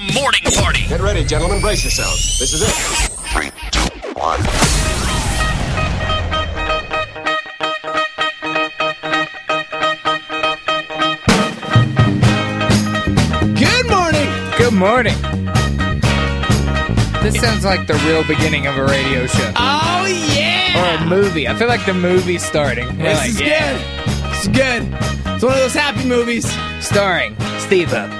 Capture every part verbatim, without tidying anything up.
Morning Party. Get ready, gentlemen. Brace yourselves. This is it. Three, two, one. Good morning. Good morning. This sounds like the real beginning of a radio show. Oh, yeah. Or a movie. I feel like the movie's starting. We're This like, is yeah. good. This is good. It's one of those happy movies. Starring Steve Up,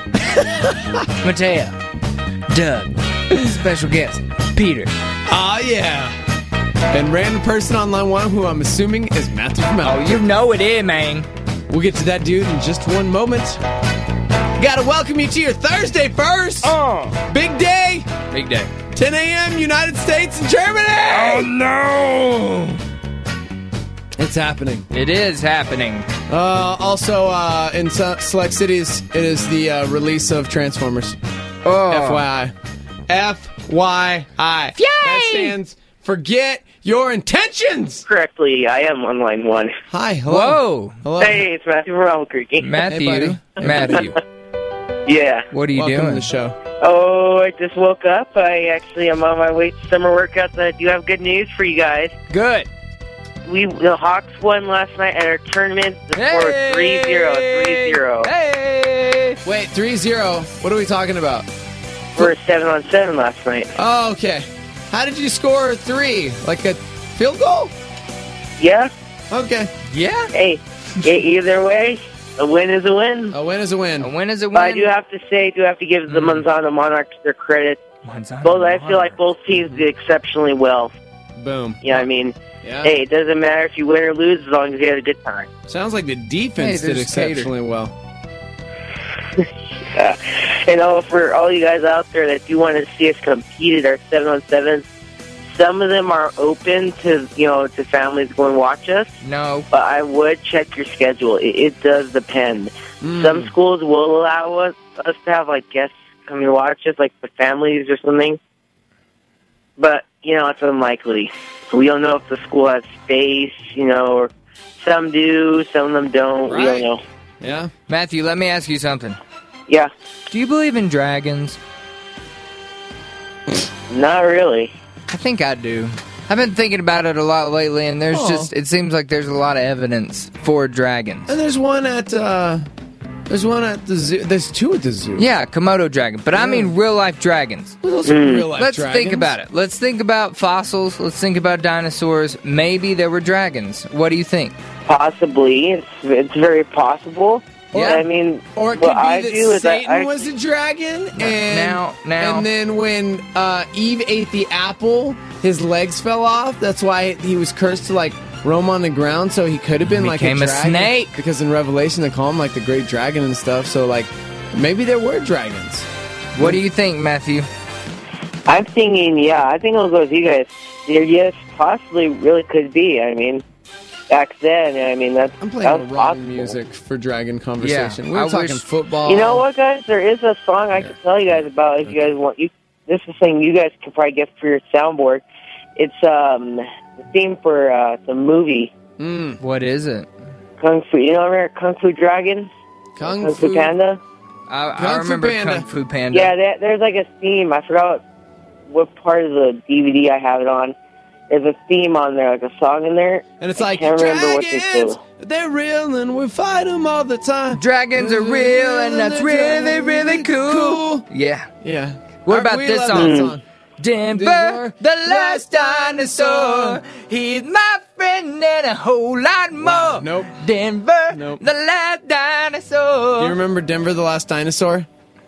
Mateo, Doug, special guest, Peter. Oh, yeah. And random person on line one who I'm assuming is Matthew from Oh, Albuquerque. you know it is, man. We'll get to that dude in just one moment. Gotta welcome you to your Thursday first. Oh. Big day. Big day. ten a.m. United States and Germany. Oh, no. It's happening. It is happening. Uh, also, uh, in se- select cities, it is the uh, release of Transformers. Oh. F Y I. F Y I. Yay! That stands Forget Your Intentions. Correctly, I am on line one. Hi. Hello. Whoa. Hello. Hey, it's Matthew from Albuquerque. Matthew. Hey, buddy. Matthew. Yeah. What are you Welcome doing? to the show. Oh, I just woke up. I actually am on my way to summer workouts. I do have good news for you guys. Good. We the Hawks won last night at our tournament. The score is three zero. three zero. Hey. Wait, three zero. What are we talking about? We're seven on seven last night. Oh, okay. How did you score three? Like a field goal? Yeah. Okay. Yeah. Hey, e- either way, a win is a win. A win is a win. A win is a win. But I do have to say, do have to give the Manzano Monarchs their credit. Manzano Both, I feel like Monarchs. both teams did exceptionally well. Boom. You know what I mean? Yeah. Hey, it doesn't matter if you win or lose as long as you had a good time. Sounds like the defense Hey, did there's exceptionally well. Yeah. And oh, for all you guys out there that do want to see us compete at our seven on seven, some of them are open to you know to families go and watch us. No. But I would check your schedule. It, it does depend. Mm. Some schools will allow us, us to have like guests come and watch us, like the families or something. But you know it's unlikely. We don't know if the school has space. You know, or some do, some of them don't. We Right. don't know. Yeah. Matthew, let me ask you something. Yeah, Do you believe in dragons? not really. I think I do. I've been thinking about it a lot lately, and there's Oh. just, it seems like there's a lot of evidence for dragons. And there's one at, uh, there's one at the zoo. There's two at the zoo. Yeah, Komodo dragon. But I mean real life dragons. Well, those are real life Let's dragons. think about it. Let's think about fossils. Let's think about dinosaurs. Maybe there were dragons. What do you think? Possibly, it's it's very possible. Yeah. I mean, Or it could what be I that do is Satan I, I, was a dragon, and Now- now- and then when uh, Eve ate the apple, his legs fell off. That's why he was cursed to like roam on the ground. So he could have been like a Became a dragon. snake. Because in Revelation they call him like the great dragon and stuff. So like maybe there were dragons. What do you think, Matthew? I'm thinking, yeah, I think I'll go with you guys. Yeah, yes, possibly, really could be. I mean, back then, I mean, that's I'm that playing was the wrong possible. music for dragon conversation. Yeah, we were I talking wish- football. You know what, guys? There is a song I can tell you guys about if you guys want. You this is something you guys could probably get for your soundboard. It's um the theme for uh, the movie Mm, What is it? Kung Fu. You know, remember Kung Fu Dragon, Kung, Kung Fu Fu Panda? I, Kung I Fu remember Panda. Kung Fu Panda. Yeah, there, there's like a theme. I forgot what part of the D V D I have it on. There's a theme on there, like a song in there. And it's I like, can't remember what they dragons, do. they're real and we fight them all the time. Dragons are real, and that's really, really cool. Yeah. Yeah. What Our- about we this love song? that song? Denver, Denver, the last dinosaur. He's my friend and a whole lot more. Wow, nope. Denver, Nope. the last dinosaur. Do you remember Denver the Last Dinosaur?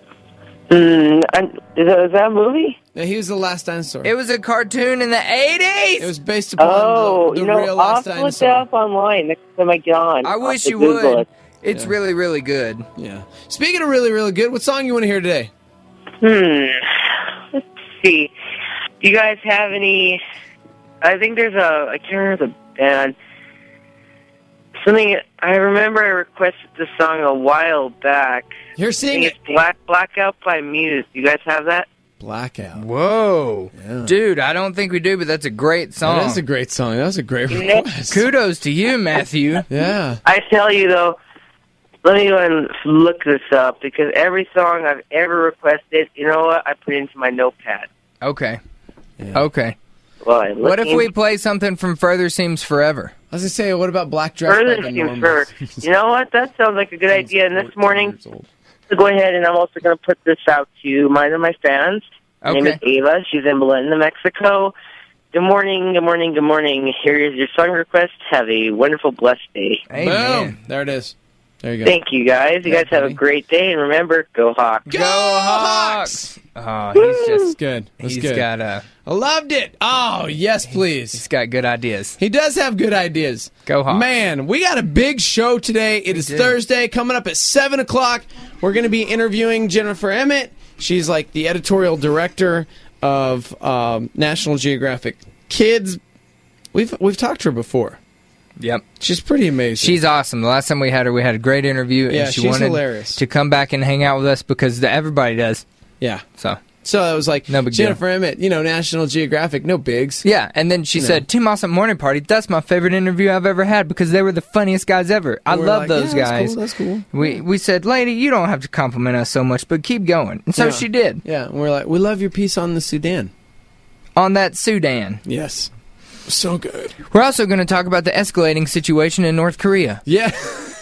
Mm, I, is, that, is that a movie? Yeah, he was the last dinosaur. It was a cartoon in the eighties. It was based upon Oh, the, the you know, real I'll last have to look that dinosaur. up online next time I get on. I I'll wish have to you Google would. it. It's Yeah. really, really good. Yeah. Speaking of really, really good, what song you want to hear today? Hmm. Let's see. Do you guys have any? I think there's a. I can't remember the band. Something. I remember I requested this song a while back. You're I seeing think it. it's Black Blackout by Muse. Do you guys have that? Blackout. Whoa. Yeah. Dude, I don't think we do, but that's a great song. That is a great song. That was a great You know- request. Kudos to you, Matthew. Yeah. I tell you though, Let me go and look this up, because every song I've ever requested, you know what, I put into my notepad. Okay. Yeah. Okay. Well, I What if look we in- play something from Further Seems Forever? I was gonna say, what about Black Dress Further Like a Seems Normal? Forever. You know what, that sounds like a good idea. And this morning, to go ahead, and I'm also going to put this out to mine and my fans. Her name is Okay. Ava. She's in Belén, Mexico. Good morning, good morning, good morning. Here is your song request. Have a wonderful, blessed day. Amen. Boom! There it is. There you go. Thank you, guys. You Yeah, guys have buddy. a great day, and remember, go Hawks. Go Hawks! Oh, he's just Good. That's he's good. got uh I loved it. Oh, yes, please. he's got good ideas. He does have good ideas. Go Hawks. Man, we got a big show today. It is do. Thursday. Coming up at seven o'clock, we're going to be interviewing Jennifer Emmett. She's like the editorial director of um, National Geographic Kids. We've we've talked to her before. Yep. She's pretty amazing. She's awesome. The last time we had her, we had a great interview, and Yeah, she she's wanted hilarious. to come back and hang out with us because the, everybody does. yeah. So So I was like, No big deal. Jennifer Emmett, you know, National Geographic, no bigs. yeah, and then she You know. said, "Team Awesome Morning Party. That's my favorite interview I've ever had because they were the funniest guys ever. I We're love like, those yeah, guys." That's cool. That's cool. We we said, "Lady, you don't have to compliment us so much, but keep going." And so Yeah. she did Yeah, and we're like, we love your piece on the Sudan. on that Sudan. Yes. So good. We're also going to talk about the escalating situation in North Korea. Yeah.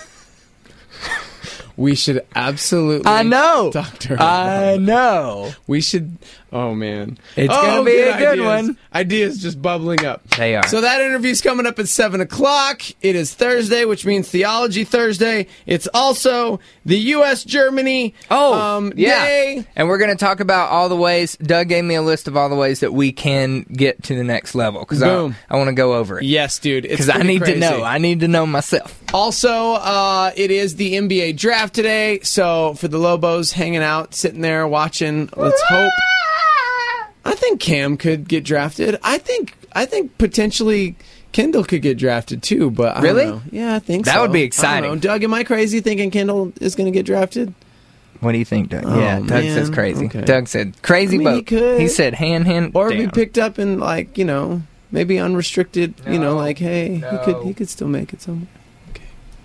We should absolutely I know. talk to her. I know. We should. Oh man, It's oh, gonna be a good ideas. one. Ideas just bubbling up. They are. So that interview's coming up at seven o'clock. It is Thursday, which means Theology Thursday. It's also the U S Germany Oh, um, yeah. day. And we're going to talk about all the ways. Doug gave me a list of all the ways that we can get to the next level because I, Boom. I want to go over it. Yes, dude. It's Because I pretty need crazy. to know. I need to know myself. Also, uh, it is the N B A draft today. So for the Lobos hanging out, sitting there watching, let's hope. I think Cam could get drafted. I think I think potentially Kendall could get drafted too. But I Really? don't know. Yeah, I think That so. would be I don't exciting. know. Doug, am I crazy thinking Kendall is going to get drafted? What do you think, Doug? Oh, yeah, Doug man. says crazy. Okay. Doug said crazy I mean, he boat. could. said hand, hand, Or down. be picked up in like you know maybe unrestricted. you know, No. like hey, he No. could he could still make it somewhere. Okay.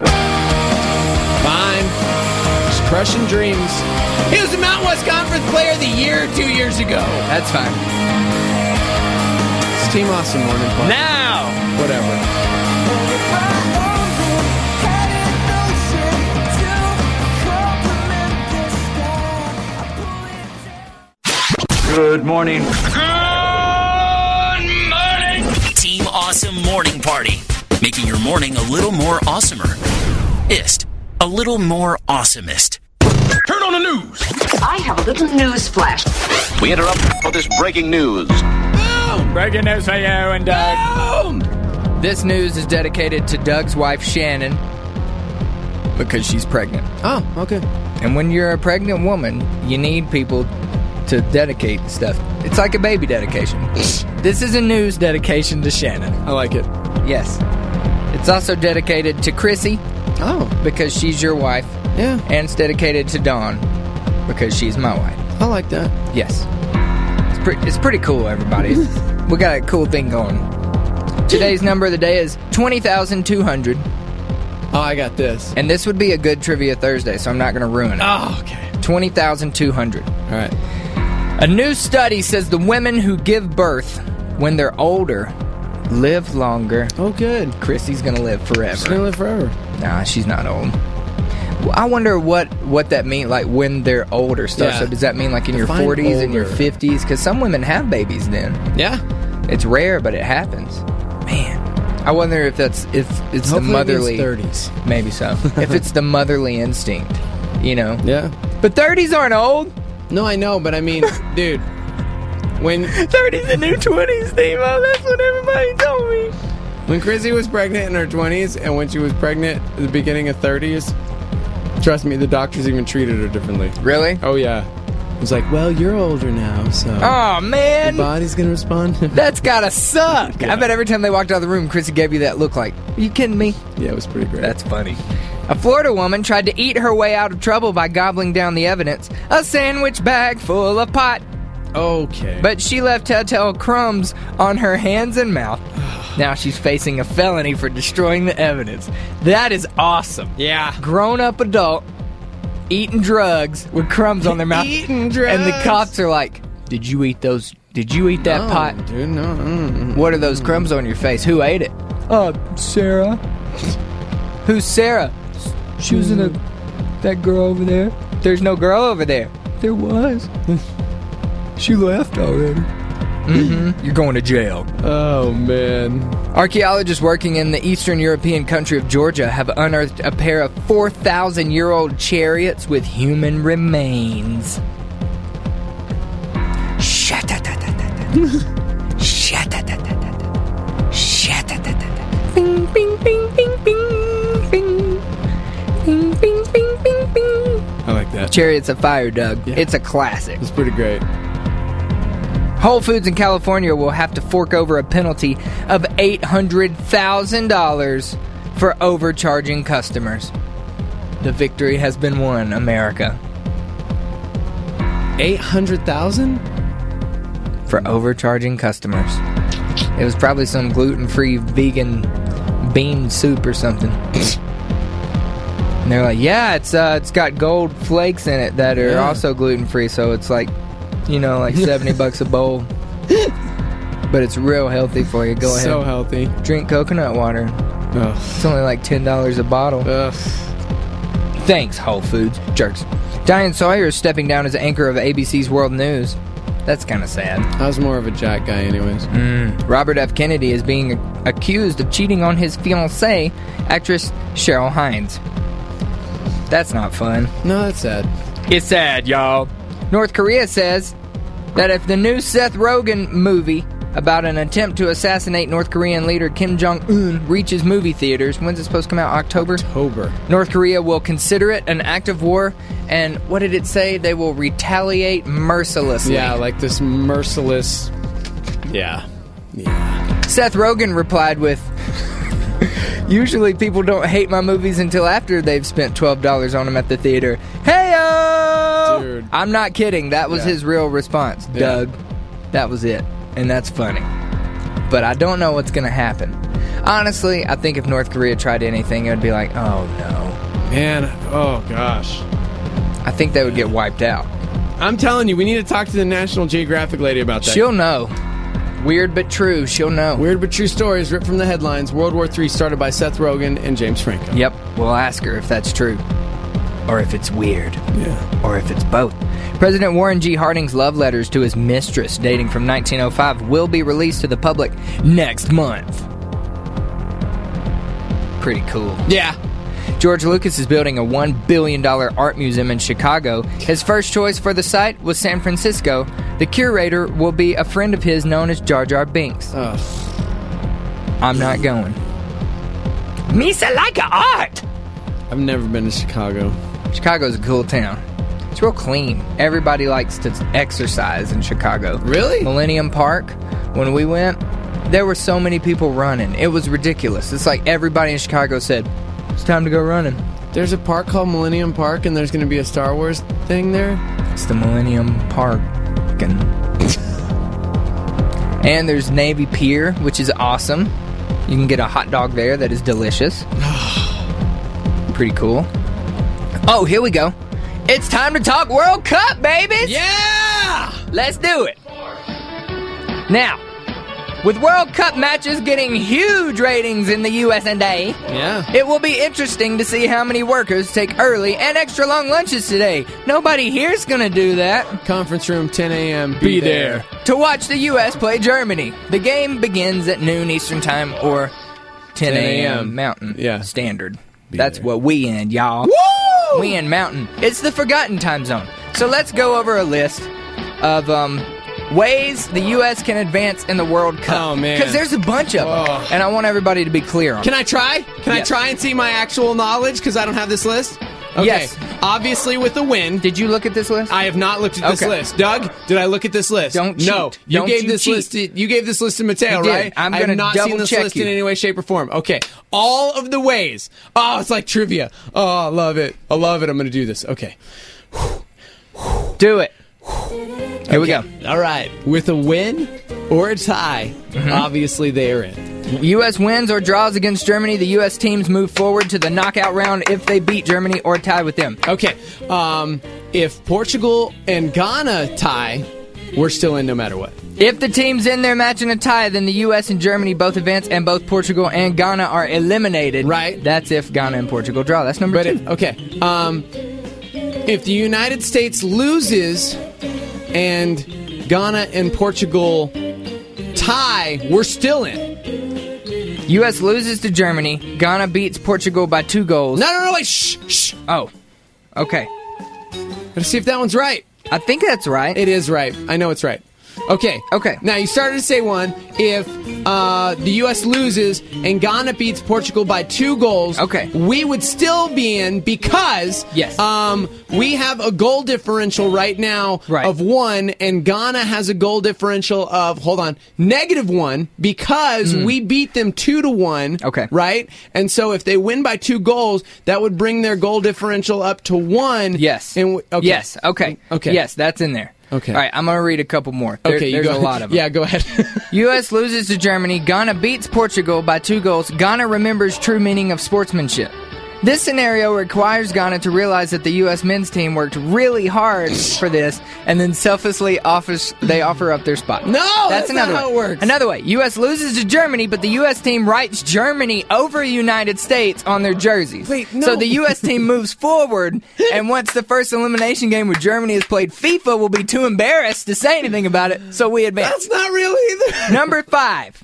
Fine. Just crushing dreams. He was the Mountain West Conference Player of the Year two years ago. That's fine. It's Team Awesome Morning Party. Now! Whatever. Good morning. Team Awesome Morning Party. Making your morning a little more awesomer. Ist. A little more awesomest. Turn on the news. I have a little news flash. We interrupt for this breaking news. Breaking news for you and Doug. Boom! This news is dedicated to Doug's wife, Shannon, because she's pregnant. Oh, okay. And when you're a pregnant woman, you need people to dedicate stuff. It's like a baby dedication. This is a news dedication to Shannon. I like it. Yes. It's also dedicated to Chrissy, Oh, because she's your wife, yeah. and it's dedicated to Dawn, because she's my wife. I like that. Yes. It's, pre- it's pretty cool, everybody. We got a cool thing going. Today's number of the day is twenty thousand two hundred, Oh, I got this. and this would be a good Trivia Thursday, so I'm not going to ruin it. Oh, okay. twenty thousand two hundred. All right. A new study says the women who give birth when they're older live longer. Oh, good. Chrissy's going to live She's gonna forever. live forever. Nah, she's not old. Well, I wonder what, what that means, like when they're older stuff. Yeah. So does that mean like in your Define forties and your older. fifties? Because some women have babies then. Yeah. It's rare, but it happens. Man, I wonder if that's if it's Hopefully the motherly. thirties. Maybe so. If it's the motherly instinct, you know. Yeah. But thirties aren't old. No, I know, but I mean, dude, when thirties the new twenties, Steve-O. That's what everybody told me. when Chrissy was pregnant in her twenties and when she was pregnant at the beginning of thirties, trust me, the doctors even treated her differently. Really? Oh, yeah. It was like, well, you're older now, so Oh, your man. body's going to respond. That's gotta suck. Yeah. I bet every time they walked out of the room, Chrissy gave you that look like, are you kidding me? Yeah, it was pretty great. That's funny. A Florida woman tried to eat her way out of trouble by gobbling down the evidence. A sandwich bag full of pot. Okay. But she left telltale crumbs on her hands and mouth. Now she's facing a felony for destroying the evidence. That is awesome. Yeah. Grown-up adult eating drugs with crumbs on their mouth. Eating drugs. And the cops are like, did you eat those? Did you eat that No, pot? dude, no. Mm-mm. What are those crumbs on your face? Who ate it? Uh, Sarah. Who's Sarah? She was in a... That girl over there. There's no girl over there. There was. She left already. Mm-hmm. You're going to jail. Oh, man. Archaeologists working in the eastern European country of Georgia have unearthed a pair of four thousand year old chariots with human remains. Sha-ta-ta-ta-ta-ta. Sha-ta-ta-ta-ta-ta. Sha-ta-ta-ta-ta. Bing, bing, bing, bing, bing, bing. Bing, bing, bing, bing, bing. I like that. Chariots of Fire, Doug. Yeah. It's a classic. It's pretty great. Whole Foods in California will have to fork over a penalty of eight hundred thousand dollars for overcharging customers. The victory has been won, America. eight hundred thousand dollars? For overcharging customers. It was probably some gluten-free vegan bean soup or something. And they're like, yeah, it's uh, it's got gold flakes in it that are Yeah. also gluten-free, so it's like, you know, like seventy bucks a bowl. But it's real healthy for you. Go ahead. So healthy. Drink coconut water. Ugh. It's only like ten dollars a bottle. Ugh. Thanks, Whole Foods. Jerks. Diane Sawyer is stepping down as anchor of A B C's World News. That's kind of sad. I was more of a Jack guy anyways. Mm. Robert F. Kennedy is being accused of cheating on his fiancée, actress Cheryl Hines. That's not fun. No, that's sad. It's sad, y'all. North Korea says that if the new Seth Rogen movie about an attempt to assassinate North Korean leader Kim Jong-un reaches movie theaters, when's it supposed to come out? October? October. North Korea will consider it an act of war, and what did it say? They will retaliate mercilessly. Yeah, like this merciless... Yeah. Yeah. Seth Rogen replied with, usually people don't hate my movies until after they've spent twelve dollars on them at the theater. Hey-o! Dude. I'm not kidding. That was Yeah. his real response, Yeah. Doug. That was it. And that's funny. But I don't know what's going to happen. Honestly, I think if North Korea tried anything, it would be like, oh no. Man, oh gosh. I think they would get wiped out. I'm telling you, we need to talk to the National Geographic lady about that. She'll know. Weird but true, she'll know. Weird but true stories ripped from the headlines. World War Three started by Seth Rogen and James Franco. Yep, we'll ask her if that's true. Or if it's weird. Yeah. Or if it's both. President Warren G. Harding's love letters to his mistress, dating from nineteen oh five, will be released to the public next month. Pretty cool. Yeah. George Lucas is building a one billion dollars art museum in Chicago. His first choice for the site was San Francisco. The curator will be a friend of his known as Jar Jar Binks. Ugh. I'm not going. Misa like a art! I've never been to Chicago. Chicago's a cool town. It's real clean. Everybody likes to exercise in Chicago. Really? Millennium Park, when we went, there were so many people running. It was ridiculous. It's like everybody in Chicago said, it's time to go running. There's a park called Millennium Park, and there's going to be a Star Wars thing there. It's the Millennium Park. And there's Navy Pier, which is awesome. You can get a hot dog there that is delicious. Pretty cool. Oh, here we go. It's time to talk World Cup, babies! Yeah! Let's do it. Now, with World Cup matches getting huge ratings in the U S and A, Yeah. it will be interesting to see how many workers take early and extra long lunches today. Nobody here's gonna do that. Conference room, ten a.m. Be, there. To watch the U S play Germany. The game begins at noon Eastern Time or ten a.m. Mountain Yeah. Standard. Be That's there. what we in, y'all. Woo! We in Mountain. It's the forgotten time zone. So let's go over a list of um, ways the U S can advance in the World Cup. Oh, man. Because there's a bunch of them. Oh. And I want everybody to be clear on Can it. I try? Can I Yes. try and see my actual knowledge? Because I don't have this list? Okay. Yes. Obviously, with the win. Did you look at this list? I have not looked at this Okay. list. Doug, did I look at this list? Don't No. cheat. You Don't gave you this cheat. list to, you gave this list to Mateo, I did. right? I'm I gonna have not seen double this check list you. in any way, shape, or form. Okay. All of the ways. Oh, it's like trivia. Oh, I love it. I love it. I'm going to do this. Okay. Do it. Here we go. All right. With a win or a tie, obviously they are in. U S wins or draws against Germany, the U S teams move forward to the knockout round if they beat Germany or tie with them. Okay. Um, if Portugal and Ghana tie, we're still in no matter what. If the teams in their match in a tie, then the U S and Germany both advance, and both Portugal and Ghana are eliminated. Right. That's if Ghana and Portugal draw. That's number But two. if, okay. Um, if the United States loses and Ghana and Portugal tie, we're still in. U S loses to Germany. Ghana beats Portugal by two goals. No, no, no, wait. Shh, shh. Oh. Okay. Let's see if that one's right. I think that's right. It is right. I know it's right. Okay. Okay. Now, you started to say one. If uh, the U S loses and Ghana beats Portugal by two goals, Okay. we would still be in because Yes. um, we have a goal differential right now Right. of one, and Ghana has a goal differential of, hold on, negative one because we beat them two to one. Okay. Right? And so if they win by two goals, that would bring their goal differential up to one. Yes. And w- okay. Yes. Okay. Okay. Yes, that's in there. Okay. All right, I'm going to read a couple more. There, Okay, you there's go a lot of them. Yeah, go ahead. U S loses to Germany. Ghana beats Portugal by two goals. Ghana remembers true meaning of sportsmanship. This scenario requires Ghana to realize that the U S men's team worked really hard for this, and then selflessly offers they offer up their spot. No, that's not another how way. it works. Another way. U S loses to Germany, but the U S team writes Germany over United States on their jerseys. Wait, no. So the U S team moves forward, and once the first elimination game with Germany is played, FIFA will be too embarrassed to say anything about it, so we advance. That's not real either. Number five.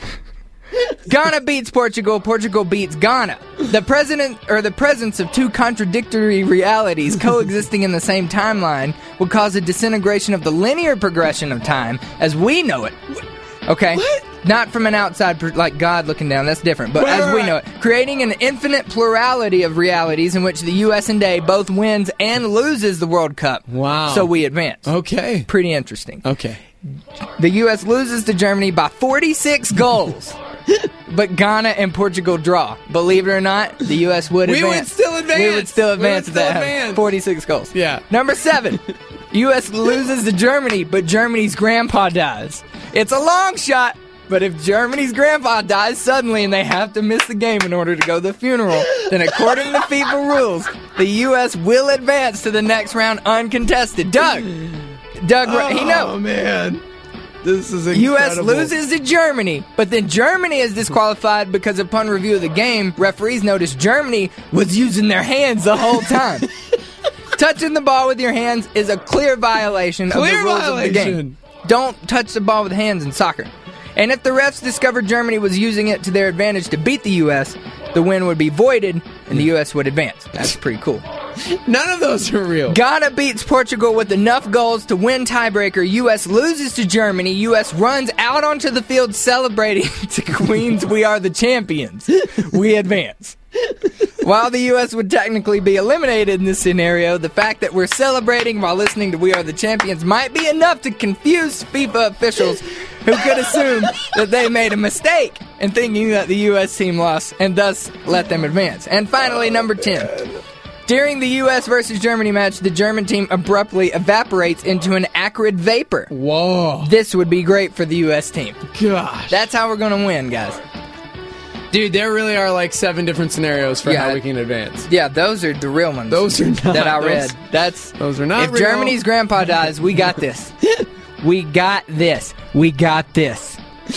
Ghana beats Portugal. Portugal beats Ghana. The president or the presence of two contradictory realities coexisting in the same timeline would cause a disintegration of the linear progression of time as we know it. Okay? What? Not from an outside, per- like God looking down. That's different. But Right, as right, we right. know it, creating an infinite plurality of realities in which the U S and A both wins and loses the World Cup. Wow. So we advance. Okay. Pretty interesting. Okay. The U S loses to Germany by forty-six goals. But Ghana and Portugal draw. Believe it or not, the U S would We advance. would still advance. We would still We would advance still at that. advance. forty-six goals. Yeah. Number seven. U S loses to Germany, but Germany's grandpa dies. It's a long shot, but if Germany's grandpa dies suddenly and they have to miss the game in order to go to the funeral, then according to FIFA rules, the U S will advance to the next round uncontested. Doug. Doug, he Oh, knows. man. This is incredible. U S loses to Germany, but then Germany is disqualified because upon review of the game, referees noticed Germany was using their hands the whole time. Touching the ball with your hands is a clear violation Clear of the rules violation. of the game. Don't touch the ball with hands in soccer. And if the refs discovered Germany was using it to their advantage to beat the U S, the win would be voided and the U S would advance. That's pretty cool. None of those are real. Ghana beats Portugal with enough goals to win tiebreaker. U S loses to Germany. U S runs out onto the field celebrating to Queens, we are the champions. We advance. While the U S would technically be eliminated in this scenario, the fact that we're celebrating while listening to We Are the Champions might be enough to confuse FIFA officials who could assume that they made a mistake in thinking that the U S team lost and thus let them advance. And finally, number ten. During the U S versus Germany match, the German team abruptly evaporates into an acrid vapor. Whoa. This would be great for the U S team. Gosh. That's how we're going to win, guys. Dude, there really are like seven different scenarios for Yeah. how we can advance. Yeah, those are the real ones. Those are not. that I those- read. That's Those are not If real. Germany's grandpa dies, we got this. We got this. We got this.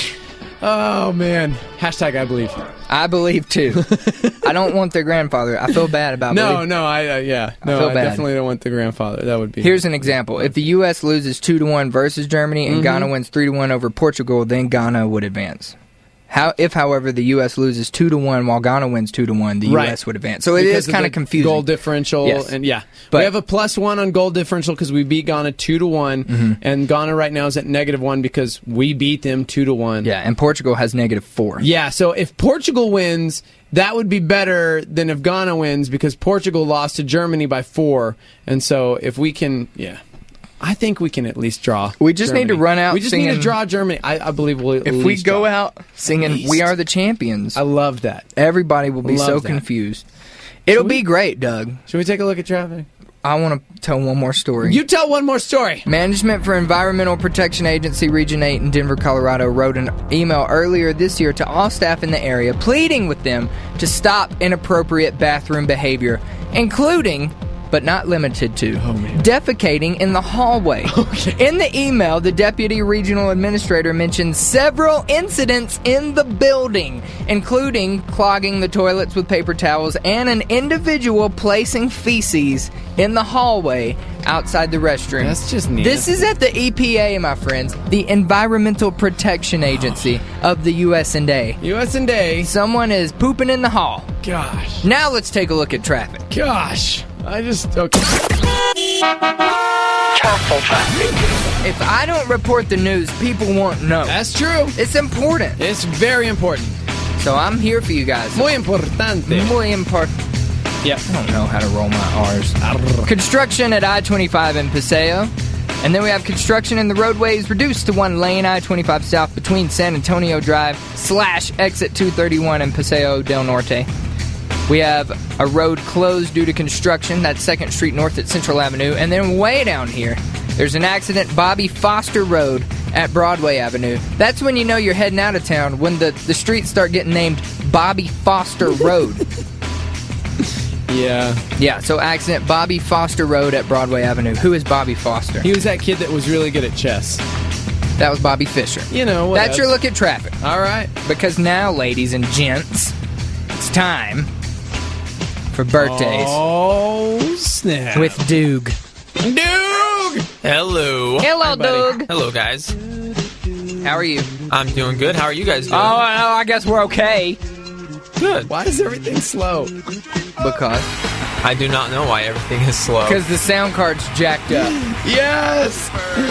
Oh, man. Hashtag I believe. I believe too. I don't want their grandfather. I feel bad about No, believing. no, I, uh, yeah. No, feel I bad. definitely don't want the grandfather. That would be. Here's an example. If the U S loses two to one versus Germany and Mm-hmm. Ghana wins three to one over Portugal, then Ghana would advance. How, if, however, the U S loses two to one while Ghana wins two to one, the Right. U S would advance. So it Because is of kind the of confusing. Goal differential, Yes. and yeah, But- we have a plus one on goal differential because we beat Ghana two to one, Mm-hmm. and Ghana right now is at negative one because we beat them two to one. Yeah, and Portugal has negative four. Yeah, so if Portugal wins, that would be better than if Ghana wins because Portugal lost to Germany by four, and so if we can, yeah, I think we can at least draw. We just need to Germany. run out We just need singing- to draw Germany. I, I believe we'll. At If we least go draw. out singing least. "We Are the Champions," I love that. everybody will be Love so that. confused. It'll Should be we- great, Doug. Should we take a look at traffic? I want to tell one more story. You tell one more story. Management for Environmental Protection Agency Region eight in Denver, Colorado wrote an email earlier this year to all staff in the area pleading with them to stop inappropriate bathroom behavior, including, but not limited to, Oh, man. defecating in the hallway. Okay. In the email, the deputy regional administrator mentioned several incidents in the building, including clogging the toilets with paper towels and an individual placing feces in the hallway outside the restroom. That's just neat. This is at the E P A, my friends, the Environmental Protection Agency of the U S and A. U S and A. Someone is pooping in the hall. Gosh. Now let's take a look at traffic. Gosh. I just... Okay. If I don't report the news, people won't know. That's true. It's important. It's very important. So I'm here for you guys. Muy importante. Muy important. Yep. I don't know how to roll my R's. Construction at I twenty-five in Paseo. And then we have construction in the roadways reduced to one lane I twenty-five south between San Antonio Drive slash exit two thirty-one and Paseo del Norte. We have a road closed due to construction. That's second Street North at Central Avenue. And then way down here, there's an accident, Bobby Foster Road at Broadway Avenue. That's when you know you're heading out of town, when the, the streets start getting named Bobby Foster Road. Yeah. Yeah, so accident, Bobby Foster Road at Broadway Avenue. Who is Bobby Foster? He was that kid that was really good at chess. That was Bobby Fisher. You know what? That's your look at traffic. All right. Because now, ladies and gents, it's time for birthdays Oh, snap. with Doog. Doog! Hello. Hello, Hi, buddy. Doog. Hello, guys. How are you? I'm doing good. How are you guys Oh, doing? I guess we're okay. Good. Why is everything slow? Because I do not know why everything is slow. because the sound card's jacked up. Yes!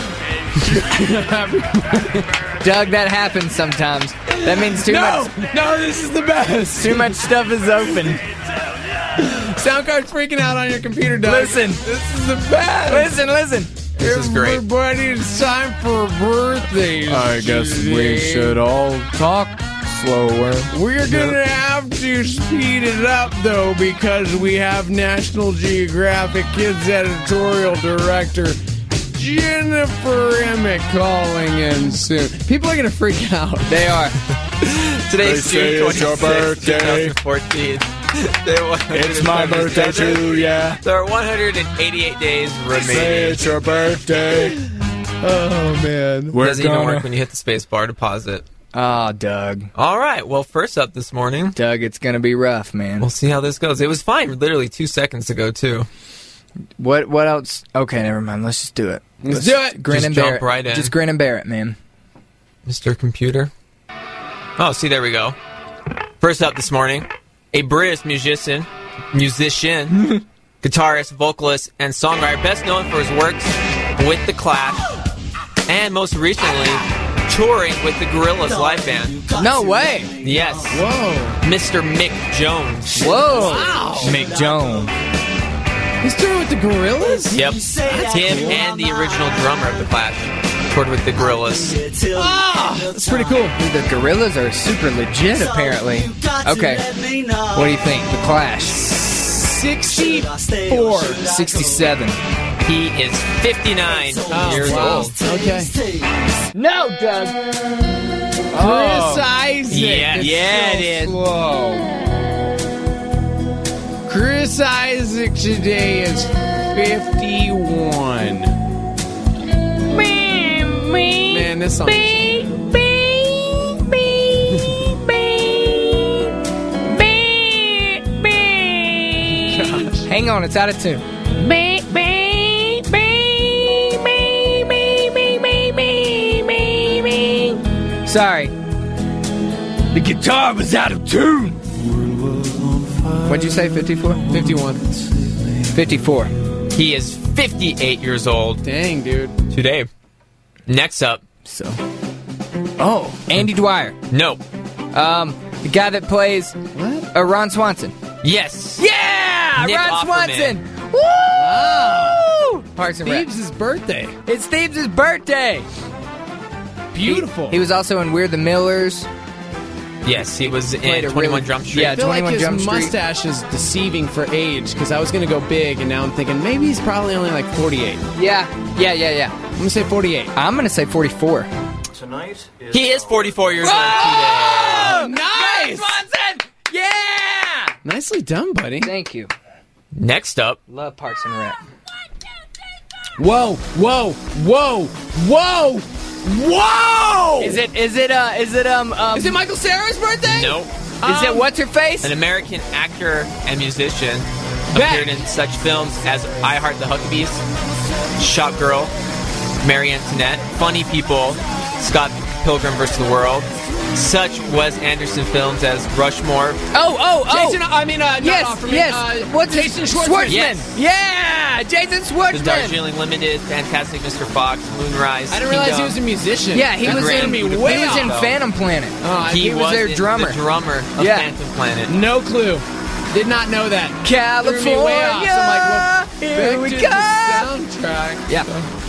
Doug, that happens sometimes. That means too No! much No, this is the best! too much stuff is open. Sound card's freaking out on your computer, Doug. Listen. This is the best! Listen, listen. This is great. Everybody, it's time for birthdays. I guess we should all talk slower. We're gonna have to speed it up, though, because we have National Geographic Kids editorial director Jennifer Emmett calling in soon. People are gonna freak out. They are. Today's They say June it's your twenty-sixth, birthday. twenty fourteen. It's my birthday too, yeah. There are one hundred eighty-eight days Say remaining. it's your birthday. Oh man, It doesn't even work when you hit the space bar to pause it. Oh, Doug. All right. Well, first up this morning, Doug, it's gonna be rough, man. we'll see how this goes. It was fine literally two seconds ago, too. What what else? Okay, never mind. Let's just do it. Let's do it. Grin Just and jump bear it. right in. Just grin and bear it, man. Mister Computer. Oh, see, there we go. First up this morning, a British musician, musician, guitarist, vocalist, and songwriter, best known for his works with The Clash, and most recently, touring with the Gorillaz live band. No way. Yes, Whoa, Mister Mick Jones. Whoa. Wow. Mick Jones. he's touring with the Gorillaz. Yep, him and the original drummer of The Clash toured with the Gorillaz. Ah, that's pretty cool. The Gorillas are super legit, apparently. Okay. What do you think? The Clash. Sixty-four. sixty-seven. He is fifty-nine years wow. old. Okay. No, Doug. Chris Isaac. Yeah, is yeah, so it is. slow. Chris Isaac today is fifty-one. Man, this song. Gosh. Hang on, it's out of tune. Sorry. The guitar was out of tune. What'd you say, fifty-four? fifty-one. fifty-four. He is fifty-eight years old Dang, dude. today. Next up, So. Oh, Andy Dwyer. no. Um, the guy that plays What? uh, Ron Swanson. Yes. Yeah, Nick Ron Offerman. Swanson. Woo! Parks and Rec. Thebes' birthday. It's Thebes' birthday. Beautiful. He, he was also in We're the Millers. Yes, he was Played in a twenty-one really- Jump Street. yeah, I feel like twenty-one his Jump Street. mustache is deceiving for age because I was going to go big, and now I'm thinking maybe he's probably only like forty-eight. I'm Yeah, yeah, yeah, yeah. going to say forty-eight. I'm gonna say forty-four. Tonight is He is forty-four years old Oh, nice! Swanson! Yeah! Nicely done, buddy. Thank you. today. Next up, Love Parks and Rec. Whoa, whoa, whoa, whoa, whoa! Is it? Is it? Uh? Is it? Um. um Is it Michael Cera's birthday? no, Is it what's her face? an American actor and musician Beck. appeared in such films as I Heart the Huckabees, Shop Girl, Marie Antoinette, Funny People, Scott Pilgrim versus the World. Such Wes Anderson films as Rushmore. Oh, oh, oh! Jason, I mean, uh, not yes, Offerman, yes. Uh, What's Jason his- Schwartzman. Yes. Yeah, Jason The Schwartzman. Darjeeling Limited, Fantastic Mister Fox, Moonrise. I didn't realize Kingdom. he was a musician. Yeah, he That was Grand in. me He way was in off. Phantom Planet. Oh, He, He was their in- drummer. The drummer of Yeah. Phantom Planet. No clue. Did not know that. California. Threw me way off. So I'm like, well, here back we to go. the soundtrack. Yeah.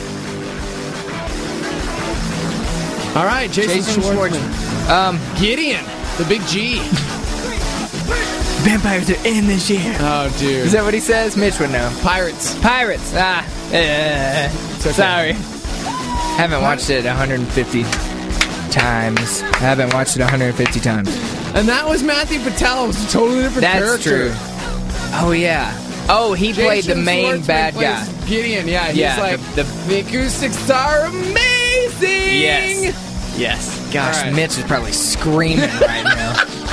All right, Jason, Jason Schwartzman. Schwartzman. Um, Gideon, the big G. vampires are in this year. Oh, dude. Is that what he says? Mitch would know. Pirates? Pirates. Ah. eh, okay. Sorry. Haven't watched it one hundred fifty times. I haven't watched it one hundred fifty times. And that was Matthew Patel. It was a totally different That's character. true. Oh yeah. Oh, he played the Jason main Schwartzman bad plays guy. Gideon, yeah. He's Yeah, like, the- the, acoustics are amazing. Yes. Yes. Gosh, All right. Mitch is probably screaming right now.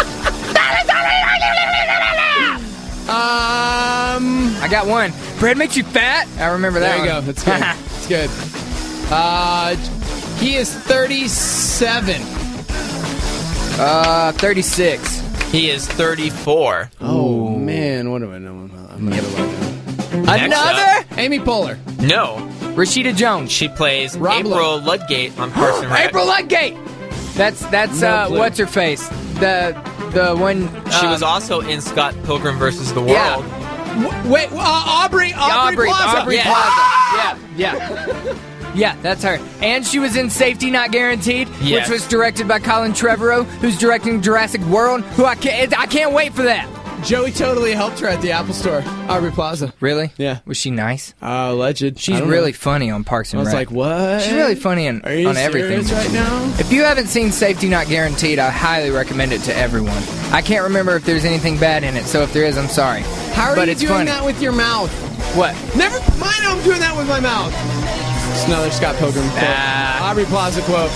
Um, I got one. Bread makes you fat. I remember that. there you go. one. That's good. That's good. Uh, he is thirty-seven. uh, thirty-six. He is thirty-four. Oh, man. What do I know? I'm not gonna lie. Another Amy Poehler. No, Rashida Jones. she plays Rob April Ludgate on Parks and Rec. April Ludgate. That's that's No uh, clue. what's her face? The the one. She um, was also in Scott Pilgrim versus the World. Yeah. W- wait, uh, Aubrey, Aubrey, Aubrey Plaza. Aubrey Yeah. Plaza. Yeah, yeah. Yeah, that's her. And she was in Safety Not Guaranteed, Yes. which was directed by Colin Trevorrow, who's directing Jurassic World. Who I can't I can't wait for that. Joey totally helped her at the Apple Store, Aubrey Plaza. Really? Yeah. Was she nice? Uh, alleged. She's I don't really know. funny on Parks I and was Rec. like, what? She's really funny on, Are you on everything. serious right now? If you haven't seen Safety Not Guaranteed, I highly recommend it to everyone. I can't remember if there's anything bad in it, so if there is, I'm sorry. How are but you it's doing funny. that with your mouth? What? Never mind, I'm doing that with my mouth. It's another Scott Pilgrim quote. Ah. Aubrey Plaza quote.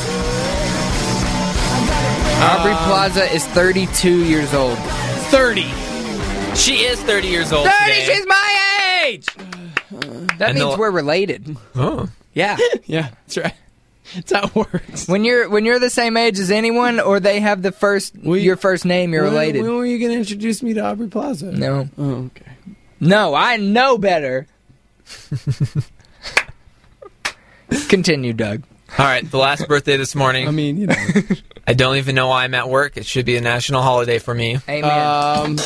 Aubrey Um, Plaza is thirty-two years old. thirty. She is thirty years old thirty, today. she's my age! That And means the- we're related. Oh. Yeah. Yeah, that's right. That's how it works. When you're when you're the same age as anyone, or they have the first We- your first name, you're when, related. When were you going to introduce me to Aubrey Plaza? No, Oh, okay. no, I know better. Continue, Doug. All right, the last birthday this morning. I mean, you know. I don't even know why I'm at work. It should be a national holiday for me. Amen. um,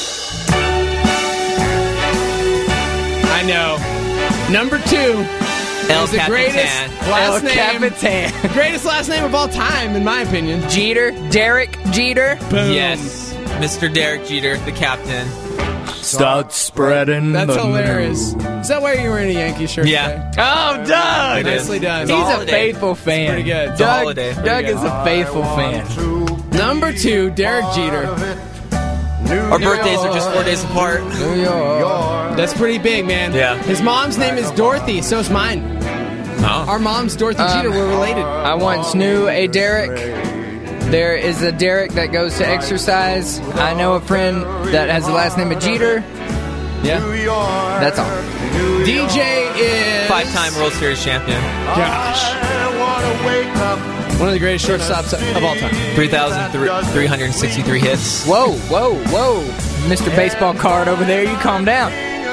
I know. Number two El is the greatest Capitan. last El name. Capitan. Greatest last name of all time, in my opinion. Jeter, Derek Jeter. Boom. Yes, Mister Derek Jeter, the captain. Start spreading That's the hilarious. news. Is that why you're wearing a Yankee shirt Yeah. today? Oh, Doug! It is. Nicely done. It's He's a a holiday. faithful fan. pretty good. It's a Doug, holiday. Doug is a faithful fan. Number two, Derek Jeter. Our birthdays are just four days apart. New York. That's pretty big, man. Yeah. His mom's name is Dorothy, so is mine. Oh. Our mom's Dorothy Um, Jeter. We're related. I once knew a Derek. There is a Derek that goes to exercise. I know a friend that has the last name of Jeter. Yeah. That's all. D J is Five-time World Series champion. Gosh. One of the greatest shortstops of all time. three thousand three hundred sixty-three hits. Whoa, whoa, whoa. Mister Baseball Card over there, you calm down.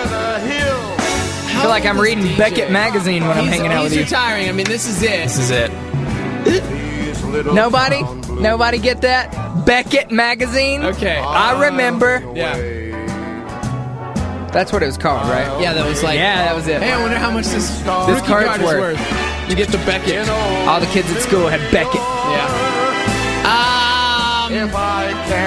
I feel like I'm reading Beckett magazine when I'm He's, hanging out he's with you. retiring. I mean, this is it. This is it. Nobody? Nobody get that? Beckett magazine? Okay. I remember. Yeah. That's what it was called, right? Yeah, that was like. Yeah, that was it. Hey, I wonder how much this, This rookie card's card is worth. worth. You get the Beckett. All the kids at school had Beckett. Yeah. Um.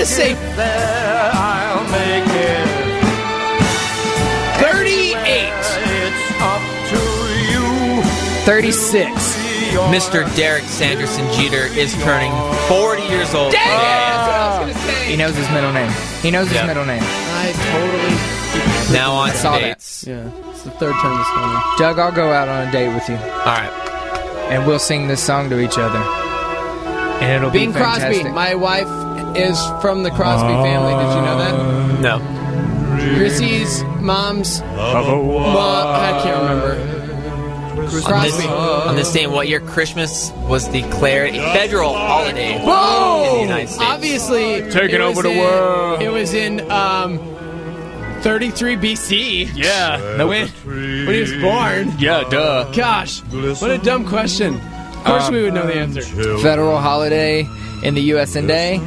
gonna say There I'll make it. thirty-eight. It's up to you. thirty-six. Mister Derek Sanderson Jeter is turning forty years old. Dang it! today. That's what I was gonna say. He knows his middle name. He knows his Yep. middle name. I totally. Now on to saw that. dates. Yeah, it's the third time this morning. Doug, I'll go out on a date with you, All right. and we'll sing this song to each other. And it'll Bing be Crosby. fantastic. My wife is from the Crosby family. Did you know that? No. Chrissy's mom's mom. I can't remember. On this, Crosby. on this day, in what year Christmas was declared a federal holiday in the Whoa! United States? Obviously, Taking it was over the in- world. It was in um, thirty-three B C. Yeah. When, when he was born. Yeah, duh. Gosh, what a dumb question. Of course, we would know the answer. Federal holiday in the U S and A.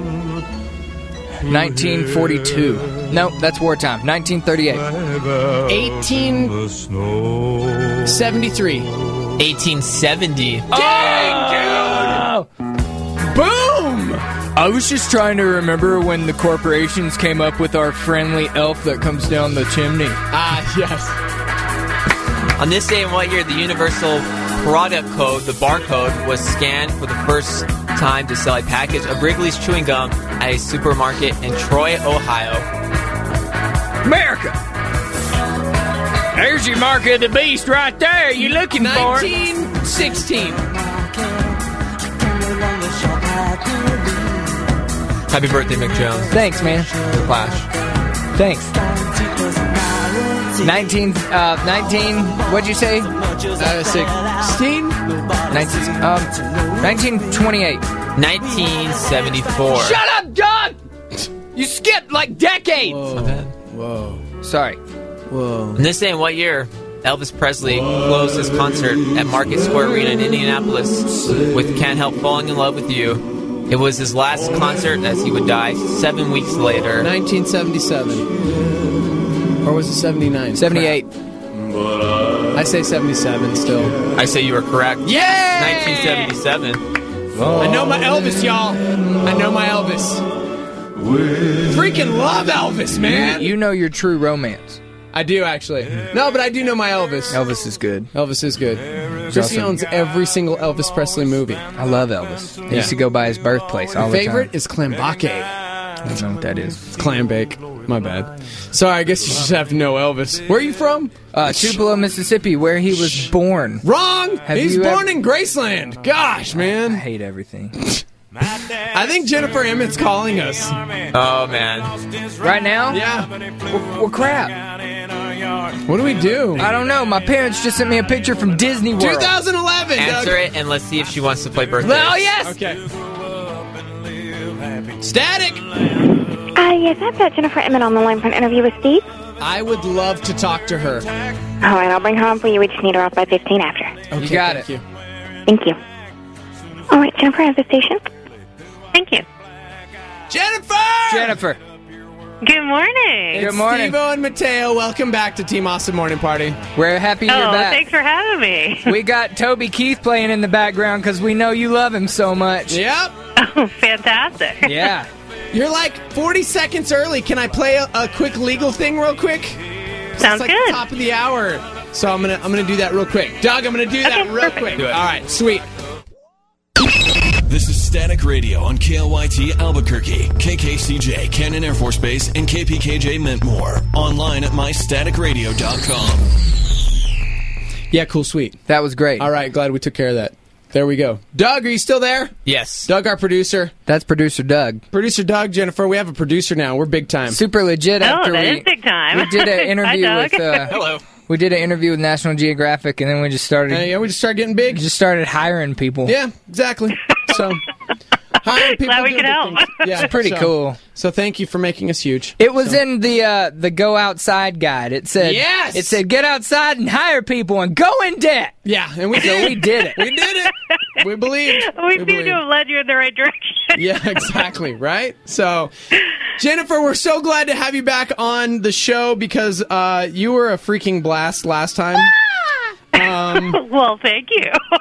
nineteen forty-two. Nope, that's wartime. nineteen thirty-eight. eighteen seventy-three. eighteen seventy. Oh! Boom! I was just trying to remember when the corporations came up with our friendly elf that comes down the chimney. Ah, yes. On this day, in what year the Universal Product Code, the barcode, was scanned for the first time to sell a package of Wrigley's chewing gum at a supermarket in Troy, Ohio? America! There's your mark of the beast right there. You looking for it? nineteen sixteen. Happy birthday, Mick Jones. Thanks, man. The Clash. Thanks. nineteen, uh, nineteen, what'd you say? Uh, sixteen? nineteen, um, nineteen twenty-eight. nineteen seventy-four. Shut up, John! You skipped like decades! Whoa. Sorry. Whoa. On this day, in what year Elvis Presley closed his concert at Market Square Arena in Indianapolis with Can't Help Falling in Love with You? It was his last concert as he would die seven weeks later. nineteen seventy-seven. Or was it seventy-nine? seventy-eight. I say seventy-seven still. I say you were correct. Yeah! nineteen seventy-seven. I know my Elvis, y'all. I know my Elvis. Freaking love Elvis, man. You know your true romance. I do, actually. No, but I do know my Elvis. Elvis is good. Elvis is good. Chrissy awesome. owns every single Elvis Presley movie. I love Elvis. I Yeah. used to go by his birthplace all My the favorite time. is Clambake. I don't know what that is. It's clam bake. My bad. Sorry, I guess you just have to know Elvis. Where are you from? Uh, Tupelo, Mississippi, where he was born. Wrong! Have He's you born ever- in Graceland. Gosh, I man. hate everything. I think Jennifer Emmett's calling us. Oh, man. Right now? Yeah. Well, well, crap. What do we do? I don't know. My parents just sent me a picture from Disney World. twenty eleven, Answer Doug. it, and let's see if she wants to play birthday. Well, yes! Okay. Static! Uh, yes, I've got Jennifer Emmett on the line for an interview with Steve. I would love to talk to her. All right, I'll bring her on for you. We just need her off by fifteen after. Okay, You got thank it. You. Thank you. All right, Jennifer, I have the station. Thank you. Jennifer! Jennifer. Good morning. It's Good morning. Steve-O and Mateo. Welcome back to Team Awesome Morning Party. We're happy you're Oh, back. thanks for having me. We got Toby Keith playing in the background because we know you love him so much. Yep. Oh, fantastic. Yeah. You're like forty seconds early. Can I play a, a quick legal thing real quick? Sounds it's like good. the top of the hour. So I'm gonna I'm gonna do that real quick. Doug, I'm gonna do that Okay, real perfect. quick. Do it. All right, sweet. This is Static Radio on K L Y T Albuquerque, K K C J Cannon Air Force Base, and K P K J Mentmore. Online at my static radio dot com. Yeah, cool, sweet. That was great. All right, glad we took care of that. There we go. Doug, are you still there? Yes. Doug, our producer. That's producer Doug. Producer Doug, Jennifer, we have a producer now. We're big time. Super legit Oh, after that we, is big time. we did an Hi, interview Doug. with uh, Hello. we did an interview with National Geographic, and then we just started Uh, yeah, we just started getting big. just started hiring people. Yeah, exactly. So, hiring people Glad we doing could big help. things. Yeah, It's pretty so- cool. So thank you for making us huge. It was So- in the uh, the Go Outside guide. It said Yes! it said get outside and hire people and go in debt. Yeah, and we So did. we did it. We did it. We believed. We seem believed. to have led you in the right direction. Yeah, exactly, right? So, Jennifer, we're so glad to have you back on the show because uh, you were a freaking blast last time. Um, Well, thank you.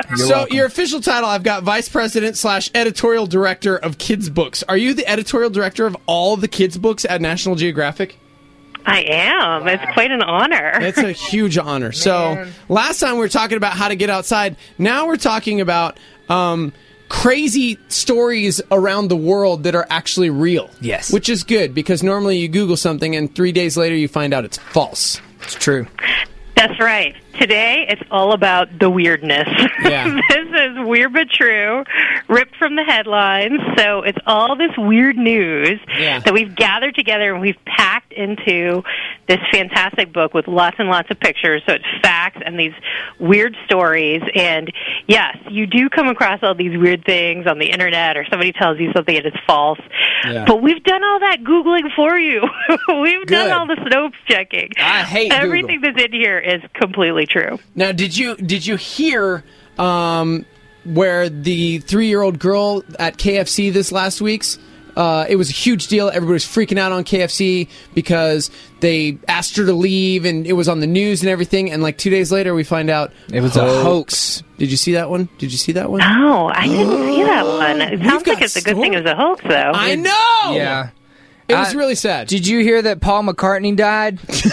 You're so welcome. your official title, I've got Vice President slash Editorial Director of Kids Books. Are you the Editorial Director of all the kids books at National Geographic? I am. Wow. It's quite an honor. It's a huge honor. Man. So last time we were talking about how to get outside. Now we're talking about um, crazy stories around the world that are actually real. Yes. Which is good, because normally you Google something and three days later you find out it's false. It's true. That's right. Today, it's all about the weirdness. Yeah. This is Weird But True, ripped from the headlines. So it's all this weird news yeah. that we've gathered together and we've packed into this fantastic book with lots and lots of pictures. So it's facts and these weird stories. And yes, you do come across all these weird things on the internet, or somebody tells you something and it's false. Yeah. But we've done all that Googling for you. We've Good. done all the Snopes checking. I hate Everything Google. that's in here is completely true. Now, did you did you hear um, where the three-year-old girl at K F C this last week's? Uh, it was a huge deal. Everybody was freaking out on K F C because they asked her to leave, and it was on the news and everything. And like two days later, we find out it was hoax. a hoax. Did you see that one? Did you see that one? No, I didn't see that one. It We've sounds got like it's a good story- thing it was a hoax, though. I know. Yeah. It was I- really sad. Did you hear that Paul McCartney died?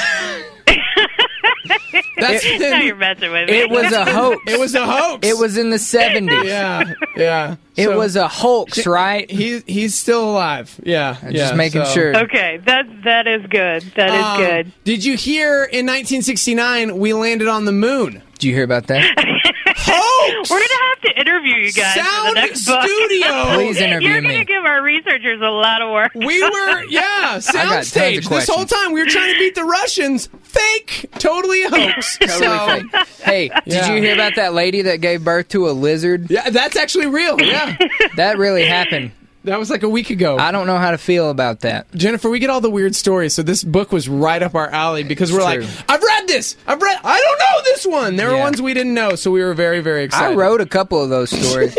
That's It, now you're messing with me. It was a hoax. It was a hoax. It was in the seventies. Yeah, yeah. It So- was a hoax, right? He he's still alive. Yeah, I'm yeah, just making so- sure. Okay, that that is good. That is Um, good. Did you hear in nineteen sixty-nine we landed on the moon? Did you hear about that? Hoax! We're gonna have to interview you guys for the Sound next book. Studio! Please interview You're me. gonna give our researchers a lot of work. We were, yeah, tons of soundstage. This whole questions. time we were trying to beat the Russians. Fake. Totally a hoax. Totally So- fake. Hey, did Yeah. you hear about that lady that gave birth to a lizard? Yeah, that's actually real. Yeah. That really happened. That was like a week ago. I don't know how to feel about that. Jennifer, we get all the weird stories, so this book was right up our alley because we're True. like, I've read this. I've read, I don't know this one. There were Yeah. ones we didn't know, so we were very, very excited. I wrote a couple of those stories.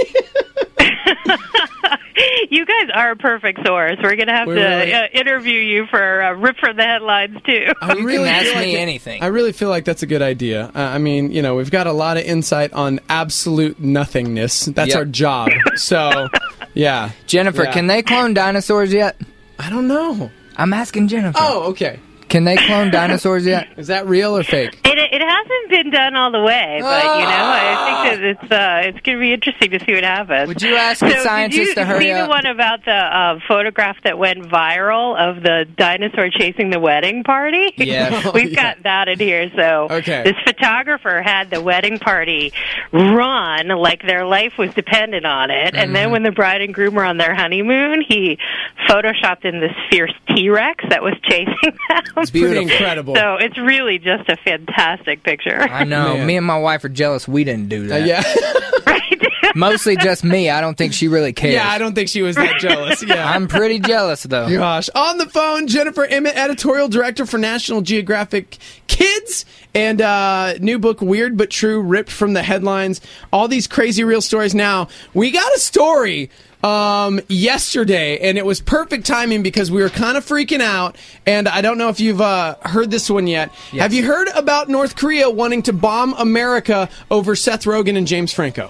You guys are a perfect source. We're gonna have We to really- uh, interview you for uh, rip from the headlines too. I You really can ask feel like me it- anything. I really feel like that's a good idea. Uh, I mean, you know, we've got a lot of insight on absolute nothingness. That's Yep. our job. So, yeah. Jennifer, Yeah. can they clone dinosaurs yet? I don't know. I'm asking Jennifer. Oh, okay. Can they clone dinosaurs yet? Is that real or fake? It, it hasn't been done all the way, but you know, I think that it's uh, it's going to be interesting to see what happens. Would you ask so the scientists did you to hurry see up? the one about the uh, photograph that went viral of the dinosaur chasing the wedding party? Yes. We've Yeah. got that in here. So Okay. this photographer had the wedding party run like their life was dependent on it, and Mm-hmm. then when the bride and groom were on their honeymoon, he photoshopped in this fierce T-Rex that was chasing them. It's pretty incredible. So it's really just a fantastic picture. I know. Man. Me and my wife are jealous we didn't do Uh, that. yeah. Right? Mostly just me. I don't think she really cares. Yeah, I don't think she was that jealous. Yeah. I'm pretty jealous, though. Gosh. On the phone, Jennifer Emmett, editorial director for National Geographic Kids, and uh, new book, Weird But True, ripped from the headlines. All these crazy real stories. Now, we got a story um, yesterday, and it was perfect timing because we were kind of freaking out, and I don't know if you've uh, heard this one yet. Yes. Have you heard about North Korea wanting to bomb America over Seth Rogen and James Franco?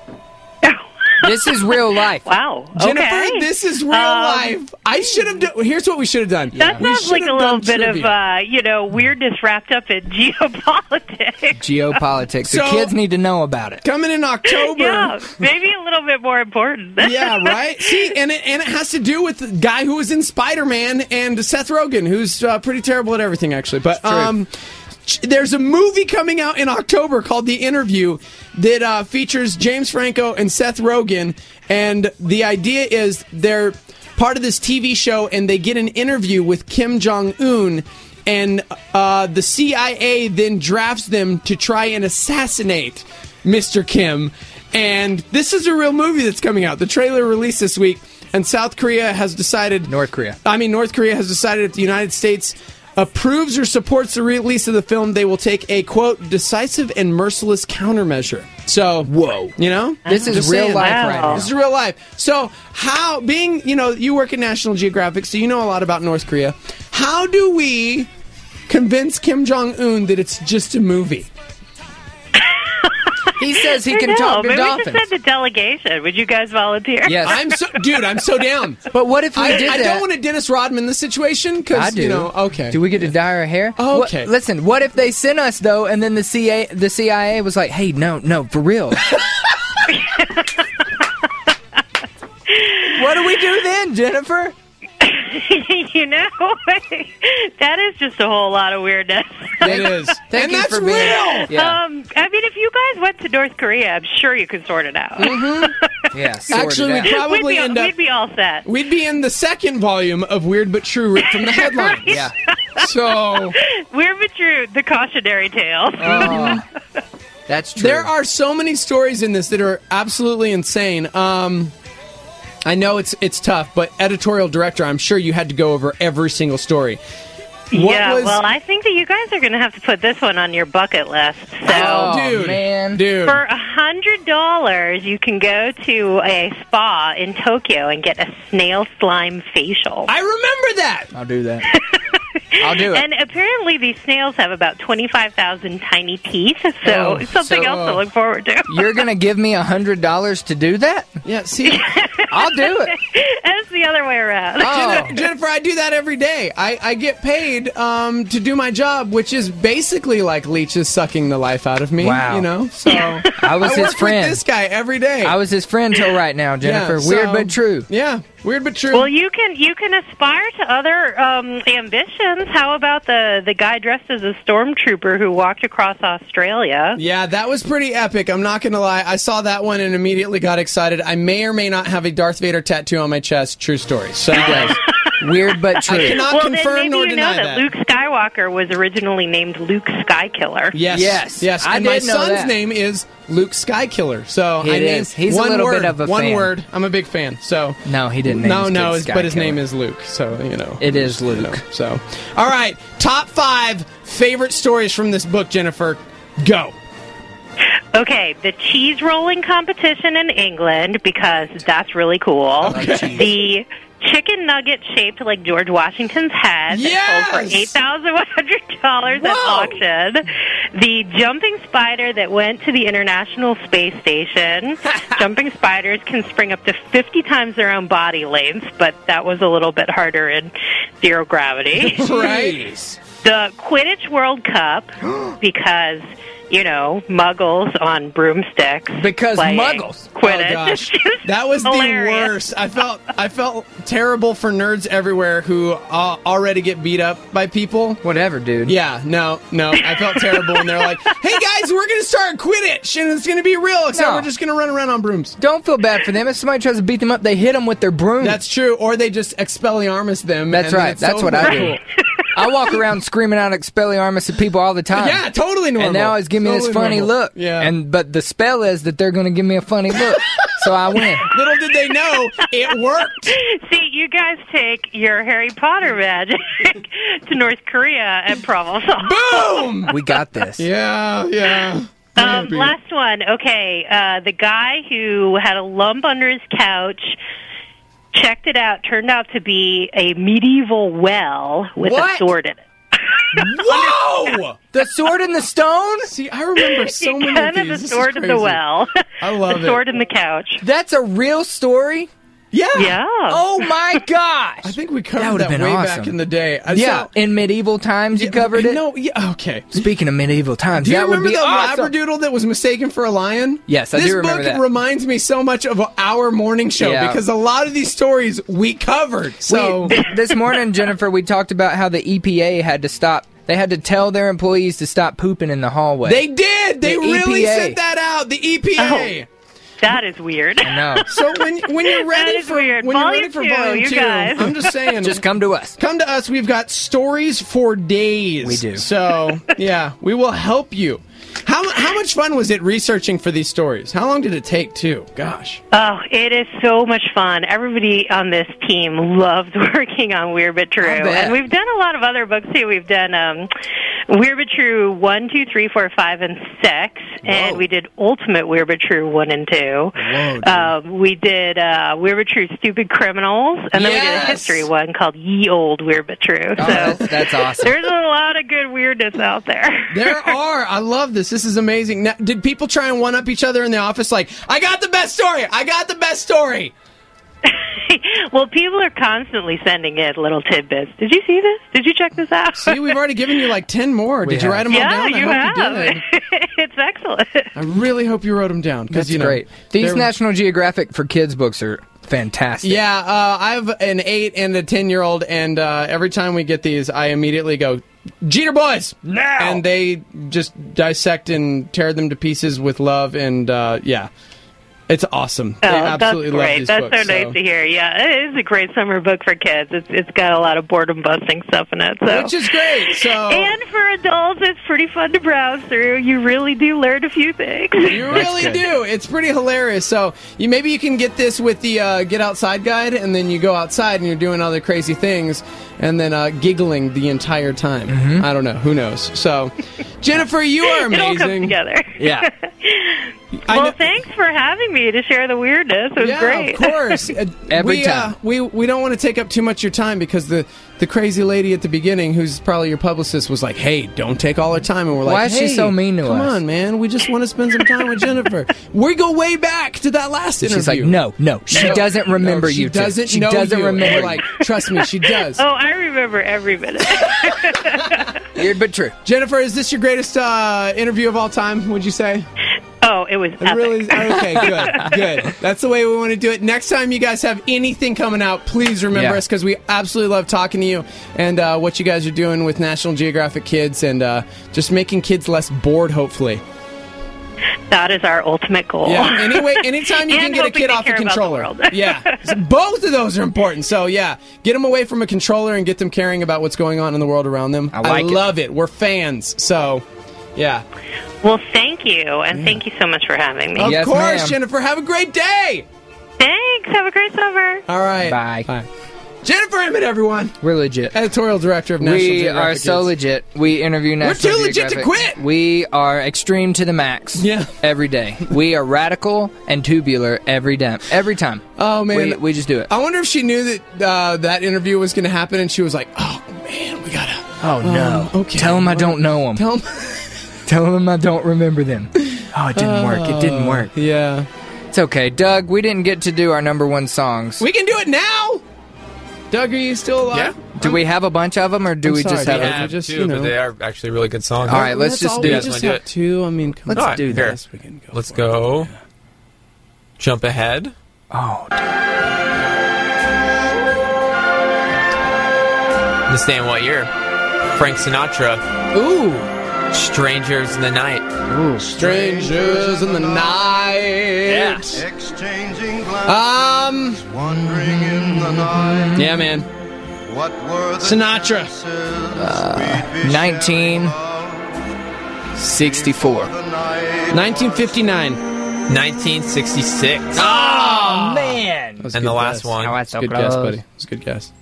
This is real life. Wow. Jennifer, okay. this is real Um, life. I should have done. Here's what we should have done. That We sounds should like a have little done bit trivia. of, uh, you know, weirdness wrapped up in geopolitics. Geopolitics. So- the kids need to know about it. Coming in October. Yeah, maybe a little bit more important. Yeah, right. See, and it and it has to do with the guy who was in Spider-Man and Seth Rogen, who's uh, pretty terrible at everything, actually. But um, ch- there's a movie coming out in October called The Interview that uh, features James Franco and Seth Rogen, and the idea is they're part of this T V show, and they get an interview with Kim Jong Un. And uh, the C I A then drafts them to try and assassinate Mister Kim. And this is a real movie that's coming out. The trailer released this week, and South Korea has decided... North Korea. I mean, North Korea has decided if the United States approves or supports the release of the film, they will take a, quote, decisive and merciless countermeasure. So, Whoa. you know? This is Just real saying. life Wow. right now. This is real life. So, how, being, you know, you work at National Geographic, so you know a lot about North Korea. How do we convince Kim Jong-un that it's just a movie? He says he I can know. talk to Maybe dolphins. we should send a delegation. Would you guys volunteer? Yes. I'm so, dude, I'm so down. But what if we I, did I that? don't want to Dennis Rodman the situation I because do. you know. Okay. Do we get to dye our hair? Oh, okay. What, listen, what if they sent us though, and then the C A, the C I A was like, "Hey, no, no, for real." What do we do then, Jennifer? You know, that is just a whole lot of weirdness. It is. Thank and you that's for being- real. Yeah. Um, I mean, if you guys went to North Korea, I'm sure you could sort it out. Mm-hmm. Yeah. sort Actually, it we out. probably we'd, be, end up. we'd be all set. We'd be in the second volume of Weird But True ripped from the headlines. Yeah. So Weird but true, the cautionary tales. Oh, that's true. there are so many stories in this that are absolutely insane. Um, I know it's it's tough, but editorial director, I'm sure you had to go over every single story. What yeah, was- well, I think that you guys are going to have to put this one on your bucket list. So, Oh, dude, man. dude. for a hundred dollars, you can go to a spa in Tokyo and get a snail slime facial. I remember that. I'll do that. I'll do it. And apparently, these snails have about twenty-five thousand tiny teeth, so Oh, it's something so- else to look forward to. You're gonna give me a hundred dollars to do that? Yeah, see, I'll do it. It's the other way around. Oh, Jennifer, I do that every day. I, I get paid um, to do my job, which is basically like leeches sucking the life out of me. Wow. You know, so I was I his work friend. with this guy every day. I was his friend till right now, Jennifer. Yeah, Weird so- but true. Yeah, weird but true. Well, you can you can aspire to other um, ambitions. How about the the guy dressed as a stormtrooper who walked across Australia? Yeah, that was pretty epic. I'm not going to lie. I saw that one and immediately got excited. I may or may not have a Darth Vader tattoo on my chest. True story. So, Weird but true. I cannot Well, confirm then maybe nor you know deny that, that. Luke Skywalker was originally named Luke Skykiller. Yes, Yes, yes. I And my did know son's that. name is Luke Skykiller. So It I named is. He's a one little word. bit of a one fan. word. I'm a big fan. So No, he didn't name no, his no, kid his- but his Skykiller. name is Luke. So you know, It is Luke. you know, so all right, top five favorite stories from this book, Jennifer. Go. Okay, the cheese rolling competition in England, because that's really cool. Okay. The chicken nugget shaped like George Washington's head that sold for Yes! eight thousand one hundred dollars at Whoa! auction. The jumping spider that went to the International Space Station. Jumping spiders can spring up to fifty times their own body length, but that was a little bit harder in zero gravity. Right. The Quidditch World Cup, because, you know, muggles on broomsticks. Because playing muggles. Quidditch. Oh gosh, that was Hilarious. the worst. I felt I felt terrible for nerds everywhere who uh, already get beat up by people. Whatever, dude. Yeah, no, no, I felt terrible when they're like, "Hey guys, we're gonna start Quidditch, and it's gonna be real, except No. we're just gonna run around on brooms." Don't feel bad for them. If somebody tries to beat them up, they hit them with their broom. That's true, or they just Expelliarmus them. That's and then right. it's That's so what I do. cool. I walk around screaming out Expelliarmus at people all the time. Yeah, totally normal. And they always give me this Totally funny normal. look. Yeah. And but the spell is that they're going to give me a funny look, so I win. Little did they know it worked. See, you guys take your Harry Potter magic to North Korea and problem solve. Boom! We got this. Yeah, yeah. Um, last one. Okay, uh, the guy who had a lump under his couch, checked it out, turned out to be a medieval well with What? a sword in it. Whoa! The sword in the stone? See, I remember so many kind of of these. the This is sword in the crazy. well. I love the it. sword in the couch. That's a real story? Yeah. Yeah. Oh my gosh. I think we covered That that, would've been way awesome. back in the day. I Yeah, saw- in medieval times you Yeah, covered it? No, yeah, okay. Speaking of medieval times, Do you that would remember be the awesome. Labradoodle that was mistaken for a lion? Yes, I this do remember book that. reminds me so much of our morning show Yeah. because a lot of these stories we covered. So We- th- this morning, Jennifer, we talked about how the E P A had to stop. They had to tell their employees to stop pooping in the hallway. they did. They The really E P A. sent that out. The E P A. That is weird. No. So when when you're ready That is for weird. when you're Volume ready for two, volume you two, guys. I'm just saying. Just come to us. Come to us. We've got stories for days. We do. So, yeah, we will help you. How how much fun was it researching for these stories? How long did it take, too? Gosh. Oh, it is so much fun. Everybody on this team loved working on Weird But True. I bet. And we've done a lot of other books, too. We've done um, Weird But True one, two, three, four, five, and six, and we did Ultimate Weird But True one and two. Whoa, um, we did uh, Weird But True Stupid Criminals, and then Yes! we did a history one called Ye Old Weird But True. Oh, so that's, that's awesome. there's a lot of good weirdness out there. There are. I love this. This is amazing. Now, did people try and one up each other in the office? Like, I got the best story. I got the best story. Well, people are constantly sending in little tidbits. Did you see this? Did you check this out? See, we've already given you like ten more. We Did you have. write them all yeah, down? I you hope have. you did. It's excellent. I really hope you wrote them down. That's you know, great. These they're- National Geographic for Kids books are fantastic. Yeah, uh, I have an eight and a ten-year-old, and uh, every time we get these, I immediately go, Jeter Boys! Now! And they just dissect and tear them to pieces with love, and uh, yeah. It's awesome. Oh, they absolutely that's love great. these That's books. so nice to hear. Yeah, it is a great summer book for kids. It's it's got a lot of boredom busting stuff in it. So. Which is great. So And for adults, it's pretty fun to browse through. You really do learn a few things. You really do. It's pretty hilarious. So you maybe you can get this with the uh, Get Outside guide, and then you go outside and you're doing other crazy things, and then uh, giggling the entire time. Mm-hmm. I don't know. Who knows? So, Jennifer, you are amazing. It all comes together. Yeah. Well, thanks for having me to share the weirdness. It was yeah, great. of course. Uh, Every we, time. Uh, we we don't want to take up too much of your time because the, the crazy lady at the beginning, who's probably your publicist, was like, "Hey, don't take all our time." And we're like, Why is hey, she so mean to come us? on, man. We just want to spend some time with Jennifer. We go way back to that last interview. She's like, no, no. She No, doesn't remember no, she you two. Doesn't She know doesn't you. remember We're you. like, trust me, she does. Oh, I remember every minute. Weird but true. Jennifer, is this your greatest uh, interview of all time, would you say? Oh, it was epic. Really? Okay, good, good. That's the way we want to do it. Next time you guys have anything coming out, please remember Yeah. us because we absolutely love talking to you and uh, what you guys are doing with National Geographic Kids and uh, just making kids less bored, hopefully. That is our ultimate goal. Yeah. Anyway, anytime you can And get a hoping kid they off a care about the controller. world. Yeah. So both of those are important. So, yeah, get them away from a controller and get them caring about what's going on in the world around them. I like it. love it. We're fans. So, yeah. Well, thank you, and thank you so much for having me. Of Yes, course, ma'am. Jennifer. Have a great day. Thanks. Have a great summer. All right. Bye. Bye. Jennifer Emmett, everyone. We're legit. Editorial Director of National We Geographic are so Kids. legit. We interview National too legit to Geographic. quit. We are extreme to the max. Yeah. Every day. We are radical and tubular every day. Every time. Oh, man. We, we just do it. I wonder if she knew that uh, that interview was going to happen and she was like, oh, man, we got to... Oh, no. Um, okay. Tell him I don't know him. Tell him... Tell him I don't remember them. Oh, it didn't work. It didn't work. Yeah. It's okay. Doug, we didn't get to do our number one songs. We can do it now. Doug, are you still alive? Yeah. do we have a bunch of them, or do I'm we sorry, just Doug. have We a... have just, two, you know. but they are actually really good songs. All right, let's That's just all do we it. You guys just wanna do have it? two. I mean, come Let's on. All right, do here. this. We can go Let's for it. go. Jump ahead. Oh, This day in what year? Frank Sinatra. Ooh. Strangers in the Night. ooh. Strangers in the night. Yeah. Exchanging Um. wandering in the night. Yeah, man. What were the Sinatra. nineteen sixty-four. nineteen fifty-nine. nineteen sixty-six. Oh, man. That was a And good the last guess. one. Oh, that's so Good close. guess, buddy. It's a good guess.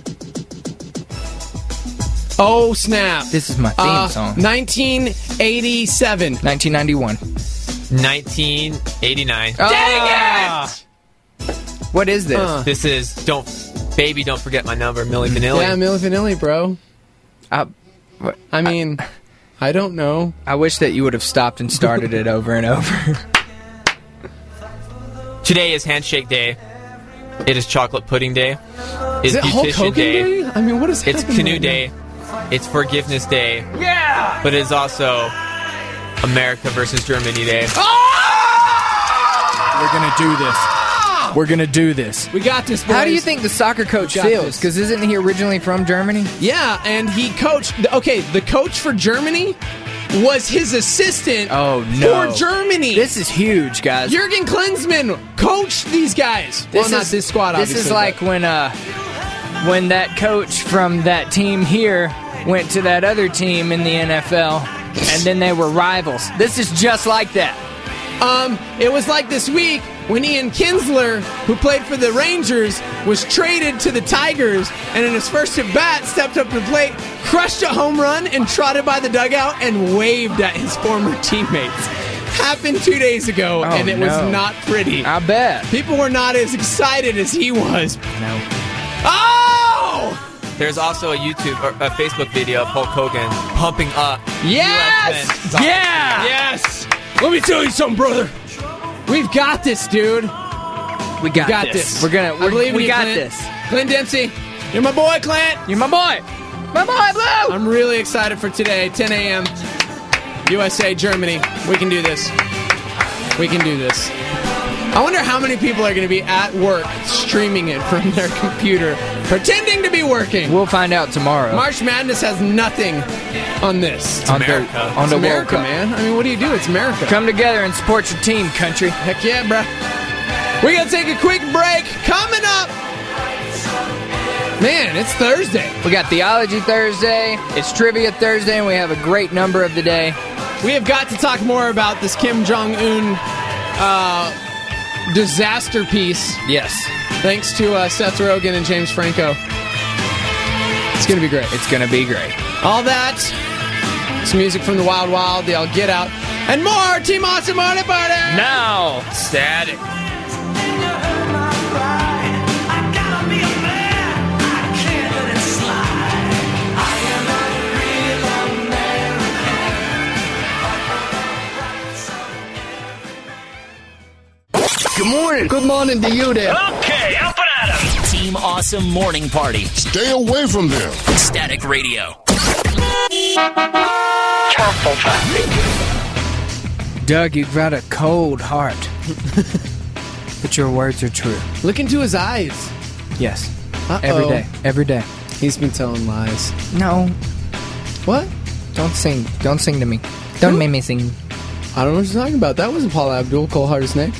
Oh, snap. This is my theme Uh, song. nineteen eighty-seven. nineteen ninety-one. nineteen eighty-nine. Dang it! What is this? Uh. This is Don't Baby Don't Forget My Number, Milli Vanilli. Yeah, Milli Vanilli, bro. I, what- I mean, I don't know. I wish that you would have stopped and started it over and over. Today is Handshake Day. It is Chocolate Pudding Day. It's Is it Hulk Beautician Hogan Day. Day? I mean, what is It's happening Canoe right now? Day. It's Forgiveness Day. Yeah! But it is also America versus Germany Day. We're gonna do this. We're gonna do this. We got this, boys. How do you think the soccer coach We got feels? this. Because isn't he originally from Germany? Yeah, and he coached. Okay, the coach for Germany was his assistant Oh no! for Germany. This is huge, guys. Jurgen Klinsmann coached these guys. This well, not is- this squad. This obviously, is like but- when uh, when that coach from that team here went to that other team in the N F L, and then they were rivals. This is just like that. Um, it was like this week when Ian Kinsler, who played for the Rangers, was traded to the Tigers, and in his first at bat, stepped up to the plate, crushed a home run and trotted by the dugout and waved at his former teammates. Happened two days ago, Oh, and it no. was not pretty. I bet. People were not as excited as he was. No. Oh! There's also a YouTube or a Facebook video of Hulk Hogan pumping up. Yes! U S men. Yeah! Yes! Let me tell you something, brother. We've got this, dude. We got, got this. this. We're gonna. I We're, believe in we you, got Clint. this. Clint Dempsey, you're my boy, Clint. You're my boy. My boy, Blue. I'm really excited for today, ten a.m. U S A, Germany. We can do this. We can do this. I wonder how many people are going to be at work streaming it from their computer, pretending to be working. We'll find out tomorrow. March Madness has nothing on this. It's on America. The, on It's the America, World Cup. man. I mean, what do you do? It's America. Come together and support your team, country. Heck yeah, bruh. We're going to take a quick break. Coming up. Man, it's Thursday. We got Theology Thursday. It's Trivia Thursday, and we have a great number of the day. We have got to talk more about this Kim Jong-un uh, disaster piece. Yes. Thanks to uh, Seth Rogen and James Franco. It's going to be great. It's going to be great. All that. Some music from the Wild Wild, the I'll Get Out, and more Team Awesome Morning Party! Now. Static. Good morning. Good morning to you there. Okay, up and at 'em. Team Awesome Morning Party. Stay away from them. Static Radio. Doug, you've got a cold heart. But your words are true. Look into his eyes. Yes. Uh-oh. Every day. Every day. He's been telling lies. No. What? Don't sing. Don't sing to me. Don't Who? make me sing. I don't know what you're talking about. That wasn't Paula Abdul, Cole Harder's name.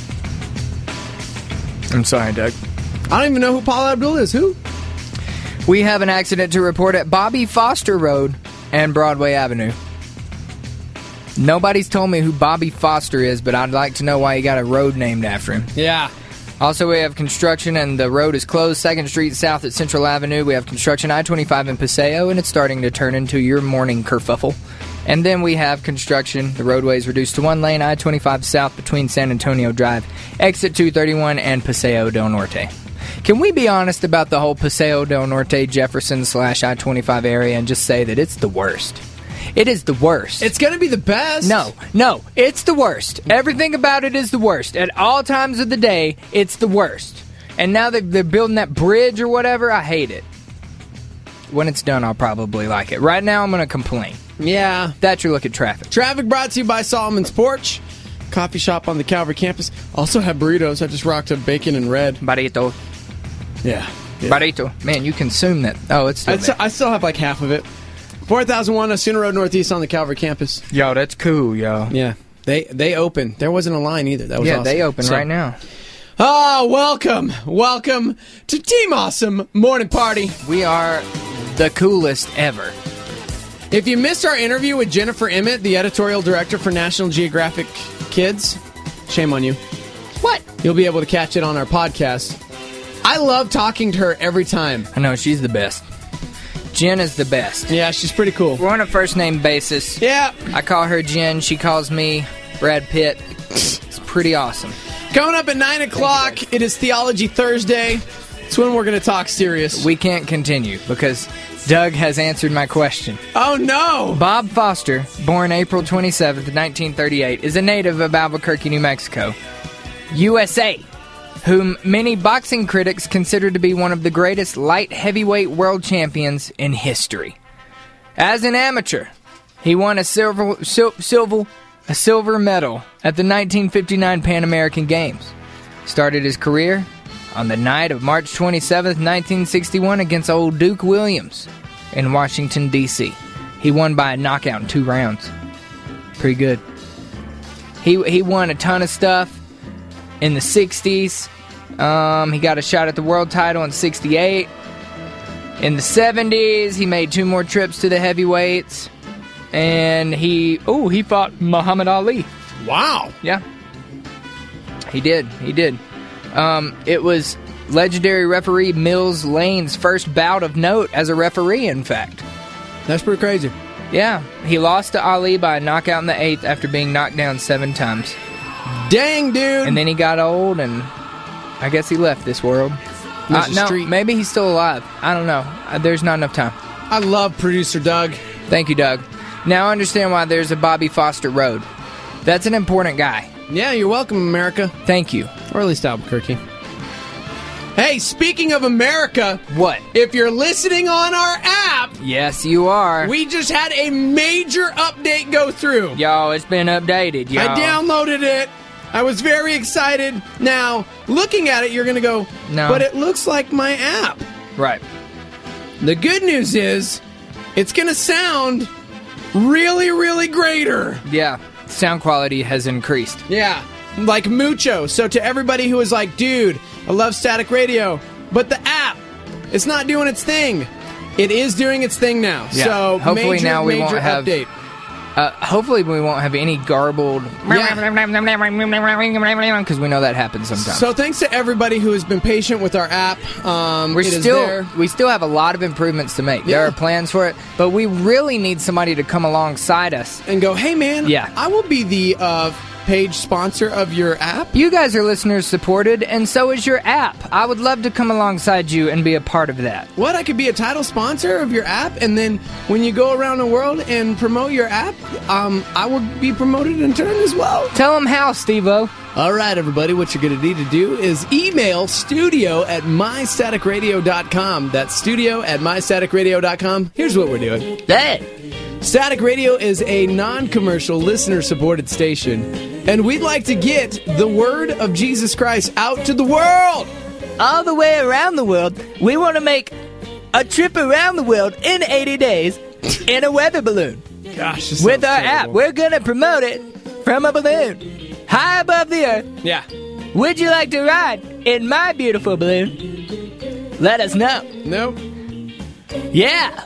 I'm sorry, Doug. I don't even know who Paula Abdul is. Who? We have an accident to report at Bobby Foster Road and Broadway Avenue. Nobody's told me who Bobby Foster is, but I'd like to know why he got a road named after him. Yeah. Also, we have construction, and the road is closed. second Street South at Central Avenue. We have construction I twenty-five in Paseo, and it's starting to turn into your morning kerfuffle. And then we have construction. The roadway is reduced to one lane, I twenty-five South between San Antonio Drive, exit two thirty-one, and Paseo del Norte. Can we be honest about the whole Paseo del Norte, Jefferson slash I twenty-five area and just say that it's the worst? It is the worst. It's going to be the best. No, no, it's the worst. Everything about it is the worst. At all times of the day, it's the worst. And now that they're building that bridge or whatever, I hate it. When it's done, I'll probably like it. Right now, I'm going to complain. Yeah. That's your look at traffic. Traffic brought to you by Solomon's Porch, coffee shop on the Calvary campus. Also have burritos. I just rocked a bacon and red. Barito. Yeah. yeah. Barito. Man, you consume that. Oh, it's still I, there. st- I still have like half of it. four thousand one Osuna Road Northeast on the Calvary campus. Yo, that's cool, yo. Yeah. They they open. There wasn't a line either. That was yeah, awesome. they open So- right now. Ah, welcome. Welcome to Team Awesome Morning Party. We are the coolest ever. If you missed our interview with Jennifer Emmett, the editorial director for National Geographic Kids, shame on you. What? You'll be able to catch it on our podcast. I love talking to her every time. I know, she's the best. Jen is the best. Yeah, she's pretty cool. We're on a first name basis. Yeah. I call her Jen. She calls me Brad Pitt. It's pretty awesome. Coming up at nine o'clock, it is Theology Thursday. It's when we're going to talk serious. We can't continue because Doug has answered my question. Oh, no! Bob Foster, born April twenty-seventh, nineteen thirty-eight, is a native of Albuquerque, New Mexico, U S A, whom many boxing critics consider to be one of the greatest light heavyweight world champions in history. As an amateur, he won a silver, sil- silver, a silver medal at the nineteen fifty-nine Pan American Games. Started his career on the night of March twenty-seventh, nineteen sixty-one against old Duke Williams in Washington, D C He won by a knockout in two rounds. Pretty good. He he won a ton of stuff in the sixties. Um, he got a shot at the world title in sixty-eight. In the seventies, he made two more trips to the heavyweights. And he, oh, he fought Muhammad Ali. Wow. Yeah. He did. He did. Um, it was legendary referee Mills Lane's first bout of note as a referee, in fact. That's pretty crazy. Yeah, he lost to Ali by a knockout in the eighth after being knocked down seven times. Dang, dude. And then he got old, and I guess he left this world. Uh, no, street. maybe he's still alive. I don't know. Uh, there's not enough time. I love producer Doug. Thank you, Doug. Now I understand why there's a Bobby Foster Road. That's an important guy. Yeah, you're welcome, America. Thank you. Or at least Albuquerque. Hey, speaking of America, what? If you're listening on our app, yes, you are. We just had a major update go through. Y'all, it's been updated, y'all. I downloaded it. I was very excited. Now, looking at it, you're going to go, no. But it looks like my app. Right. The good news is, it's going to sound really, really greater. Yeah. Sound quality has increased. Yeah. Like mucho. So to everybody who is like, dude, I love static radio, but the app, it's not doing its thing. It is doing its thing now. Yeah. So hopefully major, now we major won't have, update. Uh, hopefully we won't have any garbled, because we know that happens sometimes. So thanks to everybody who has been patient with our app. Um, We're it is still there. we still have a lot of improvements to make. Yeah. There are plans for it, but we really need somebody to come alongside us and go, hey man, yeah, I will be the uh, page sponsor of your app. You guys are listeners supported, and so is your app. I would love to come alongside you and be a part of that. What? I could be a title sponsor of your app, and then when you go around the world and promote your app, um, I will be promoted in turn as well. Tell them how, Steve-O. All right, everybody, what you're going to need to do is email studio at my static radio dot com. That's studio at my static radio dot com. Here's what we're doing. Hey! Static Radio is a non-commercial, listener-supported station, and we'd like to get the word of Jesus Christ out to the world! All the way around the world. We want to make a trip around the world in eighty days in a weather balloon. Gosh, this with our sounds app, terrible. we're going to promote it from a balloon high above the earth. Yeah. Would you like to ride in my beautiful balloon? Let us know. Nope. Yeah.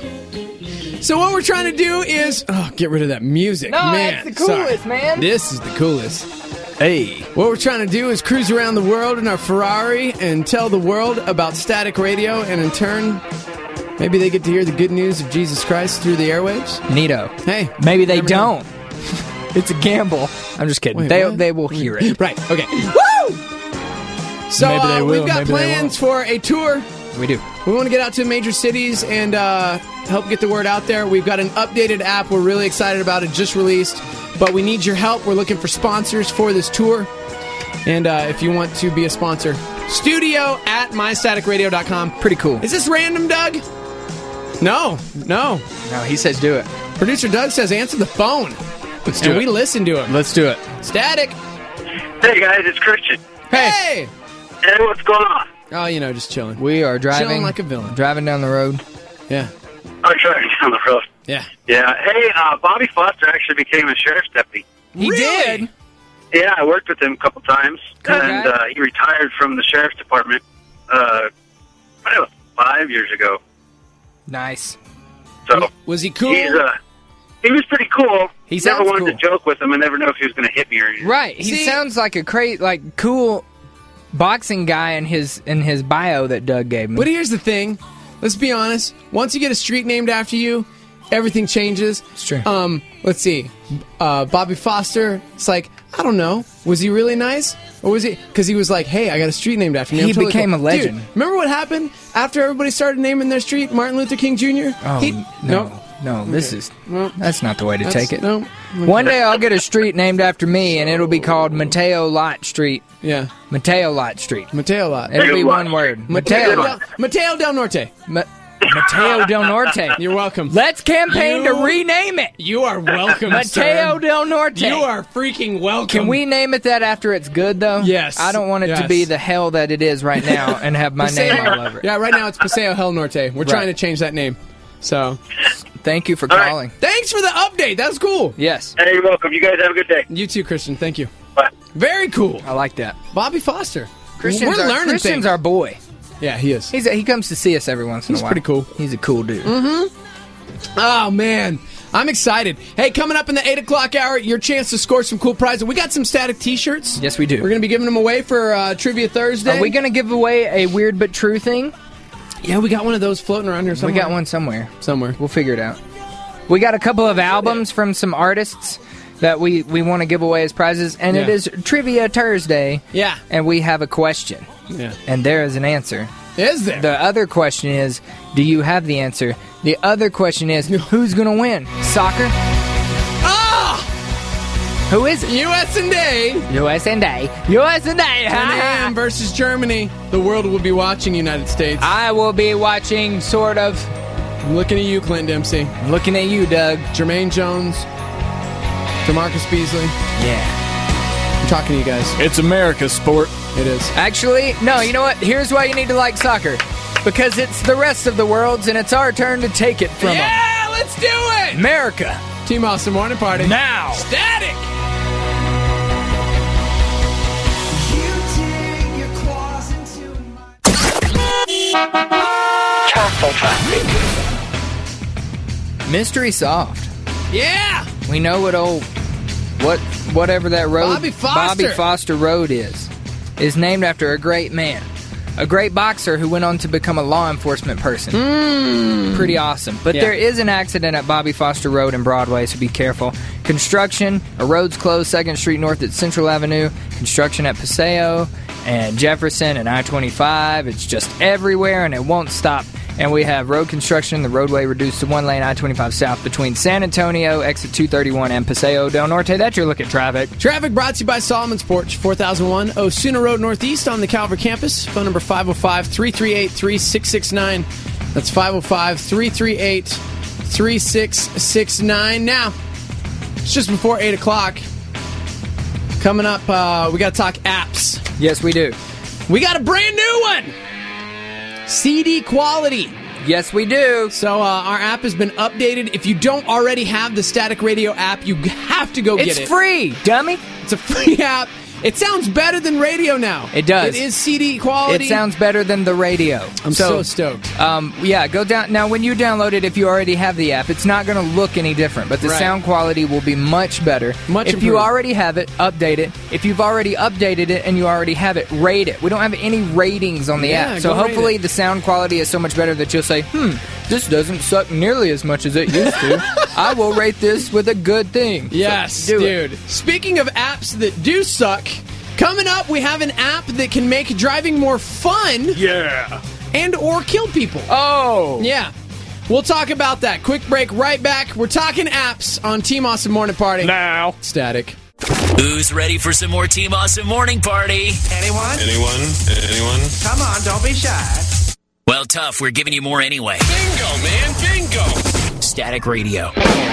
So what we're trying to do is... Oh, get rid of that music. No, man, that's the coolest, sorry. man. This is the coolest. Hey. What we're trying to do is cruise around the world in our Ferrari and tell the world about static radio, and in turn, maybe they get to hear the good news of Jesus Christ through the airwaves. Neato. Hey. Maybe they don't. It's a gamble. I'm just kidding. Wait, they what? they will hear it. Right, okay. Woo! So Maybe they uh, will, we've got maybe they plans for a tour. We do. We want to get out to major cities and uh, help get the word out there. We've got an updated app. We're really excited about it. Just released. But we need your help. We're looking for sponsors for this tour. And uh, if you want to be a sponsor, studio at my static radio dot com. Pretty cool. Is this random, Doug? No. No. No, he says do it. Producer Doug says answer the phone. Let's do and it. we listen to him. Let's do it. Static. Hey, guys, it's Christian. Hey. Hey, what's going on? Oh, you know, just chilling. We are driving Chilling like a villain. Driving down the road. Yeah. I'm driving down the road. Yeah. Yeah. Hey, uh, Bobby Foster actually became a sheriff's deputy. He Really? did. Yeah, I worked with him a couple times, Cool and guy. uh, he retired from the sheriff's department uh, what, five years ago. Nice. So Was he cool? he's uh, he was pretty cool. He Never sounds wanted cool. to joke with him. I never know if he was going to hit me or anything. Right. He See- sounds like a cra- like cool boxing guy in his in his bio that Doug gave me. But here's the thing. Let's be honest. Once you get a street named after you, everything changes. It's true. Um, let's see. Uh, Bobby Foster, it's like, I don't know. Was he really nice? Or was he... Because he was like, hey, I got a street named after me. He I'm totally became cool. a legend. Dude, remember what happened after everybody started naming their street Martin Luther King Junior? Oh, He- no. Nope. No, this Okay. is... Well, That's not the way to that's- take it. No. One day I'll get a street named after me, and it'll be called Mateo Lot Street. Yeah. Mateo Lot Street. Mateo Lot. It'll be Mateo one Lot word. Mateo Mateo del, Lot. Mateo del Norte. Ma- Mateo Del Norte. You're welcome. Let's campaign You- to rename it. You are welcome, Mateo sir. Del Norte. You are freaking welcome. Can we name it that after it's good, though? Yes. I don't want it to Yes. be the hell that it is right now and have my name all over it. Yeah, right now it's Paseo Hell Norte. We're trying to change that name. So, Thank you for All right. calling. thanks for the update. That was cool. Yes. Hey, you're welcome. You guys have a good day. You too, Christian. Thank you. Bye. Very cool. I like that. Bobby Foster. Christian's We're our, learning Christian's things. our boy. Yeah, he is. He's a, he comes to see us every once in He's a while. pretty cool. He's a cool dude. Oh, man. I'm excited. Hey, coming up in the eight o'clock hour, your chance to score some cool prizes. We got some static T-shirts. Yes, we do. We're going to be giving them away for uh, Trivia Thursday. Are we going to give away a weird but true thing? Yeah, we got one of those floating around here somewhere. We got one somewhere. Somewhere. We'll figure it out. We got a couple of albums from some artists that we, we want to give away as prizes, and Yeah. it is Trivia Thursday. Yeah. And we have a question. Yeah. And there is an answer. Is there? The other question is, do you have the answer? The other question is, who's going to win? Soccer? Ah! Who is it? U S and A. U S and A. U S and A. ten a.m. versus Germany. The world will be watching United States. I will be watching, sort of. I'm looking at you, Clint Dempsey. I'm looking at you, Doug. Jermaine Jones. DeMarcus Beasley. Yeah. I'm talking to you guys. It's America's sport. It is. Actually, no, you know what? Here's why you need to like soccer. Because it's the rest of the world's, and it's our turn to take it from them. Yeah, let's do it! America. Team Awesome Morning Party. Now. Static! Mystery solved. Yeah! We know what old, what, whatever that road, Bobby Foster. Bobby Foster Road is, is named after a great man. A great boxer who went on to become a law enforcement person. Mm. Pretty awesome. But Yeah. there is an accident at Bobby Foster Road and Broadway, so be careful. Construction, a road's closed second Street North at Central Avenue. Construction at Paseo and Jefferson and I twenty-five. It's just everywhere, and it won't stop. And we have road construction, the roadway reduced to one lane, I twenty-five south between San Antonio, exit two thirty-one, and Paseo del Norte. That's your look at traffic. Traffic brought to you by Solomon's Porch, four thousand one Osuna Road Northeast on the Calvert campus. Phone number five oh five, three three eight, three six six nine. That's five oh five, three three eight, three six six nine. Now, it's just before eight o'clock. Coming up, uh, we got to talk apps. Yes, we do. We got a brand new one! C D quality. Yes, we do. So uh, our app has been updated. If you don't already have the Static Radio app, you have to go It's get it. It's free, dummy. It's a free app. It sounds better than radio now. It does. It is C D quality. It sounds better than the radio. I'm so, so stoked. Um, yeah, go down. Now, when you download it, if you already have the app, it's not going to look any different, but the Right. sound quality will be much better. Much If improved. you already have it, update it. If you've already updated it and you already have it, rate it. We don't have any ratings on the Yeah, app, so go rate hopefully it. the sound quality is so much better that you'll say, hmm, this doesn't suck nearly as much as it used to. I will rate this with a good thing. Yes, So, do it. dude. Speaking of apps that do suck, coming up, we have an app that can make driving more fun. Yeah. And or kill people. Oh. Yeah. We'll talk about that. Quick break, right back. We're talking apps on Team Awesome Morning Party. Now. Static. Who's ready for some more Team Awesome Morning Party? Anyone? Anyone? Anyone? Come on, don't be shy. Well, tough. We're giving you more anyway. Bingo, man, bingo! Static Radio.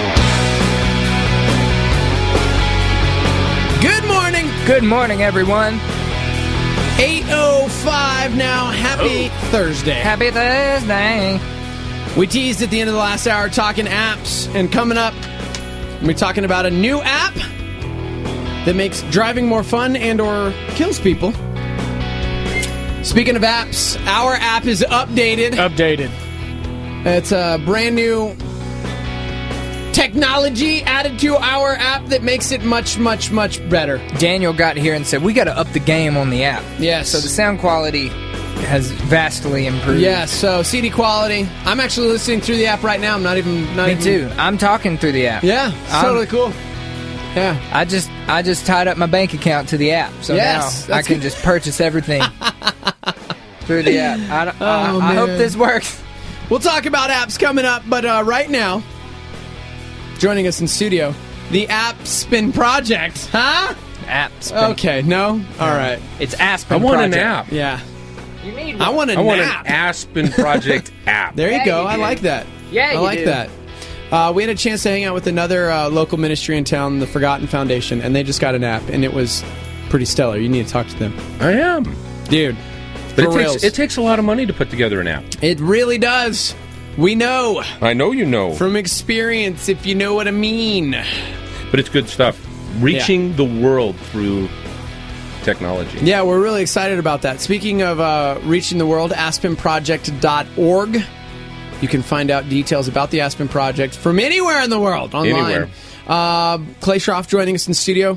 Good morning. Good morning, everyone. eight oh five now. Happy Thursday. Happy Thursday. We teased at the end of the last hour talking apps, and coming up, we're talking about a new app that makes driving more fun and or kills people. Speaking of apps, our app is updated. Updated. It's a brand new technology added to our app that makes it much, much, much better. Daniel got here and said, we got to up the game on the app. Yes. So the sound quality has vastly improved. Yes, so C D quality. I'm actually listening through the app right now. I'm not even... Not Me even, too. I'm talking through the app. Yeah, it's I'm- totally cool. Yeah. I just I just tied up my bank account to the app, so Yes, now I that's can good. just purchase everything through the app. I, don't- I- Oh, I hope man. this works. We'll talk about apps coming up, but uh, right now, joining us in studio, the App Spin Project. Huh? App spin. Okay, no? All right. It's Aspen I want Project. an app. Yeah. You need I one. want a I want nap. an Aspen Project app. There you Yeah, go. you I do. like that. Yeah, I you like do. that. Uh, we had a chance to hang out with another uh, local ministry in town, the Forgotten Foundation, and they just got an app, and it was pretty stellar. You need to talk to them. I am. Dude, But for it reals. takes, it takes a lot of money to put together an app. It really does. We know I know you know. from experience, if you know what I mean. But it's good stuff. Reaching the world through technology. Yeah, we're really excited about that. Speaking of uh, reaching the world, aspen project dot org. You can find out details about the Aspen Project from anywhere in the world online. Anywhere. Uh, Clay Schroff joining us in studio.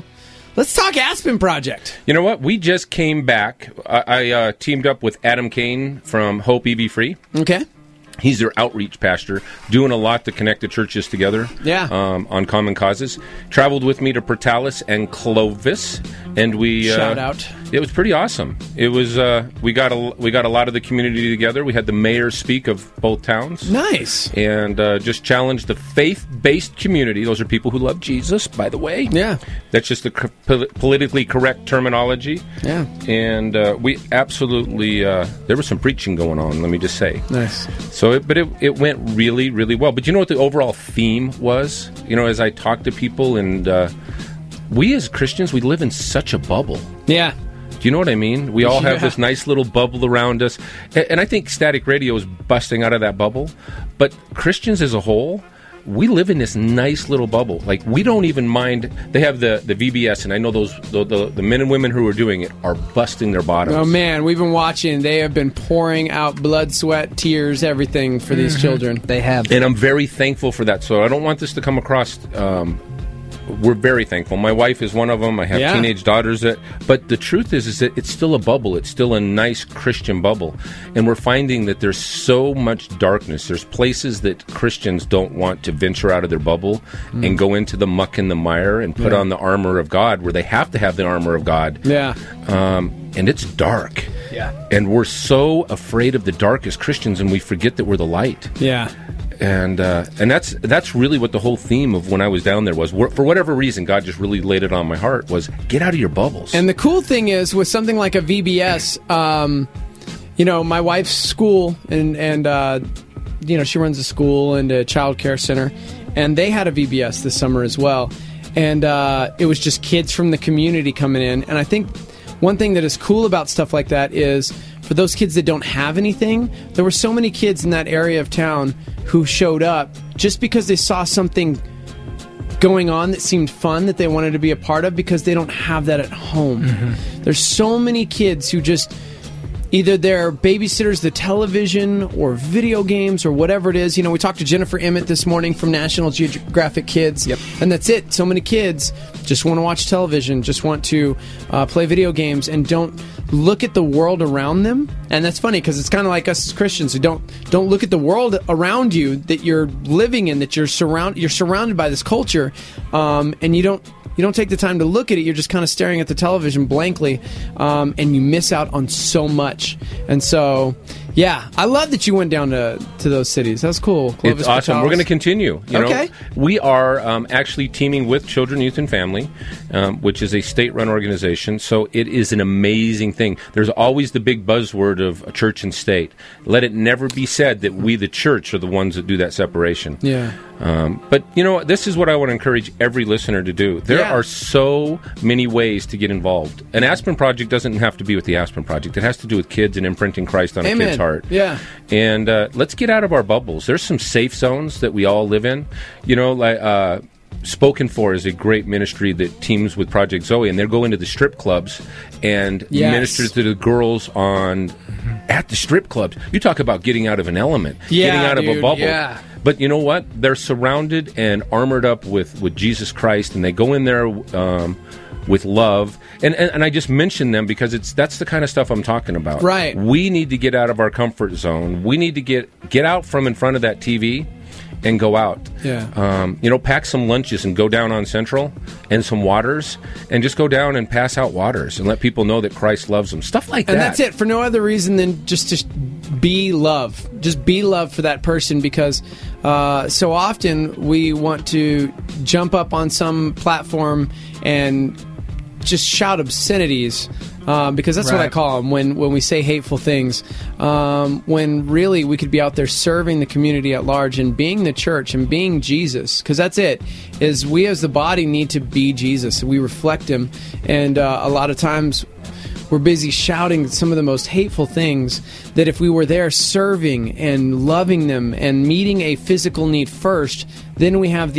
let's talk Aspen Project. You know what? We just came back. I, I uh, teamed up with Adam Kane from Hope E V Free. Okay. He's their outreach pastor, doing a lot to connect the churches together. Yeah. Um, on common causes. Traveled with me to Portales and Clovis, and we Shout uh, out. It was pretty awesome. It was uh, we got a we got a lot of the community together. We had the mayor speak of both towns. Nice. And uh, just challenged the faith-based community. Those are people who love Jesus, by the way. Yeah. That's just the co- pol- politically correct terminology. Yeah. And uh, we absolutely uh, there was some preaching going on. Let me just say. Nice. So, it, but it it went really really well. But you know what the overall theme was? You know, as I talked to people, and uh, we as Christians, we live in such a bubble. Yeah. Do you know what I mean? We all have Yeah. this nice little bubble around us. A- And I think Static Radio is busting out of that bubble. But Christians as a whole, we live in this nice little bubble. Like, we don't even mind. They have the, the V B S, and I know those the, the, the men and women who are doing it are busting their bottoms. Oh, man, we've been watching. They have been pouring out blood, sweat, tears, everything for these Mhm. children. They have. And I'm very thankful for that. So I don't want this to come across... Um, we're very thankful. My wife is one of them. I have Yeah. teenage daughters. That, but the truth is, is that it's still a bubble. It's still a nice Christian bubble. And we're finding that there's so much darkness. There's places that Christians don't want to venture out of their bubble Mm. and go into the muck and the mire and put Yeah. on the armor of God, where they have to have the armor of God. Yeah. Um, and it's dark. Yeah. And we're so afraid of the dark as Christians, and we forget that we're the light. Yeah. And uh, and that's that's really what the whole theme of when I was down there was. For whatever reason, God just really laid it on my heart, was get out of your bubbles. And the cool thing is, with something like a V B S, um, you know, my wife's school, and, and uh, you know, she runs a school and a child care center, and they had a V B S this summer as well. And uh, it was just kids from the community coming in. And I think one thing that is cool about stuff like that is, for those kids that don't have anything, there were so many kids in that area of town who showed up just because they saw something going on that seemed fun that they wanted to be a part of, because they don't have that at home. Mm-hmm. There's so many kids who just, either they're babysitters, the television, or video games, or whatever it is. You know, we talked to Jennifer Emmett this morning from National Geographic Kids, Yep. and that's it. So many kids just want to watch television, just want to uh, play video games, and don't look at the world around them. And that's funny, because it's kind of like us as Christians who don't don't look at the world around you that you're living in, that you're surround you're surrounded by this culture, um, and you don't. You don't take the time to look at it. You're just kind of staring at the television blankly, um, and you miss out on so much. And so, yeah, I love that you went down to, to those cities. That's cool. Clovis, It's awesome. Portales. We're going to continue. You Okay. know, we are um, actually teaming with Children, Youth, and Family, um, which is a state-run organization. So it is an amazing thing. There's always the big buzzword of a church and state. Let it never be said that we, the church, are the ones that do that separation. Yeah. Um, but, you know, this is what I want to encourage every listener to do. There Yeah. are so many ways to get involved. An Aspen Project doesn't have to be with the Aspen Project. It has to do with kids and imprinting Christ on Amen. a kid's heart. Yeah. And uh, let's get out of our bubbles. There's some safe zones that we all live in. You know, like uh, Spoken For is a great ministry that teams with Project Zoe, and they'll go into the strip clubs and Yes. minister to the girls on at the strip clubs. You talk about getting out of an element, Yeah, getting out of a dude, bubble. yeah. But you know what? They're surrounded and armored up with, with Jesus Christ, and they go in there um, with love. And, and and I just mention them because it's that's the kind of stuff I'm talking about. Right. We need to get out of our comfort zone. We need to get get out from in front of that T V and go out. Yeah. Um, you know, pack some lunches and go down on Central and some waters, and just go down and pass out waters and let people know that Christ loves them. Stuff like And that. that's it, for no other reason than just to be love. Just be love for that person, because uh, so often we want to jump up on some platform and just shout obscenities, uh, because that's what I Right. call them when, when we say hateful things, um, when really we could be out there serving the community at large and being the church and being Jesus, because that's it, is we as the body need to be Jesus. We reflect him, and uh, a lot of times we're busy shouting some of the most hateful things, that if we were there serving and loving them and meeting a physical need first, then we have the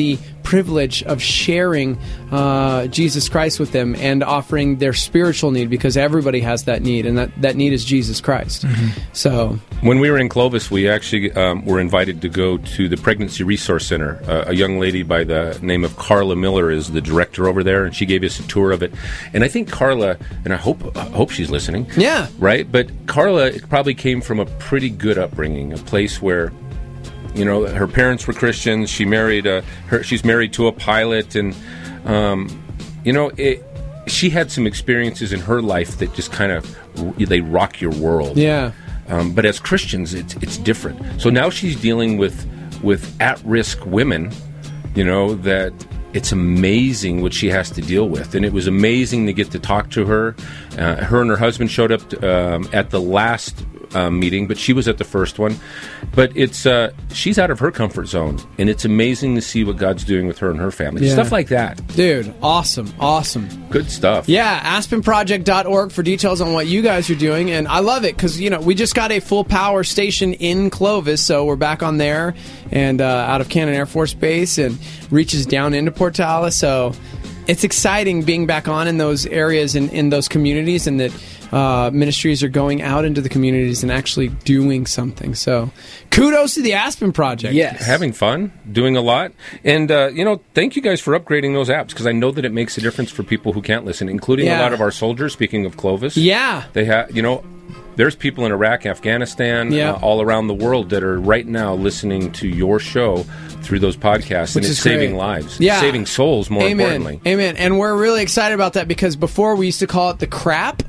privilege of sharing uh, Jesus Christ with them and offering their spiritual need, because everybody has that need, and that, that need is Jesus Christ. Mm-hmm. So when we were in Clovis, we actually um, were invited to go to the Pregnancy Resource Center. Uh, a young lady by the name of Carla Miller is the director over there, and she gave us a tour of it. And I think Carla, and I hope I hope she's listening. Yeah. Right? But Carla probably came from a pretty good upbringing, a place where, you know, her parents were Christians. She married a, her. She's married to a pilot, and um, you know, it, she had some experiences in her life that just kind of they rock your world. Yeah. Um, but as Christians, it's it's different. So now she's dealing with with at-risk women. You know, that it's amazing what she has to deal with, and it was amazing to get to talk to her. Uh, her and her husband showed up um, at the last Um, meeting, but she was at the first one. But it's uh, she's out of her comfort zone, and it's amazing to see what God's doing with her and her family. Yeah. Stuff like that. Dude, awesome, awesome. Good stuff. Yeah, aspen project dot org for details on what you guys are doing, and I love it because, you know, we just got a full power station in Clovis, so we're back on there and uh, out of Cannon Air Force Base and reaches down into Portales, so it's exciting being back on in those areas and in those communities, and that Uh, ministries are going out into the communities and actually doing something. So kudos to the Aspen Project. Yes. Having fun, doing a lot. And, uh, you know, thank you guys for upgrading those apps, because I know that it makes a difference for people who can't listen, including Yeah. a lot of our soldiers, speaking of Clovis. Yeah. They have, you know, there's people in Iraq, Afghanistan, Yeah. uh, all around the world that are right now listening to your show through those podcasts, Which and it's is great. saving lives. Yeah. Saving souls, more Amen. importantly. Amen. And we're really excited about that, because before we used to call it the crap.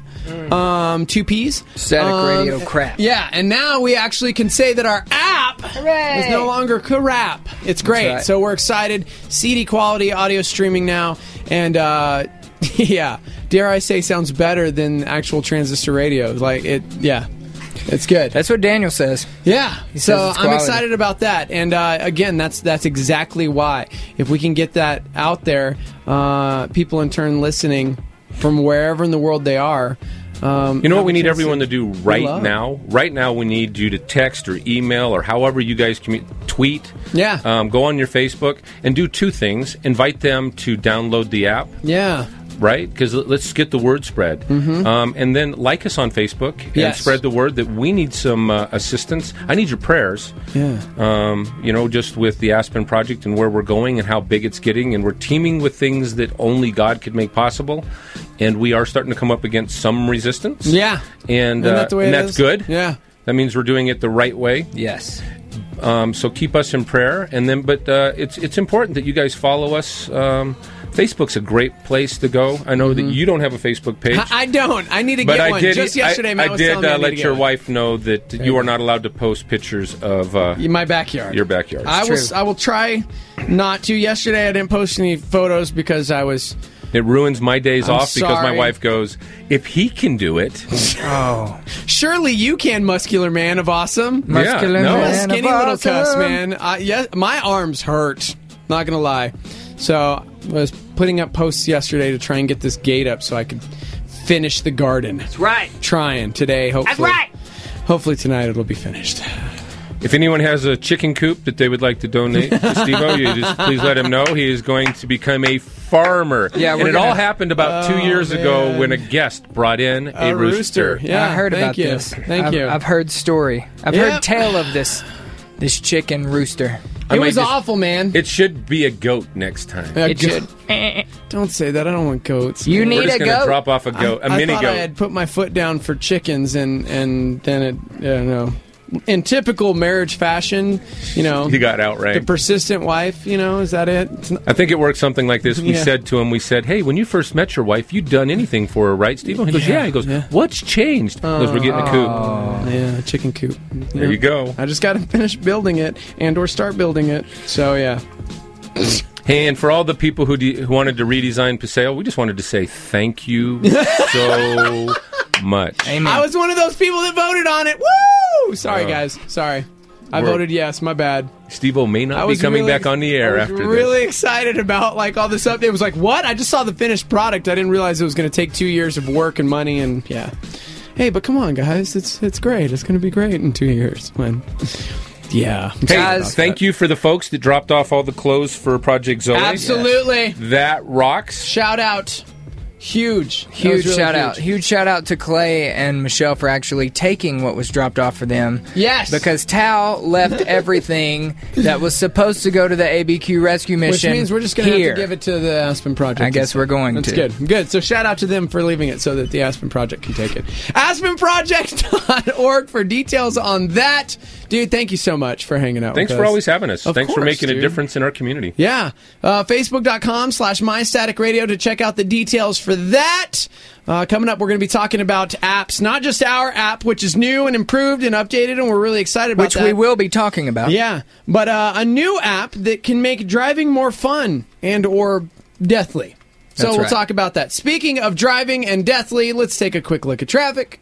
Um, two P's. Static um, radio crap. Yeah, and now we actually can say that our app Hooray! is no longer crap. It's great. right. So we're excited. C D quality audio streaming now. And, uh, yeah, dare I say, sounds better than actual transistor radio. Like, it, yeah. It's good. That's what Daniel says. Yeah. He So says it's I'm quality. excited about that. And uh, again, that's that's exactly why. If we can get that out there, uh, people in turn listening from wherever in the world they are. Um, You know what have we a need chance everyone to do right love. now? Right now, we need you to text or email or however you guys commu- tweet. Yeah. Um, go on your Facebook and do two things. Invite them to download the app. Yeah. Right? Because let's get the word spread. Mhm. Um, and then like us on Facebook and Yes. spread the word that we need some uh, assistance. I need your prayers. Yeah. Um, you know, just with the Aspen Project and where we're going and how big it's getting. And we're teaming with things that only God could make possible. And we are starting to come up against some resistance. Yeah. And, Isn't uh, that the way and it that's is? good. Yeah. That means we're doing it the right way. Yes. Um, so keep us in prayer, and then, but uh, it's it's important that you guys follow us. Um, Facebook's a great place to go. I know that you don't have a Facebook page, I I don't. I need to but get I one. did. Just yesterday, I, Matt I was did telling me I uh, need let to get your one. wife know that you are not allowed to post pictures of uh, In my backyard. your backyard. I will. I will try not to. Yesterday, I didn't post any photos because I was. It ruins my days I'm off because my sorry. wife goes, if he can do it. Oh, surely you can, muscular man of awesome. Muscular Yeah, no. man skinny of little awesome. cuss man. Uh, yeah, my arms hurt. Not gonna lie. So I was putting up posts yesterday to try and get this gate up so I could finish the garden. That's right. Trying today. Hopefully. That's right. Hopefully tonight it'll be finished. If anyone has a chicken coop that they would like to donate to Steve-O, you just please let him know. He is going to become a farmer. Yeah, and we're it gonna- all happened about two Oh, years ago man. when a guest brought in a, A rooster. Yeah, I heard thank about you. this. Thank I've, you. I've heard story. I've Yep. heard tale of this this chicken rooster. I It might was just- awful, man. It should be a goat next time. A It goat- should. Don't say that. I don't want goats. You We're need just a going to goat. drop off a goat, a I mini thought goat. I had put my foot down for chickens, and and then it, I don't know. In typical marriage fashion, you know, You got the outright. persistent wife. You know, is that it? It's not- I think it worked something like this. We Yeah. said to him, we said, hey, when you first met your wife, you'd done anything for her, right, Steve? He goes, yeah. Yeah, He goes, yeah. what's changed? He goes, we're getting a coop. yeah, chicken coop. There you go. I just got to finish building it and or start building it. So yeah. Hey, and for all the people who, de- who wanted to redesign Paseo, we just wanted to say thank you so much. Amen. I was one of those people that voted on it. Woo! Sorry, Uh, guys. Sorry. I we're- voted yes. My bad. Steve-O may I not be was coming really- back on the air I was after really this. excited about like all this update. It was like, what? I just saw the finished product. I didn't realize it was going to take two years of work and money. And yeah. Hey, but come on, guys. It's it's great. It's going to be great in two years. When. Yeah. Hey, Guys, thank you for the folks that dropped off all the clothes for Project Zoe. Absolutely. That rocks. Shout out. Huge. That Huge was really shout huge. out. Huge shout out to Clay and Michelle for actually taking what was dropped off for them. Yes. Because Tao left everything that was supposed to go to the A B Q rescue Which mission means we're just going to here. have to give it to the Aspen Project. I guess we're going That's to. good. Good. So shout out to them for leaving it so that the Aspen Project can take it. aspen project dot org for details on that. Dude, thank you so much for hanging out Thanks with for us. always having us. Of Thanks for course, making dude. a difference in our community. Yeah. Uh, Facebook.com slash MyStaticRadio to check out the details for that. Uh, coming up, we're going to be talking about apps. Not just our app, which is new and improved and updated, and we're really excited about Which that. we will be talking about. Yeah. But uh, a new app that can make driving more fun and or deathly. So That's we'll right. talk about that. Speaking of driving and deathly, let's take a quick look at traffic.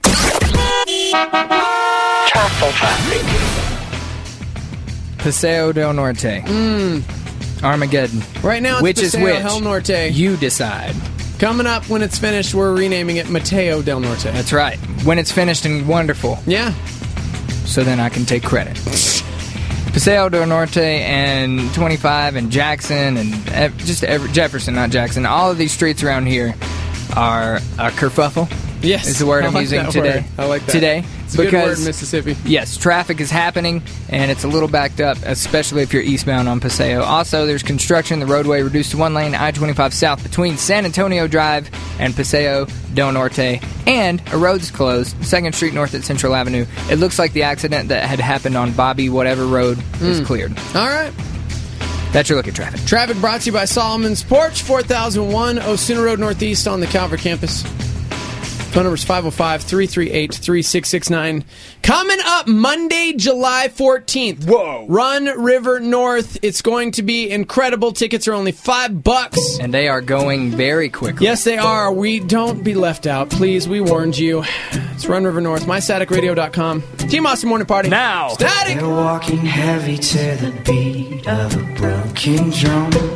Paseo del Norte. Armageddon. Right now it's Which is Paseo which? del Norte. You decide. Coming up when it's finished, we're renaming it Mateo del Norte. That's right. When it's finished and wonderful. Yeah. So then I can take credit. Paseo del Norte and twenty-five and Jackson and ev- just every, Jefferson, not Jackson. All of these streets around here are a kerfuffle. Yes. Is the word I I'm like using that today. word. I like that. Today. It's a because, good word in Mississippi. Yes, traffic is happening, and it's a little backed up, especially if you're eastbound on Paseo. Also, there's construction. The roadway reduced to one lane, I twenty-five south between San Antonio Drive and Paseo del Norte, and a road's closed, second Street North at Central Avenue. It looks like the accident that had happened on Bobby whatever road is Mm. cleared. All right. That's your look at traffic. Traffic brought to you by Solomon's Porch, four thousand one Osuna Road Northeast on the Calvert campus. Phone number is five oh five, three three eight, three six six nine. Coming up Monday, July fourteenth. Whoa. Run River North. It's going to be incredible. Tickets are only five bucks. And they are going very quickly. Yes, they are. We don't be left out. Please, we warned you. It's Run River North, my static radio dot com. Team Austin Morning Party. Now. Static. They're walking heavy to the beat of a broken drum.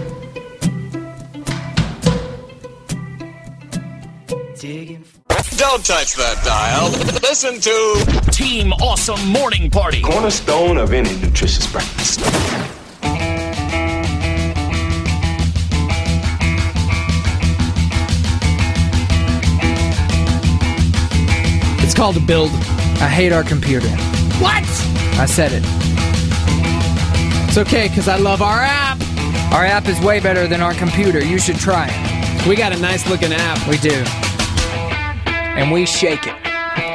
Digging. Don't touch that dial. Listen to Team Awesome Morning Party. Cornerstone of any nutritious breakfast. It's called a build. I hate our computer. What? I said it. It's okay, because I love our app. Our app is way better than our computer. You should try it. We got a nice looking app. We do. And we shake it.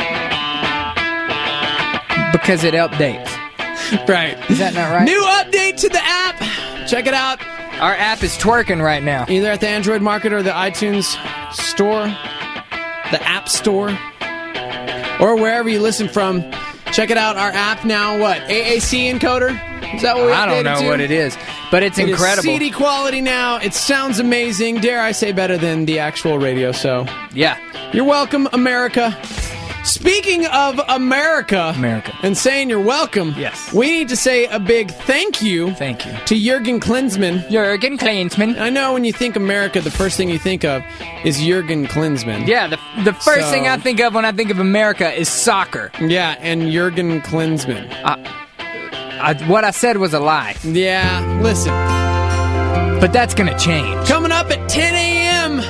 Because it updates. Right. Is that not right? New update to the app. Check it out. Our app is twerking right now. Either at the Android Market or the iTunes Store, the App Store, or wherever you listen from. Check it out. Our app now, what? A A C encoder? Is that what we I don't know updated to? what it is, but it's It is incredible. C D quality now. It sounds amazing. Dare I say better than the actual radio, so. Yeah. You're welcome, America. Speaking of America, America, and saying you're welcome, yes, we need to say a big thank you, thank you to Jurgen Klinsmann. Jurgen Klinsmann. I know when you think America, the first thing you think of is Jurgen Klinsmann. Yeah, the the first So- thing I think of when I think of America is soccer. Yeah, and Jurgen Klinsmann. Uh, I, what I said was a lie. Yeah, listen. But that's gonna change. Coming up at ten a.m.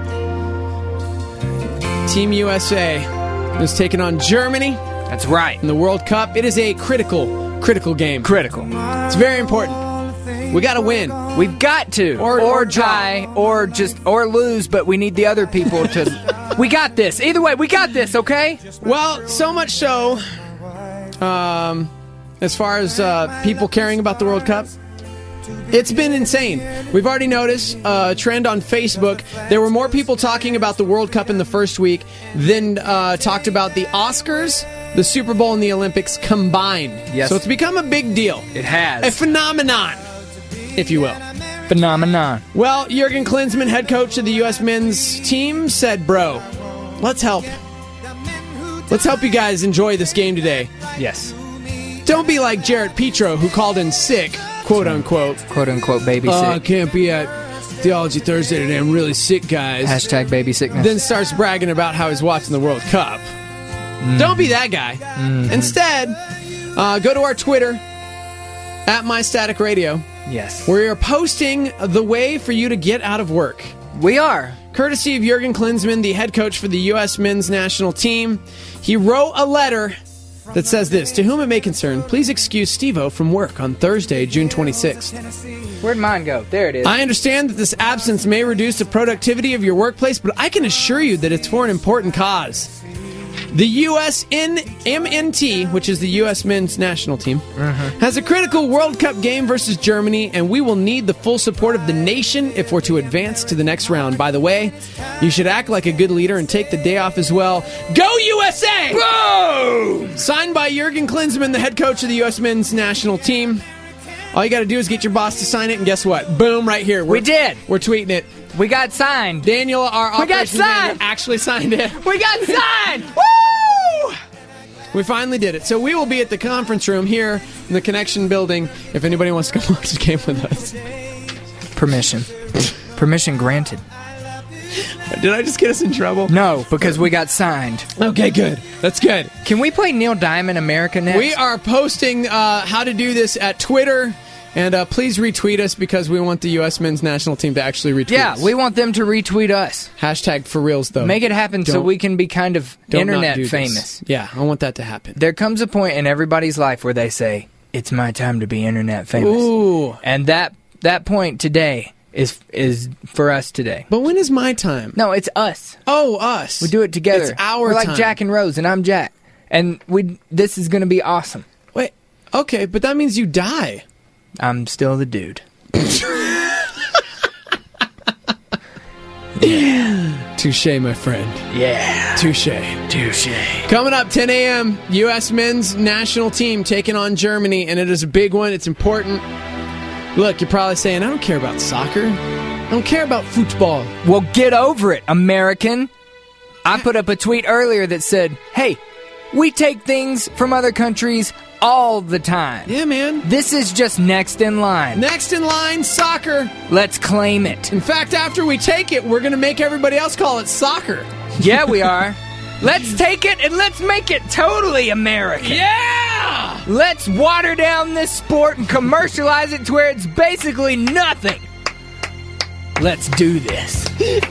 Team U S A is taking on Germany. That's right. In the World Cup. It is a critical, critical game. Critical. It's very important. We got to win. We've got to. Or, or or try, or just, or lose, but we need the other people to... We got this. Either way, we got this, okay? Well, so much so, um, as far as uh, people caring about the World Cup, it's been insane. We've already noticed a trend on Facebook. There were more people talking about the World Cup in the first week than uh, talked about the Oscars, the Super Bowl, and the Olympics combined. Yes. So it's become a big deal. It has. A phenomenon, if you will. Phenomenon. Well, Jurgen Klinsmann, head coach of the U S men's team, said, bro, let's help. Let's help you guys enjoy this game today. Yes. Don't be like Jarrett Petro, who called in sick, quote unquote. Quote unquote baby Oh, I sick. can't be at Theology Thursday today. I'm really sick, guys. Hashtag baby sickness. Then starts bragging about how he's watching the World Cup. Mm. Don't be that guy. Mm-hmm. Instead, uh, go to our Twitter, at My Static Radio. Yes. We are posting the way for you to get out of work. We are. Courtesy of Jurgen Klinsmann, the head coach for the U S men's national team. He wrote a letter that says this: to whom it may concern, please excuse Steve-O from work on Thursday, June twenty-sixth. Where'd mine go? There it is. I understand that this absence may reduce the productivity of your workplace, but I can assure you that it's for an important cause. The U S M N T, which is the U S men's national team, Mm-hmm. has a critical World Cup game versus Germany, and we will need the full support of the nation if we're to advance to the next round. By the way, you should act like a good leader and take the day off as well. Go U S A! Boom! Signed by Jurgen Klinsmann, the head coach of the U S men's national team. All you got to do is get your boss to sign it, and guess what? Boom, right here. We're, We did. We're tweeting it. We got signed. Daniel, our We got operations manager, signed. actually signed it. We got signed! Woo! We finally did it. So we will be at the conference room here in the Connection building if anybody wants to come watch the game with us. Permission. Permission granted. Did I just get us in trouble? No, because we got signed. Okay, good. That's good. Can we play Neil Diamond America next? We are posting uh, how to do this at Twitter. And uh, please retweet us because we want the U S men's national team to actually retweet Yeah, us. we want them to retweet us. Hashtag for reals, though. Make it happen so Don't- we can be kind of Don't not internet do this. famous. Yeah, I want that to happen. There comes a point in everybody's life where they say, it's my time to be internet famous. Ooh. And that that point today is is for us today. But when is my time? No, it's us. Oh, us. We do it together. It's our We're like time. Jack and Rose, and I'm Jack. And we this is going to be awesome. Wait, okay, but that means you die. I'm still the dude. Yeah. Touche, my friend. Yeah. Touche. Touche. Coming up, ten a.m., U S men's national team taking on Germany, and it is a big one. It's important. Look, you're probably saying, I don't care about soccer. I don't care about football. Well, get over it, American. I put up a tweet earlier that said, hey, we take things from other countries all the time. Yeah, man. This is just next in line. Next in line, soccer. Let's claim it. In fact, after we take it, we're going to make everybody else call it soccer. Yeah, we are. Let's take it and let's make it totally American. Yeah! Let's water down this sport and commercialize it to where it's basically nothing. Let's do this.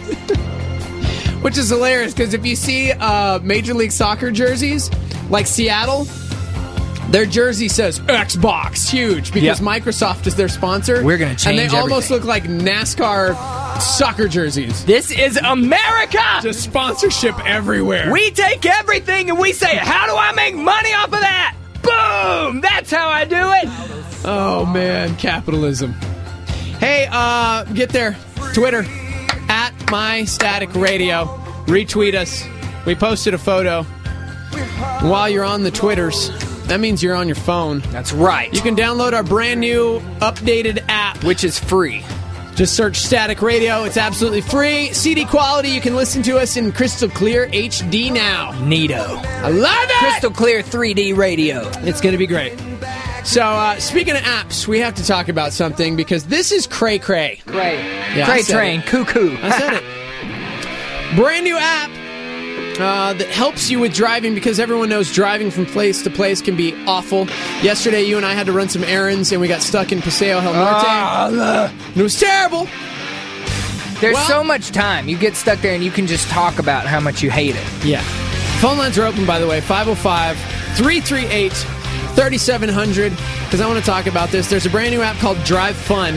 Which is hilarious, because if you see uh, Major League Soccer jerseys, like Seattle, their jersey says Xbox, huge, because Yep. Microsoft is their sponsor. We're gonna change And they almost everything. look like NASCAR soccer jerseys. This is America! Just sponsorship everywhere. We take everything and we say, how do I make money off of that? Boom! That's how I do it! Oh, man, capitalism. Hey, uh, get there. Twitter, at My Static Radio. Retweet us. We posted a photo. While you're on the Twitters, that means you're on your phone. That's right. You can download our brand new updated app, Which is free. just search Static Radio. It's absolutely free. C D quality. You can listen to us in crystal clear H D now. Neato. I love it! Crystal clear three D radio. It's going to be great. So, uh, speaking of apps, we have to talk about something because this is cray cray. Cray. Yeah, I Cray said train. it. Cuckoo. I said it. Brand new app uh, that helps you with driving because everyone knows driving from place to place can be awful. Yesterday, you and I had to run some errands and we got stuck in Paseo El Norte. Ah, and it was terrible. There's Well- so much time. You get stuck there and you can just talk about how much you hate it. Yeah. Phone lines are open, by the way, five oh five, three three eight, three seven zero zero, because I want to talk about this. There's a brand new app called Drive Fun.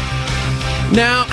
Now,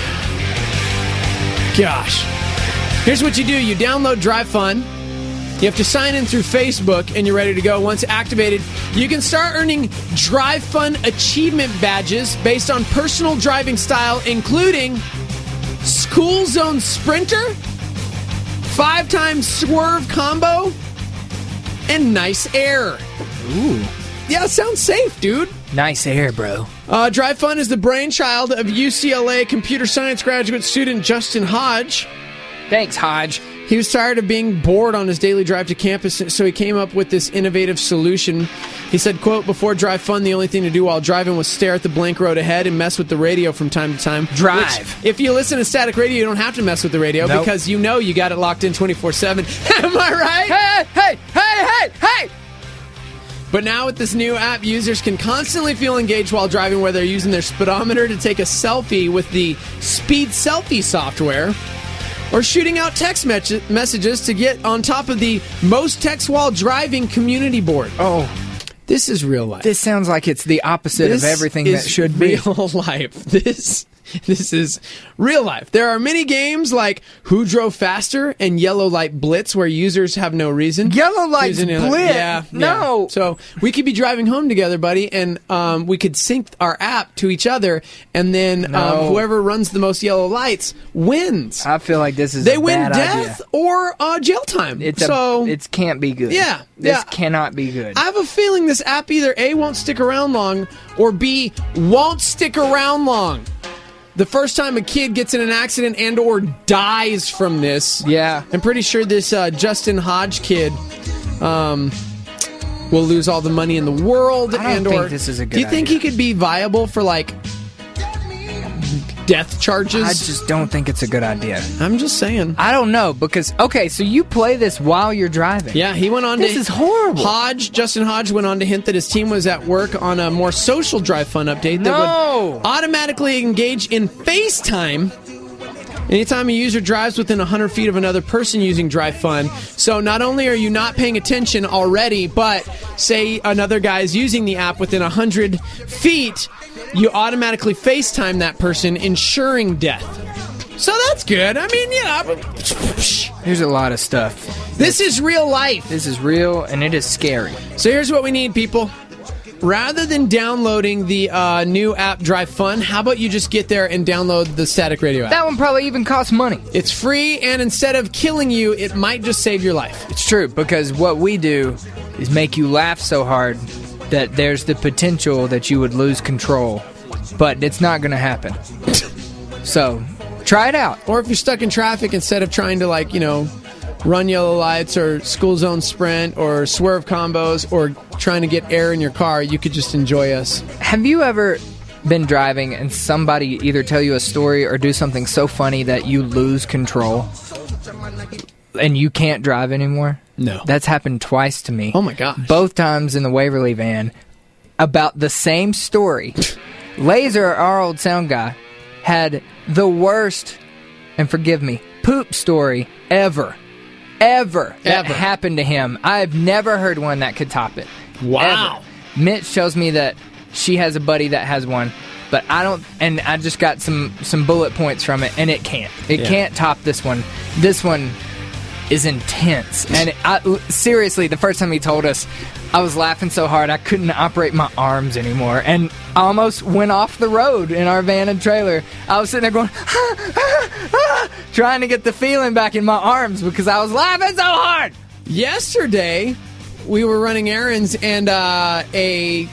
gosh, here's what you do. You download Drive Fun. You have to sign in through Facebook, and you're ready to go. Once activated, you can start earning Drive Fun achievement badges based on personal driving style, including School Zone Sprinter, five times swerve combo, and nice air. Ooh. Yeah, sounds safe, dude. Nice air, bro. Uh, Drive Fun is the brainchild of U C L A computer science graduate student Justin Hodge. Thanks, Hodge. He was tired of being bored on his daily drive to campus, so he came up with this innovative solution. He said, quote, before Drive Fun, the only thing to do while driving was stare at the blank road ahead and mess with the radio from time to time. Drive. Which, if you listen to Static Radio, you don't have to mess with the radio Nope. because you know you got it locked in twenty-four seven. Am I right? Hey, hey, hey, hey, hey! But now with this new app, users can constantly feel engaged while driving, whether they're using their speedometer to take a selfie with the Speed Selfie software, or shooting out text me- messages to get on top of the most text while driving community board. Oh. This is real life. This sounds like it's the opposite This of everything is that should be. real life. This this is real life. There are many games like Who Drove Faster and Yellow Light Blitz where users have no reason. Yellow Light Using it- Blitz? Yeah. No. yeah. So we could be driving home together, buddy, and um, we could sync our app to each other, and then No. um, whoever runs the most yellow lights wins. I feel like this is They a win bad death idea. or uh, jail time. It's so a, it can't be good. Yeah, This yeah. cannot be good. I have a feeling this app either A, won't stick around long, or B, won't stick around long. The first time a kid gets in an accident and or dies from this, yeah, I'm pretty sure this uh, Justin Hodge kid um, will lose all the money in the world. I don't and think or, this is a good Do you think idea. he could be viable for like death charges? I just don't think it's a good idea. I'm just saying. I don't know because okay, so you play this while you're driving. Yeah, he went on This to... is horrible. Hodge, Justin Hodge went on to hint that his team was at work on a more social Drive Fun update that No. would automatically engage in FaceTime anytime a user drives within one hundred feet of another person using Drive Fun. So not only are you not paying attention already, but say another guy is using the app within one hundred feet, you automatically FaceTime that person, ensuring death. So that's good. I mean, yeah. There's a lot of stuff. This is real life. This is real, and it is scary. So here's what we need, people. Rather than downloading the uh, new app Drive Fun, how about you just get there and download the Static Radio app? That one probably even costs money. It's free, and instead of killing you, it might just save your life. It's true, because what we do is make you laugh so hard that there's the potential that you would lose control. But it's not going to happen. So, try it out. Or if you're stuck in traffic, instead of trying to, like, you know, run yellow lights or school zone sprint or swerve combos or trying to get air in your car, you could just enjoy us. Have you ever been driving and somebody either tell you a story or do something so funny that you lose control and you can't drive anymore? No. That's happened twice to me. Oh my gosh. Both times in the Waverly van about the same story. Laser, our old sound guy, had the worst, and forgive me, poop story ever. Ever. That Ever. happened to him. I've never heard one that could top it. Wow. Ever. Mitch tells me that she has a buddy that has one, but I don't, and I just got some, some bullet points from it, and it can't. It Yeah. can't top this one. This one is intense. And I, seriously, the first time he told us, I was laughing so hard I couldn't operate my arms anymore, and I almost went off the road in our van and trailer. I was sitting there going, ah, ah, ah, trying to get the feeling back in my arms because I was laughing so hard. Yesterday, we were running errands, and uh, a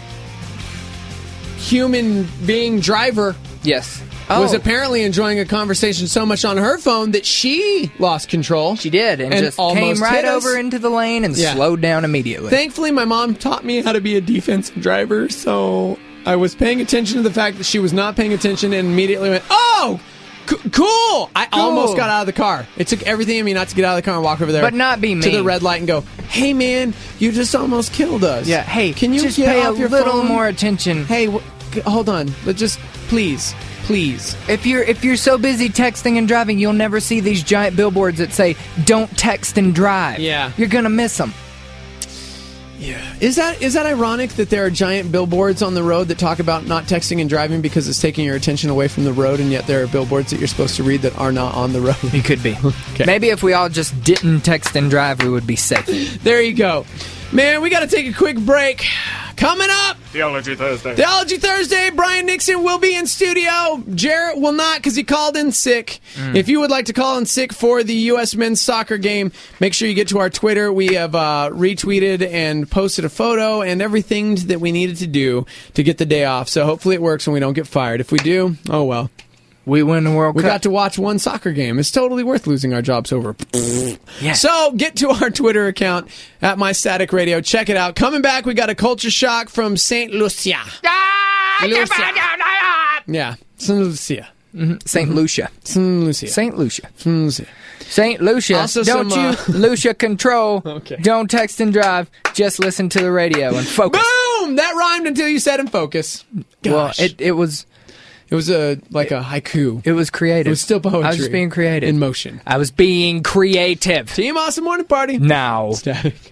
human being driver Yes. was Oh. apparently enjoying a conversation so much on her phone that she lost control. She did, and, And just almost came right hit us. over into the lane and Yeah. slowed down immediately. Thankfully, my mom taught me how to be a defensive driver, so I was paying attention to the fact that she was not paying attention and immediately went, oh, c- cool! I Cool. almost got out of the car. It took everything in me not to get out of the car and walk over there. But not be To mean. the red light and go, hey, man, you just almost killed us. Yeah, hey, can you just get pay a off your little phone? more attention? Hey, w- g- hold on. But just, please, please. If you're if you're so busy texting and driving, you'll never see these giant billboards that say "Don't text and drive." Yeah. you're gonna miss them. Yeah. Is that is that ironic that there are giant billboards on the road that talk about not texting and driving because it's taking your attention away from the road, and yet there are billboards that you're supposed to read that are not on the road? It could be. Maybe if we all just didn't text and drive, we would be safe. There you go. Man, we got to take a quick break. Coming up, Theology Thursday. Theology Thursday. Brian Nixon will be in studio. Jarrett will not because he called in sick. Mm. If you would like to call in sick for the U S men's soccer game, make sure you get to our Twitter. We have uh, retweeted and posted a photo and everything that we needed to do to get the day off. So hopefully it works and we don't get fired. If we do, oh well. We win the World We Cup. got to watch one soccer game. It's totally worth losing our jobs over. Yeah. So get to our Twitter account at My Static Radio. Check it out. Coming back, we got a culture shock from Saint Lucia. Lucia. Yeah, Saint Lucia. Mm-hmm. Saint Lucia. Saint Lucia. Saint Lucia. Saint Lucia. Saint Lucia. Also Don't some, you, uh, Lucia, control. Okay. Don't text and drive. Just listen to the radio and focus. Boom! That rhymed until you said and focus. Gosh. Well, it, it was... It was a like a haiku. It was creative. It was still poetry. I was just being creative. In motion. I was being creative. Team Awesome Morning Party. Now. Static.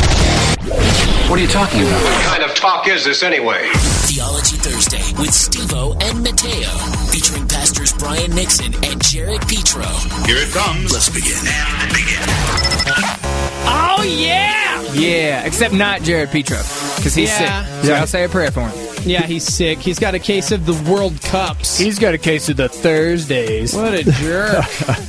What are you talking about? What kind of talk is this anyway? Theology Thursday with Steve-O and Mateo, featuring pastors Brian Nixon and Jared Petro. Here it comes. Let's begin. And begin. Oh, yeah! Yeah, except not Jared Petro, because he's Yeah. sick. So I'll say a prayer for him. Yeah, he's sick. He's got a case of the World Cups. He's got a case of the Thursdays. What a jerk.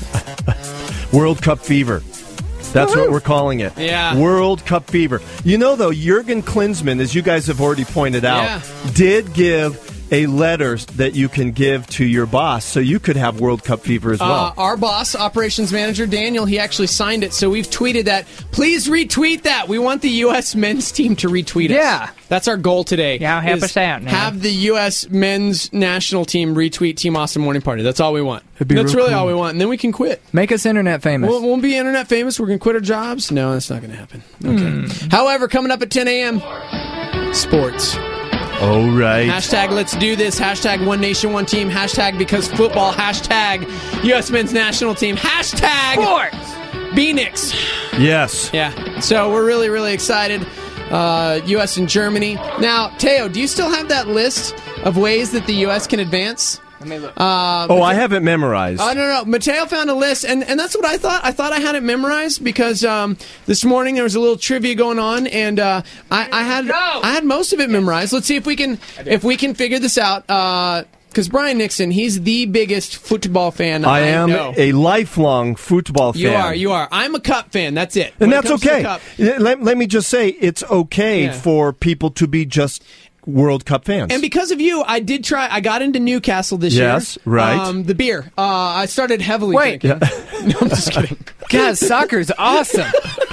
World Cup fever. That's what we're calling it. Yeah. World Cup fever. You know, though, Jurgen Klinsmann, as you guys have already pointed out, Yeah. did give a letter that you can give to your boss, so you could have World Cup fever as well. Uh, our boss, operations manager Daniel, he actually signed it, so we've tweeted that. Please retweet that. We want the U S men's team to retweet us. Yeah. That's our goal today. Yeah, help is us out now. Have the U S men's national team retweet Team Awesome Morning Party. That's all we want. be That's real really cool. all we want, and then we can quit. Make us internet famous. We'll, we'll be internet famous. We're going to quit our jobs. No, that's not going to happen. Okay. Hmm. However, coming up at ten a.m., sports. Oh, right. Hashtag let's do this. Hashtag one nation, one team. Hashtag because football. Hashtag U S men's national team. Hashtag sports. B-Nix. Yes. Yeah. So we're really, really excited. Uh, U S and Germany. Now, Teo, do you still have that list of ways that the U S can advance? Let me look. Uh, Oh, I have it memorized. Oh, no, no. Mateo found a list, and, and that's what I thought. I thought I had it memorized because um, this morning there was a little trivia going on, and uh, I, I had I had most of it memorized. Let's see if we can if we can figure this out. Because Brian Nixon, he's the biggest football fan I, I am know. a lifelong football fan. You are, you are. I'm a Cup fan. That's it. And When it that's comes to the okay. Cup- Let, let me just say, it's okay Yeah. for people to be just World Cup fans. And because of you, I did try. I got into Newcastle this year. Yes, right. Um, the beer. Uh, I started heavily Wait. drinking. No, I'm just kidding. God, soccer's awesome.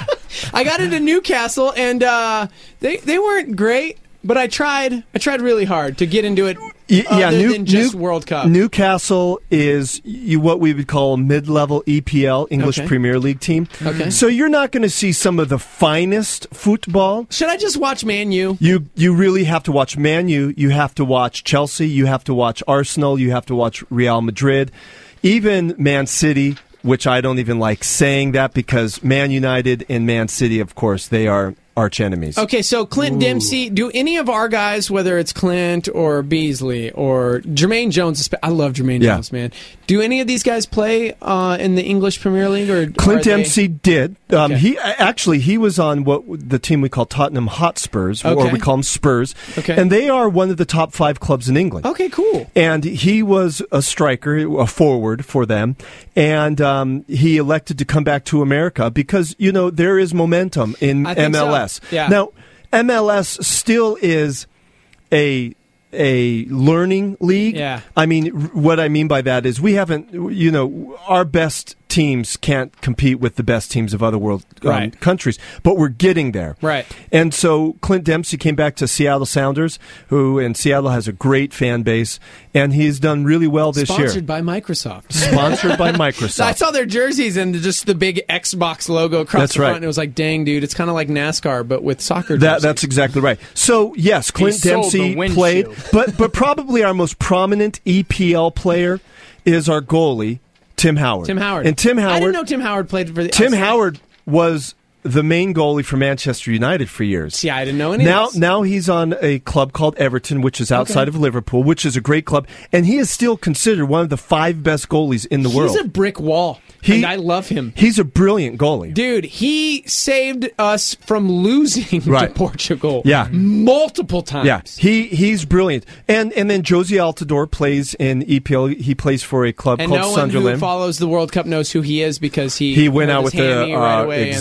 I got into Newcastle, and uh, they they weren't great, but I tried. I tried really hard to get into it. Y- other yeah, New, than just New- World Cup. Newcastle is you, what we would call a mid-level E P L, English Okay. Premier League team. Okay. So you're not going to see some of the finest football. Should I just watch Man U? You you really have to watch Man U. You have to watch Chelsea. You have to watch Arsenal. You have to watch Real Madrid. Even Man City, which I don't even like saying that because Man United and Man City, of course, they are arch enemies. Okay, so Clint Dempsey, do any of our guys, whether it's Clint or Beasley or Jermaine Jones, I love Jermaine Yeah. Jones, man. Do any of these guys play uh, in the English Premier League? Or Clint are they- Dempsey did. Um, Okay. He actually he was on what the team we call Tottenham Hotspurs, or Okay. we call them Spurs, Okay. and they are one of the top five clubs in England. Okay, cool. And he was a striker, a forward for them, and um, he elected to come back to America because you know there is momentum in I think M L S. so. Yeah. Now, M L S still is a a learning league. Yeah. I mean, r- what I mean by that is we haven't, you know, our best teams can't compete with the best teams of other world um, Right. countries, but we're getting there. Right. And so Clint Dempsey came back to Seattle Sounders, who in Seattle has a great fan base, and he's done really well this Sponsored year. by Microsoft. Sponsored by I Microsoft. saw their jerseys and just the big Xbox logo across That's the front. right. And it was like, dang, dude, it's kind of like NASCAR, but with soccer That, jerseys. that's exactly right. So yes, Clint sold the Dempsey windshield. played, but but probably our most prominent E P L player is our goalie, Tim Howard. Tim Howard. And Tim Howard. I didn't know Tim Howard played for the Tim I- Howard was the main goalie for Manchester United for years. See, I didn't know any Now, of this. now he's on a club called Everton, which is outside Okay. of Liverpool, which is a great club, and he is still considered one of the five best goalies in the He's world. a brick wall, He- and I love him. He's a brilliant goalie. Dude, he saved us from losing Right. to Portugal Yeah. multiple times. Yeah, he he's brilliant, and and then Josie Altidore plays in E P L. He plays for a club And called no one who Sunderland. follows the World Cup knows who he is because he He went hurt out his with the hammy right uh, away exactly and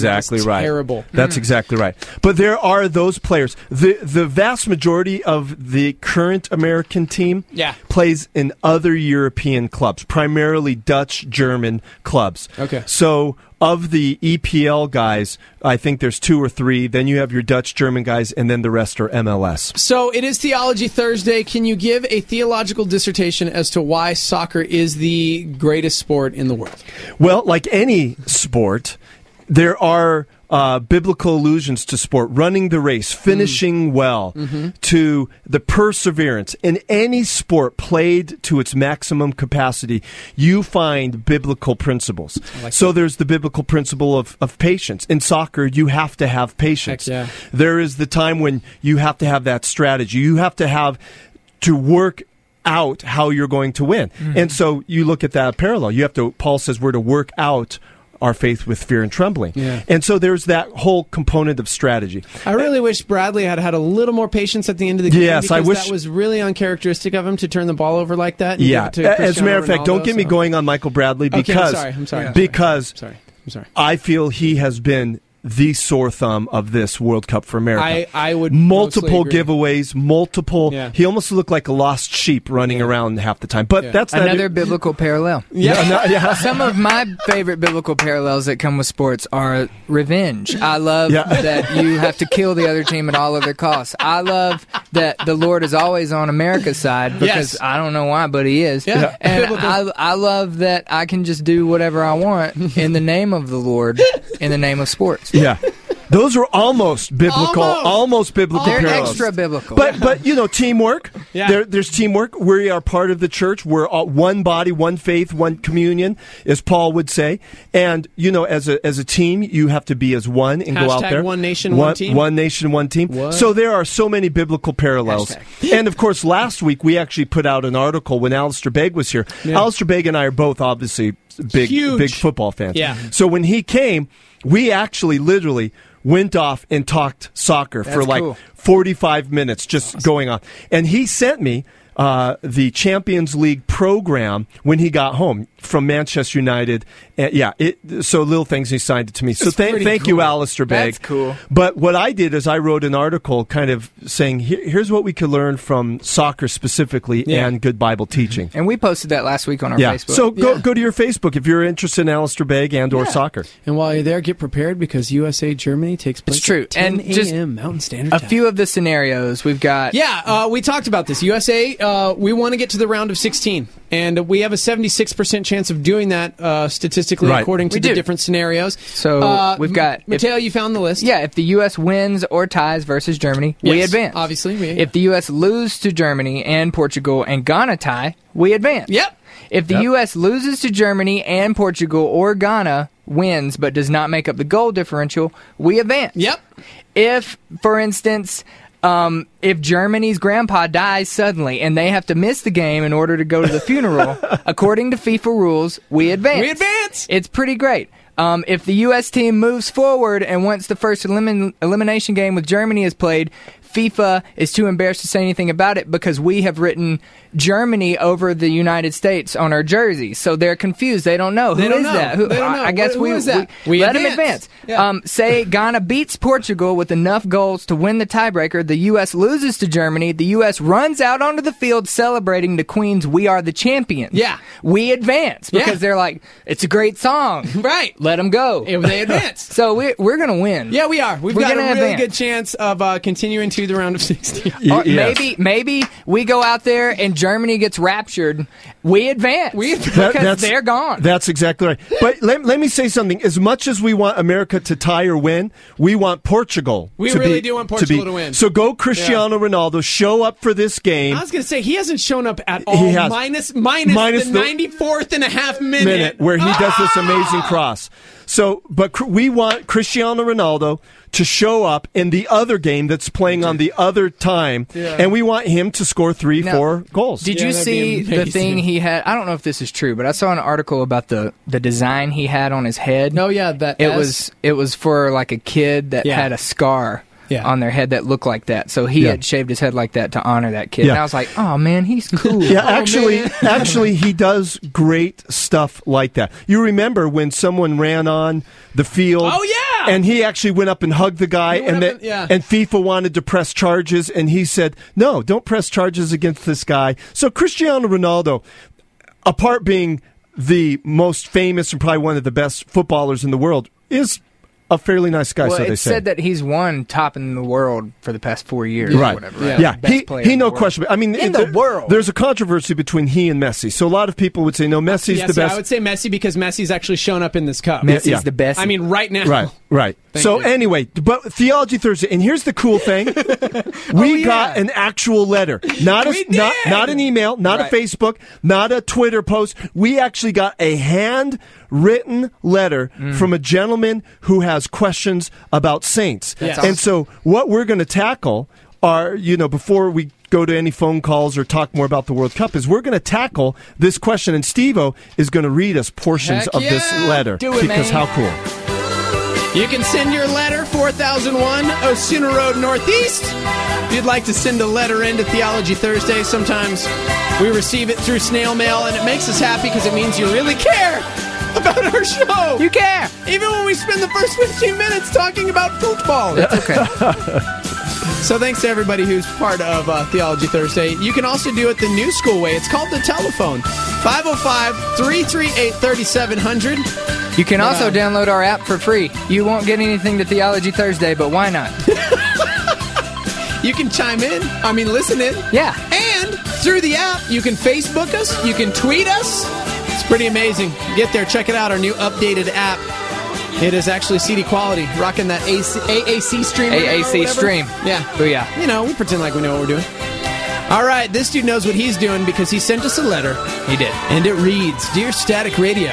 right. Terrible. That's exactly right. But there are those players. The the vast majority of the current American team Yeah. plays in other European clubs, primarily Dutch, German clubs. Okay. So of the E P L guys, I think there's two or three. Then you have your Dutch, German guys, and then the rest are M L S. So it is Theology Thursday. Can you give a theological dissertation as to why soccer is the greatest sport in the world? Well, like any sport, there are uh, biblical allusions to sport, running the race, finishing well, Mhm. to the perseverance. In any sport played to its maximum capacity, you find biblical principles. like So there's the biblical principle of, of patience. In soccer, you have to have patience. Heck yeah. There is the time when you have to have that strategy. You have to have to work out how you're going to win. Mm-hmm. And so you look at that parallel. You have to, Paul says we're to work out our faith with fear and trembling. Yeah. And so there's that whole component of strategy. I really wish Bradley had had a little more patience at the end of the game. Yes, I because wish- that was really uncharacteristic of him to turn the ball over like that. and Yeah. give it to As a matter of Cristiano fact, don't Ronaldo, get me so- going on Michael Bradley Okay, I'm because sorry, I'm sorry, I'm sorry. because Sorry, I'm sorry. I feel he has been the sore thumb of this World Cup for America. I, I would multiple mostly agree. giveaways, multiple. Yeah. He almost looked like a lost sheep running around half the time. But Yeah. that's not Another biblical parallel. Yeah, no- yeah. Some of my favorite biblical parallels that come with sports are revenge. I love Yeah. that you have to kill the other team at all other costs. I love that the Lord is always on America's side because Yes. I don't know why, but He is. Yeah. And Biblical. I, I love that I can just do whatever I want in the name of the Lord, in the name of sports. Yeah. Those are almost biblical, Almost. almost, biblical They're parallels. extra biblical. But but you know, teamwork. Yeah. There, there's teamwork. We are part of the church. We're all one body, one faith, one communion, as Paul would say. And you know, as a as a team, you have to be as one and go out Hashtag there. one nation, one team. One nation, one team. What? So there are so many biblical parallels. And of course, last week we actually put out an article when Alistair Begg was here. Yeah. Alistair Begg and I are both obviously big Huge. big football fans. Yeah. So when he came, we actually literally went off and talked soccer for That's like cool. forty-five minutes, just going on. And he sent me uh, the Champions League program when he got home from Manchester United. And yeah, it, so little things he signed it to me. So That's thank, pretty thank you, cool. Alistair Begg. That's cool. But what I did is I wrote an article kind of saying, Here, here's what we could learn from soccer specifically Yeah. and good Bible teaching. And we posted that last week on our Yeah. Facebook. So go Yeah. go to your Facebook if you're interested in Alistair Begg and or Yeah. soccer. And while you're there, get prepared because U S A Germany takes place It's true. at ten And just a.m. Mountain Standard a Time. few of the scenarios we've got. Yeah, uh, we talked about this. U S A, uh, we want to get to the round of sixteen, and we have a seventy-six percent chance of doing that uh, statistically, Right. according to We the do. different scenarios. So uh, we've got- Mateo. You found the list. Yeah, if the U S wins or ties versus Germany, we Yes, advance. obviously, we- If the U S lose to Germany and Portugal and Ghana tie, we advance. Yep. If the Yep. U S loses to Germany and Portugal or Ghana wins but does not make up the goal differential, we advance. Yep. If, for instance, um, if Germany's grandpa dies suddenly and they have to miss the game in order to go to the funeral, according to FIFA rules, we advance. We advance. It's pretty great. Um, if the U S team moves forward and once the first elimin- elimination game with Germany is played, FIFA is too embarrassed to say anything about it because we have written Germany over the United States on our jerseys. So they're confused. They don't know. They Who don't is know. that? Who, They don't know. I guess Who- we, who is that? we, We let them advance. advance. Yeah. Um, say Ghana beats Portugal with enough goals to win the tiebreaker. The U S loses to Germany. The U S runs out onto the field celebrating the Queen's "We Are the Champions." Yeah. We advance because Yeah. they're like, it's a great song. Right. Let them go. If they advance. So we, we're going to win. Yeah, we are. We've We're got a gonna really advance. good chance of uh, continuing to the round of sixteen. Or Yes. maybe maybe we go out there and Germany gets raptured. We advance. We because That- that's- they're gone. That's exactly right. But let, let me say something. As much as we want America to tie or win, we want Portugal We to really be, do want Portugal be. to win. So go Cristiano Ronaldo, show up for this game. I was going to say, he hasn't shown up at all. He has. Minus, minus, Minus the the- ninety-fourth and a half minute. minute where he does this Ah! amazing cross. So, but cr- we want Cristiano Ronaldo to show up in the other game that's playing on the other time, Yeah. and we want him to score three, Now, four goals. Did Yeah, you that'd see be the amazing. thing he had? I don't know if this is true, but I saw an article about the, the design he had on his head. No, yeah, that It S. was it was for like a kid that Yeah. had a scar Yeah. on their head that looked like that. So he Yeah. had shaved his head like that to honor that kid. Yeah. And I was like, oh man, he's cool. Yeah, Oh, actually, man. actually, he does great stuff like that. You remember when someone ran on the field? Oh, yeah! And he actually went up and hugged the guy, He went and up that, and- yeah. and FIFA wanted to press charges, and he said, no, don't press charges against this guy. So Cristiano Ronaldo, apart being the most famous and probably one of the best footballers in the world, is a fairly nice guy, well, so they it's say. said that he's won top in the world for the past four years Right. or whatever. Right? Yeah, Best he, player he in no the world. question. I mean, in there- the world. there's a controversy between he and Messi. So a lot of people would say, no, Messi's yes, the yeah, best. I would say Messi because Messi's actually shown up in this cup. Messi's Yeah. the best. I mean, right now. Right, right. Thank so you. anyway, but Theology Thursday, and here's the cool thing: we got an actual letter, not a not not an email, not Right. a Facebook, not a Twitter post. We actually got a handwritten letter from a gentleman who has questions about saints. That's And awesome. so, what we're going to tackle are, you know, before we go to any phone calls or talk more about the World Cup, is we're going to tackle this question, and Steve-O is going to read us portions Heck of this yeah. letter. Do it, because man. how cool. You can send your letter, four thousand one Osuna Road Northeast. If you'd like to send a letter in to Theology Thursday, sometimes we receive it through snail mail, and it makes us happy because it means you really care about our show. You care. Even when we spend the first fifteen minutes talking about football. That's okay. So thanks to everybody who's part of uh, Theology Thursday. You can also do it the new school way. It's called the telephone. five oh five, three three eight, three seven zero zero. You can also Uh, download our app for free. You won't get anything to Theology Thursday, but why not? You can chime in. I mean, listen in. Yeah. And through the app, you can Facebook us. You can tweet us. It's pretty amazing. Get there. Check it out. Our new updated app. It is actually C D quality. Rocking that A C, A A C stream. A A C stream. Yeah. Booyah. You know, we pretend like we know what we're doing. All right. This dude knows what he's doing because he sent us a letter. He did. And it reads, Dear Static Radio,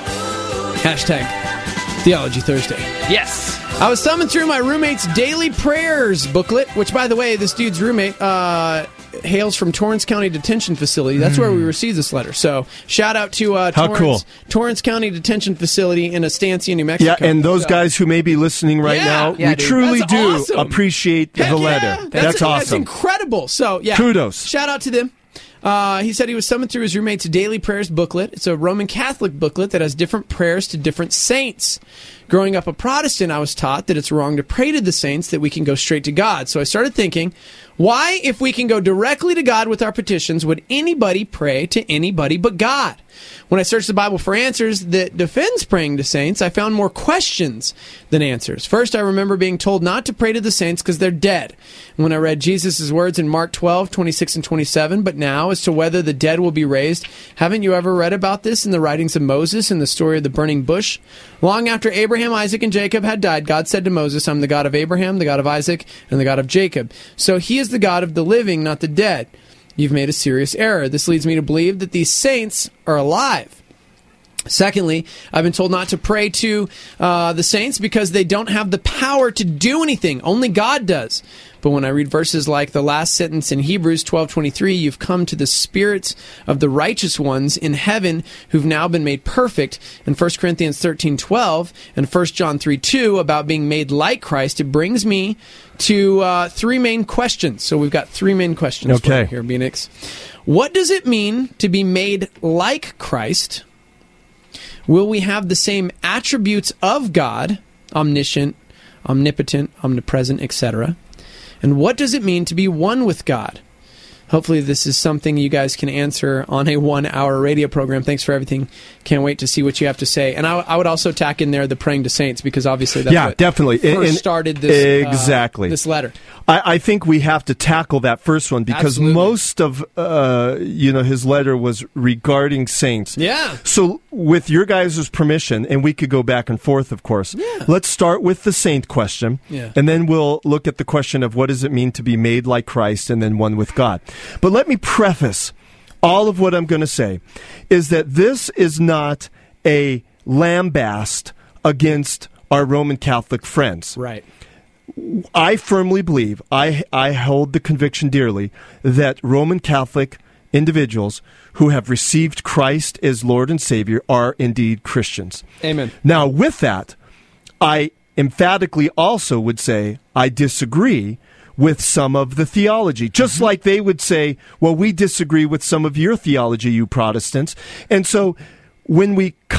hashtag Theology Thursday. Yes. I was thumbing through my roommate's daily prayers booklet, which, by the way, this dude's roommate uh, hails from Torrance County Detention Facility. That's where we received this letter. So, shout out to uh, How Torrance, cool. Torrance County Detention Facility in Estancia, New Mexico. Yeah, and those So- guys who may be listening right Yeah. now, Yeah, we dude. truly That's do awesome. appreciate Heck the yeah. letter. That's, That's, That's awesome. incredible. So, yeah. Kudos. Shout out to them. Uh, he said he was thumbing through his roommate's daily prayers booklet. It's a Roman Catholic booklet that has different prayers to different saints. Growing up a Protestant, I was taught that it's wrong to pray to the saints, that we can go straight to God. So I started thinking, why, if we can go directly to God with our petitions, would anybody pray to anybody but God? When I searched the Bible for answers that defends praying to saints, I found more questions than answers. First, I remember being told not to pray to the saints because they're dead. When I read Jesus' words in Mark twelve, twenty-six and twenty-seven, but now as to whether the dead will be raised, haven't you ever read about this in the writings of Moses in the story of the burning bush? Long after Abraham, Isaac, and Jacob had died, God said to Moses, I'm the God of Abraham, the God of Isaac, and the God of Jacob. So he is the God of the living, not the dead. You've made a serious error. This leads me to believe that these saints are alive. Secondly, I've been told not to pray to uh, the saints because they don't have the power to do anything. Only God does. But when I read verses like the last sentence in Hebrews twelve twenty-three, you've come to the spirits of the righteous ones in heaven who've now been made perfect, and First Corinthians thirteen twelve and First John three two about being made like Christ, it brings me to uh, three main questions. So we've got three main questions for Okay. you here, Phoenix. What does it mean to be made like Christ? Will we have the same attributes of God, omniscient, omnipotent, omnipresent, et cetera? And what does it mean to be one with God? Hopefully this is something you guys can answer on a one-hour radio program. Thanks for everything. Can't wait to see what you have to say. And I, I would also tack in there the praying to saints, because obviously that's yeah, what definitely. first And- and- started this, exactly. uh, this letter. I, I think we have to tackle that first one because Absolutely. most of uh, you know his letter was regarding saints. Yeah. So with your guys' permission, and we could go back and forth, of course. Yeah. Let's start with the saint question, Yeah. and then we'll look at the question of what does it mean to be made like Christ and then one with God. But let me preface all of what I'm going to say is that this is not a lambast against our Roman Catholic friends. Right. I firmly believe, I, I hold the conviction dearly, that Roman Catholic individuals who have received Christ as Lord and Savior are indeed Christians. Amen. Now, with that, I emphatically also would say I disagree with some of the theology, just Mm-hmm. like they would say, well, we disagree with some of your theology, you Protestants. And so when we come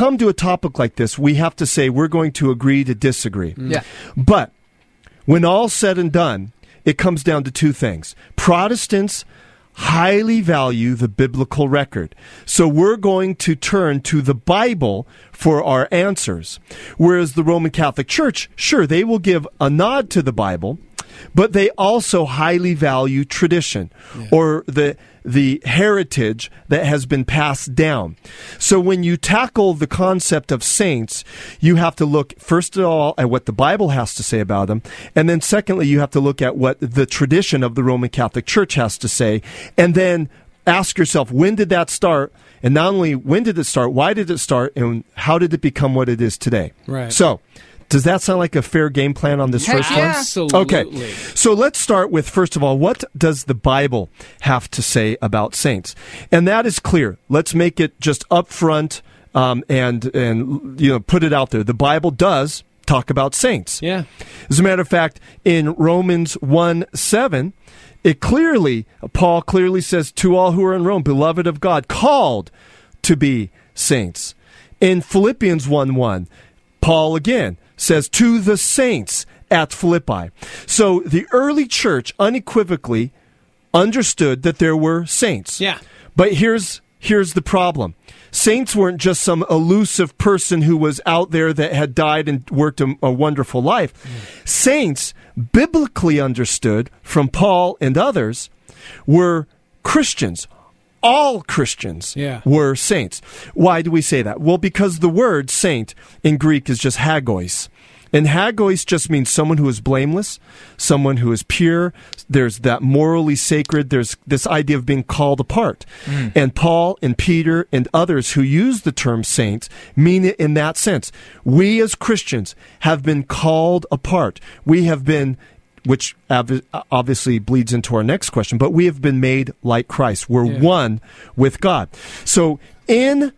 come to a topic like this, we have to say we're going to agree to disagree. Yeah. But when all's said and done, it comes down to two things. Protestants highly value the biblical record. So we're going to turn to the Bible for our answers. Whereas the Roman Catholic Church, sure, they will give a nod to the Bible, but they also highly value tradition yeah. or the the heritage that has been passed down. So when you tackle the concept of saints, you have to look, first of all, at what the Bible has to say about them, and then secondly, you have to look at what the tradition of the Roman Catholic Church has to say, and then ask yourself, when did that start? And not only when did it start, why did it start, and how did it become what it is today? Right. So, does that sound like a fair game plan on this Heck first yeah. one? Absolutely. Okay. So let's start with, first of all, what does the Bible have to say about saints? And that is clear. Let's make it just upfront um, and, and you know put it out there. The Bible does talk about saints. Yeah. As a matter of fact, in Romans one seven, it clearly, Paul clearly says, to all who are in Rome, beloved of God, called to be saints. In Philippians one one, Paul again says, to the saints at Philippi. So the early church unequivocally understood that there were saints. Yeah. But here's here's the problem. Saints weren't just some elusive person who was out there that had died and worked a, a wonderful life. Mm. Saints, biblically understood from Paul and others, were Christians. All Christians yeah. were saints. Why do we say that? Well, because the word saint in Greek is just hagios. And hagios just means someone who is blameless, someone who is pure. There's that morally sacred. There's this idea of being called apart. Mm. And Paul and Peter and others who use the term saints mean it in that sense. We as Christians have been called apart. We have been, which obviously bleeds into our next question, but we have been made like Christ. We're yeah. one with God. So in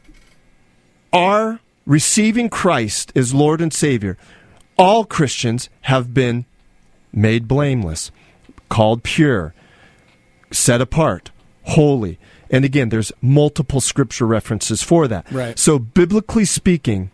our receiving Christ as Lord and Savior, all Christians have been made blameless, called pure, set apart, holy. And again, there's multiple scripture references for that. Right. So biblically speaking,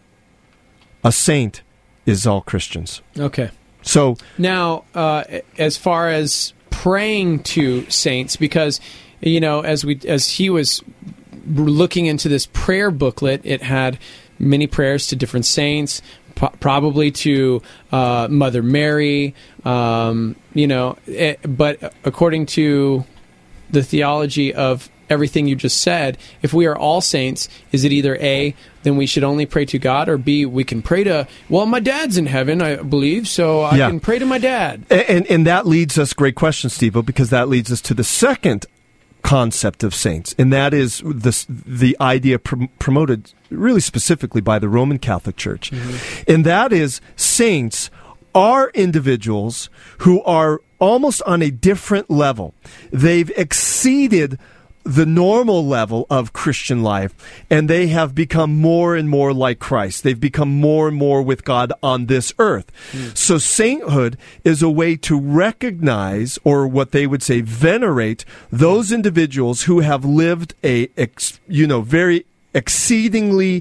a saint is all Christians. Okay. So now, uh, as far as praying to saints, because you know, as we as he was looking into this prayer booklet, it had many prayers to different saints, po- probably to uh, Mother Mary. Um, you know, it, but according to the theology of everything you just said, if we are all saints, is it either A, then we should only pray to God, or B, we can pray to, well, my dad's in heaven, I believe, so I yeah. can pray to my dad. And, and, and that leads us, great question, Steve-O, because that leads us to the second concept of saints, and that is the, the idea pr- promoted really specifically by the Roman Catholic Church. Mm-hmm. And that is saints are individuals who are almost on a different level. They've exceeded the normal level of Christian life, and they have become more and more like Christ. They've become more and more with God on this earth. Mm. So sainthood is a way to recognize, or what they would say, venerate those individuals who have lived a, ex, you know, very exceedingly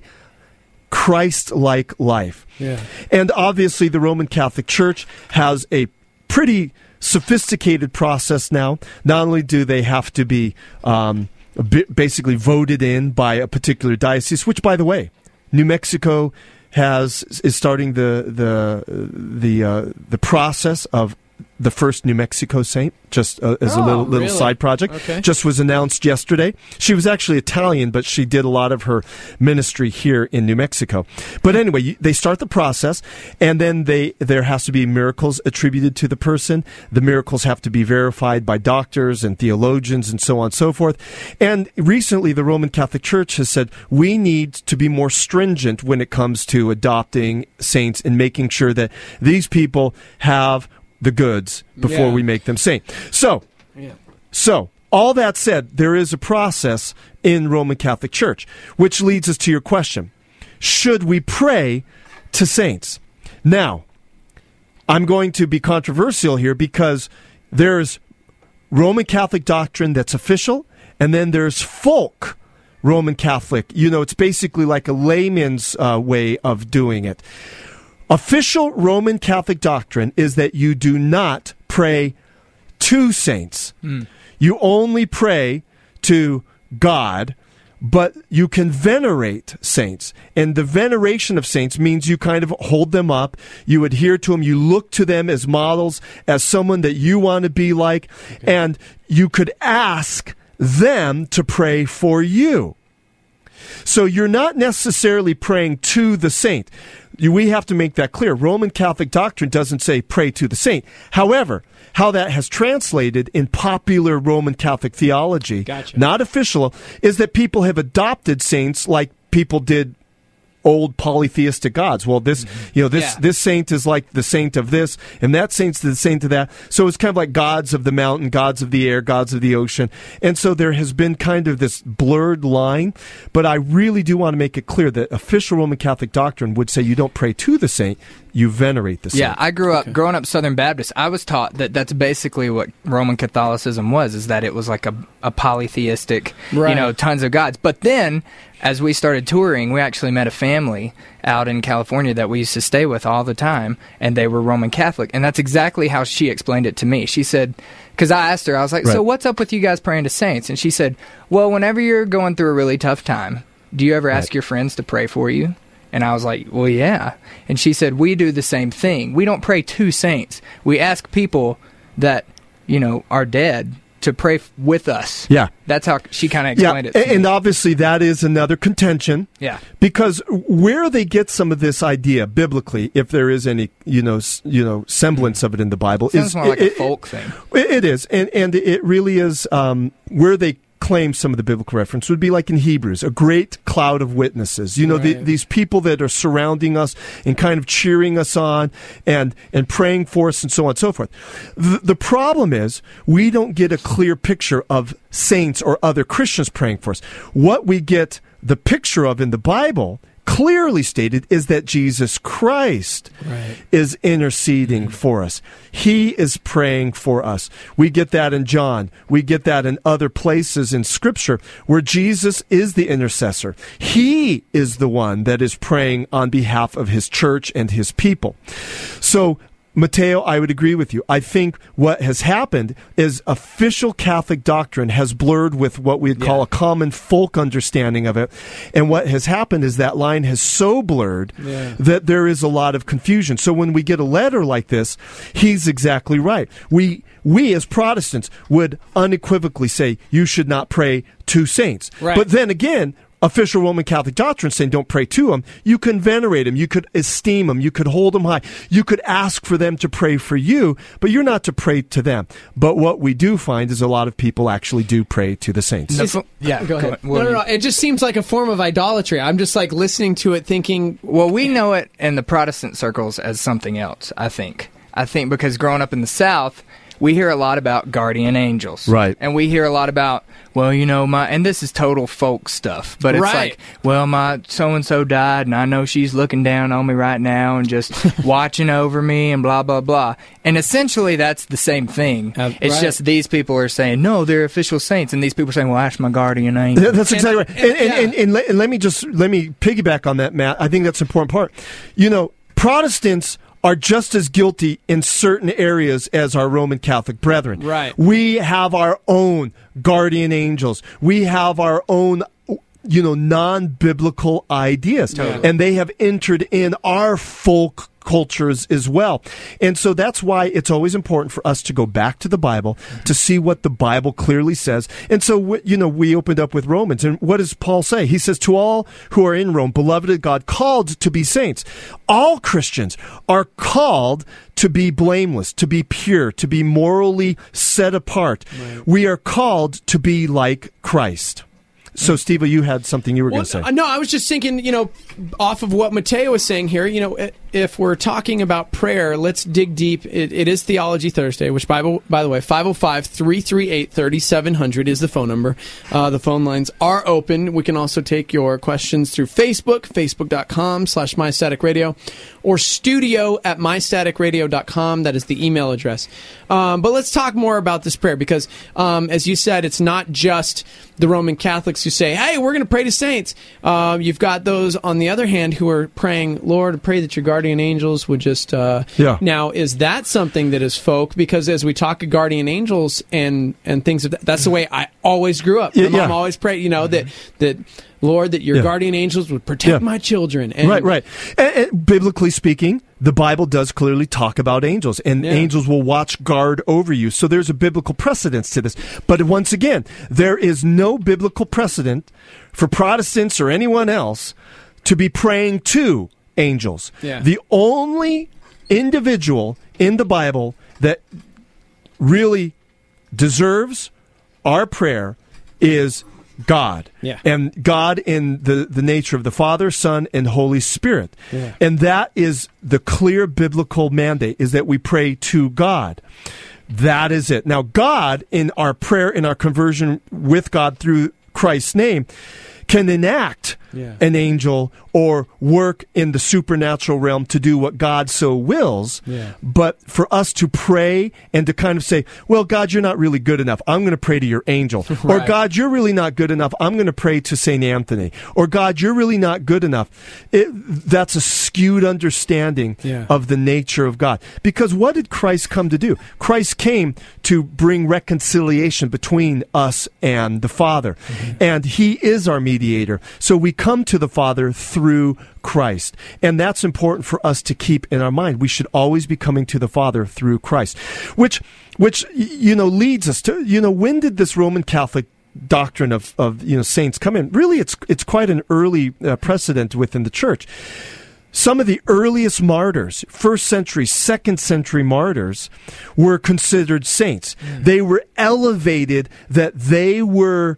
Christ-like life. Yeah. And obviously the Roman Catholic Church has a pretty sophisticated process now. Not only do they have to be um, basically voted in by a particular diocese, which, by the way, New Mexico has is starting the the the uh, the process of the first New Mexico saint, just uh, as oh, a little little really? side project. Okay. Just was announced yesterday. She was actually Italian, but she did a lot of her ministry here in New Mexico. But anyway, you, they start the process, and then they there has to be miracles attributed to the person. The miracles have to be verified by doctors and theologians and so on and so forth. And recently, the Roman Catholic Church has said, we need to be more stringent when it comes to adopting saints and making sure that these people have the goods before Yeah. we make them saint. So, Yeah. so all that said, there is a process in Roman Catholic Church, which leads us to your question. Should we pray to saints? Now, I'm going to be controversial here because there's Roman Catholic doctrine that's official, and then there's folk Roman Catholic. You know, it's basically like a layman's uh, way of doing it. Official Roman Catholic doctrine is that you do not pray to saints. Mm. You only pray to God, but you can venerate saints. And the veneration of saints means you kind of hold them up, you adhere to them, you look to them as models, as someone that you want to be like, okay. and you could ask them to pray for you. So you're not necessarily praying to the saint. We have to make that clear. Roman Catholic doctrine doesn't say pray to the saint. However, how that has translated in popular Roman Catholic theology, gotcha. not official, is that people have adopted saints like people did old polytheistic gods. Well, this, you know, this Yeah. this saint is like the saint of this, and that saint's the saint of that. So it's kind of like gods of the mountain, gods of the air, gods of the ocean. And so there has been kind of this blurred line. But I really do want to make it clear that official Roman Catholic doctrine would say you don't pray to the saint, you venerate the saint. Yeah, I grew up, growing up Southern Baptist, I was taught that that's basically what Roman Catholicism was, is that it was like a, a polytheistic, Right. you know, tons of gods. But then, as we started touring, we actually met a family out in California that we used to stay with all the time, and they were Roman Catholic. And that's exactly how she explained it to me. She said, because I asked her, I was like, Right. so what's up with you guys praying to saints? And she said, well, whenever you're going through a really tough time, do you ever ask Right. your friends to pray for you? And I was like, well, yeah. And she said, we do the same thing. We don't pray to saints. We ask people that, you know, are dead to pray f- with us. Yeah. That's how she kind of Yeah, explained it to and, and me. obviously that is another contention. Yeah. Because where they get some of this idea biblically, if there is any, you know, s- you know, semblance of it in the Bible, Sounds is more like it, a folk thing. It, it is, and and it really is um, where they claim some of the biblical reference would be like in Hebrews, a great cloud of witnesses. You know, the, Right. these people that are surrounding us and kind of cheering us on and and praying for us and so on and so forth. The, the problem is we don't get a clear picture of saints or other Christians praying for us. What we get the picture of in the Bible, clearly stated, is that Jesus Christ Right. is interceding for us. He is praying for us. We get that in John. We get that in other places in Scripture where Jesus is the intercessor. He is the one that is praying on behalf of his church and his people. So, Mateo, I would agree with you. I think what has happened is official Catholic doctrine has blurred with what we'd call Yeah. a common folk understanding of it. And what has happened is that line has so blurred Yeah. that there is a lot of confusion. So when we get a letter like this, he's exactly right. We we as Protestants would unequivocally say you should not pray to saints. Right. But then again, official Roman Catholic doctrine saying don't pray to them. You can venerate them. You could esteem them. You could hold them high. You could ask for them to pray for you, but you're not to pray to them. But what we do find is a lot of people actually do pray to the saints. The fo- yeah, Go ahead. Well, no, no, no. It just seems like a form of idolatry. I'm just like listening to it thinking, Well, we know it in the Protestant circles as something else, I think. I think because growing up in the South, we hear a lot about guardian angels. Right. And we hear a lot about, well, you know, my, and this is total folk stuff, but it's Right. like, well, my so-and-so died, and I know she's looking down on me right now and just watching over me and blah, blah, blah. And essentially that's the same thing. Uh, it's right. just these people are saying, no, they're official saints, and these people are saying, well, that's my guardian angel. Yeah, that's exactly right. And, and, yeah. and, and, let, and let me just let me piggyback on that, Matt. I think that's an important part. You know, Protestants are just as guilty in certain areas as our Roman Catholic brethren. Right. We have our own guardian angels. We have our own, you know, non-biblical ideas. Totally. And they have entered in our folk cultures as well. And so that's why it's always important for us to go back to the Bible to see what the Bible clearly says. And so, you know, we opened up with Romans. And what does Paul say? He says, to all who are in Rome, beloved of God, called to be saints. All Christians are called to be blameless, to be pure, to be morally set apart. Right. We are called to be like Christ. So, Steve, you had something you were Well, going to say. uh, no, I was just thinking, you know, off of what Mateo was saying here, you know, i- if we're talking about prayer, let's dig deep. It, it is Theology Thursday, which, Bible, by the way, five oh five, three three eight, three seven zero zero is the phone number. Uh, the phone lines are open. We can also take your questions through Facebook, facebook.com slash My Static Radio, or studio at my static radio dot com. That is the email address. Um, but let's talk more about this prayer because, um, as you said, it's not just the Roman Catholics who say, hey, we're going to pray to saints. Um, you've got those, on the other hand, who are praying, Lord, pray that your guardian angels would just... Uh, yeah. Now, is that something that is folk? Because as we talk of guardian angels and, and things of that, that's the way I always grew up. My Yeah, mom yeah. always prayed, you know, that, that Lord, that your Yeah. guardian angels would protect Yeah. my children. And, right, right. And, and biblically speaking, the Bible does clearly talk about angels, and Yeah. angels will watch guard over you. So there's a biblical precedence to this. But once again, there is no biblical precedent for Protestants or anyone else to be praying to angels. Yeah. The only individual in the Bible that really deserves our prayer is God. Yeah. And God in the, the nature of the Father, Son, and Holy Spirit. Yeah. And that is the clear biblical mandate, is that we pray to God. That is it. Now, God, in our prayer, in our conversion with God through Christ's name, can enact Yeah. an angel or work in the supernatural realm to do what God so wills. Yeah. But for us to pray and to kind of say, well, God, you're not really good enough. I'm going to pray to your angel. Or, Right. God, you're really not good enough. I'm going to pray to Saint Anthony. Or, God, you're really not good enough. It, that's a skewed understanding Yeah. of the nature of God. Because what did Christ come to do? Christ came to bring reconciliation between us and the Father. And he is our mediator. So we come to the Father through Christ. And that's important for us to keep in our mind. We should always be coming to the Father through Christ. Which, which y- you know, leads us to, you know, when did this Roman Catholic doctrine of, of you know, saints come in? Really, it's, it's quite an early uh, precedent within the church. Some of the earliest martyrs, first century, second century martyrs, were considered saints. They were elevated that they were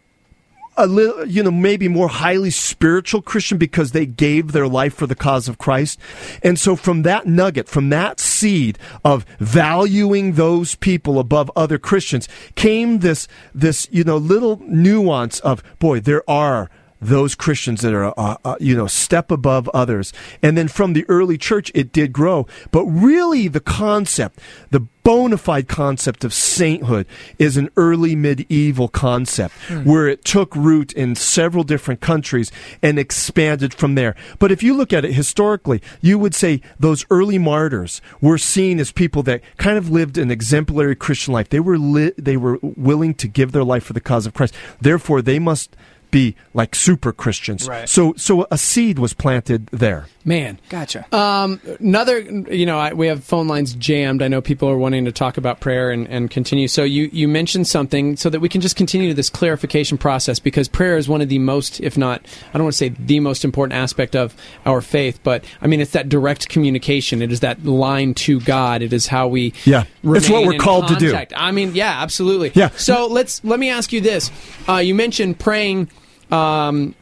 a little, you know, maybe more highly spiritual Christian because they gave their life for the cause of Christ. And so from that nugget, from that seed of valuing those people above other Christians came this, this, you know, little nuance of, boy, there are those Christians that are, uh, uh, you know, step above others. And then from the early church, it did grow. But really the concept, the bona fide concept of sainthood is an early medieval concept Hmm. where it took root in several different countries and expanded from there. But if you look at it historically, you would say those early martyrs were seen as people that kind of lived an exemplary Christian life. They were li- they were willing to give their life for the cause of Christ. Therefore, they must be like super Christians. Right. So, so a seed was planted there. Man. Gotcha. Um, another, you know, I, we have phone lines jammed. I know people are wanting to talk about prayer and, and continue. So you, you mentioned something so that we can just continue this clarification process because prayer is one of the most, if not, I don't want to say the most important aspect of our faith, but I mean, it's that direct communication. It is that line to God. It is how we Yeah. It's what remain we're in called to do. contact. I mean, yeah, absolutely. Yeah. So let's, let me ask you this. Uh, you mentioned praying, um,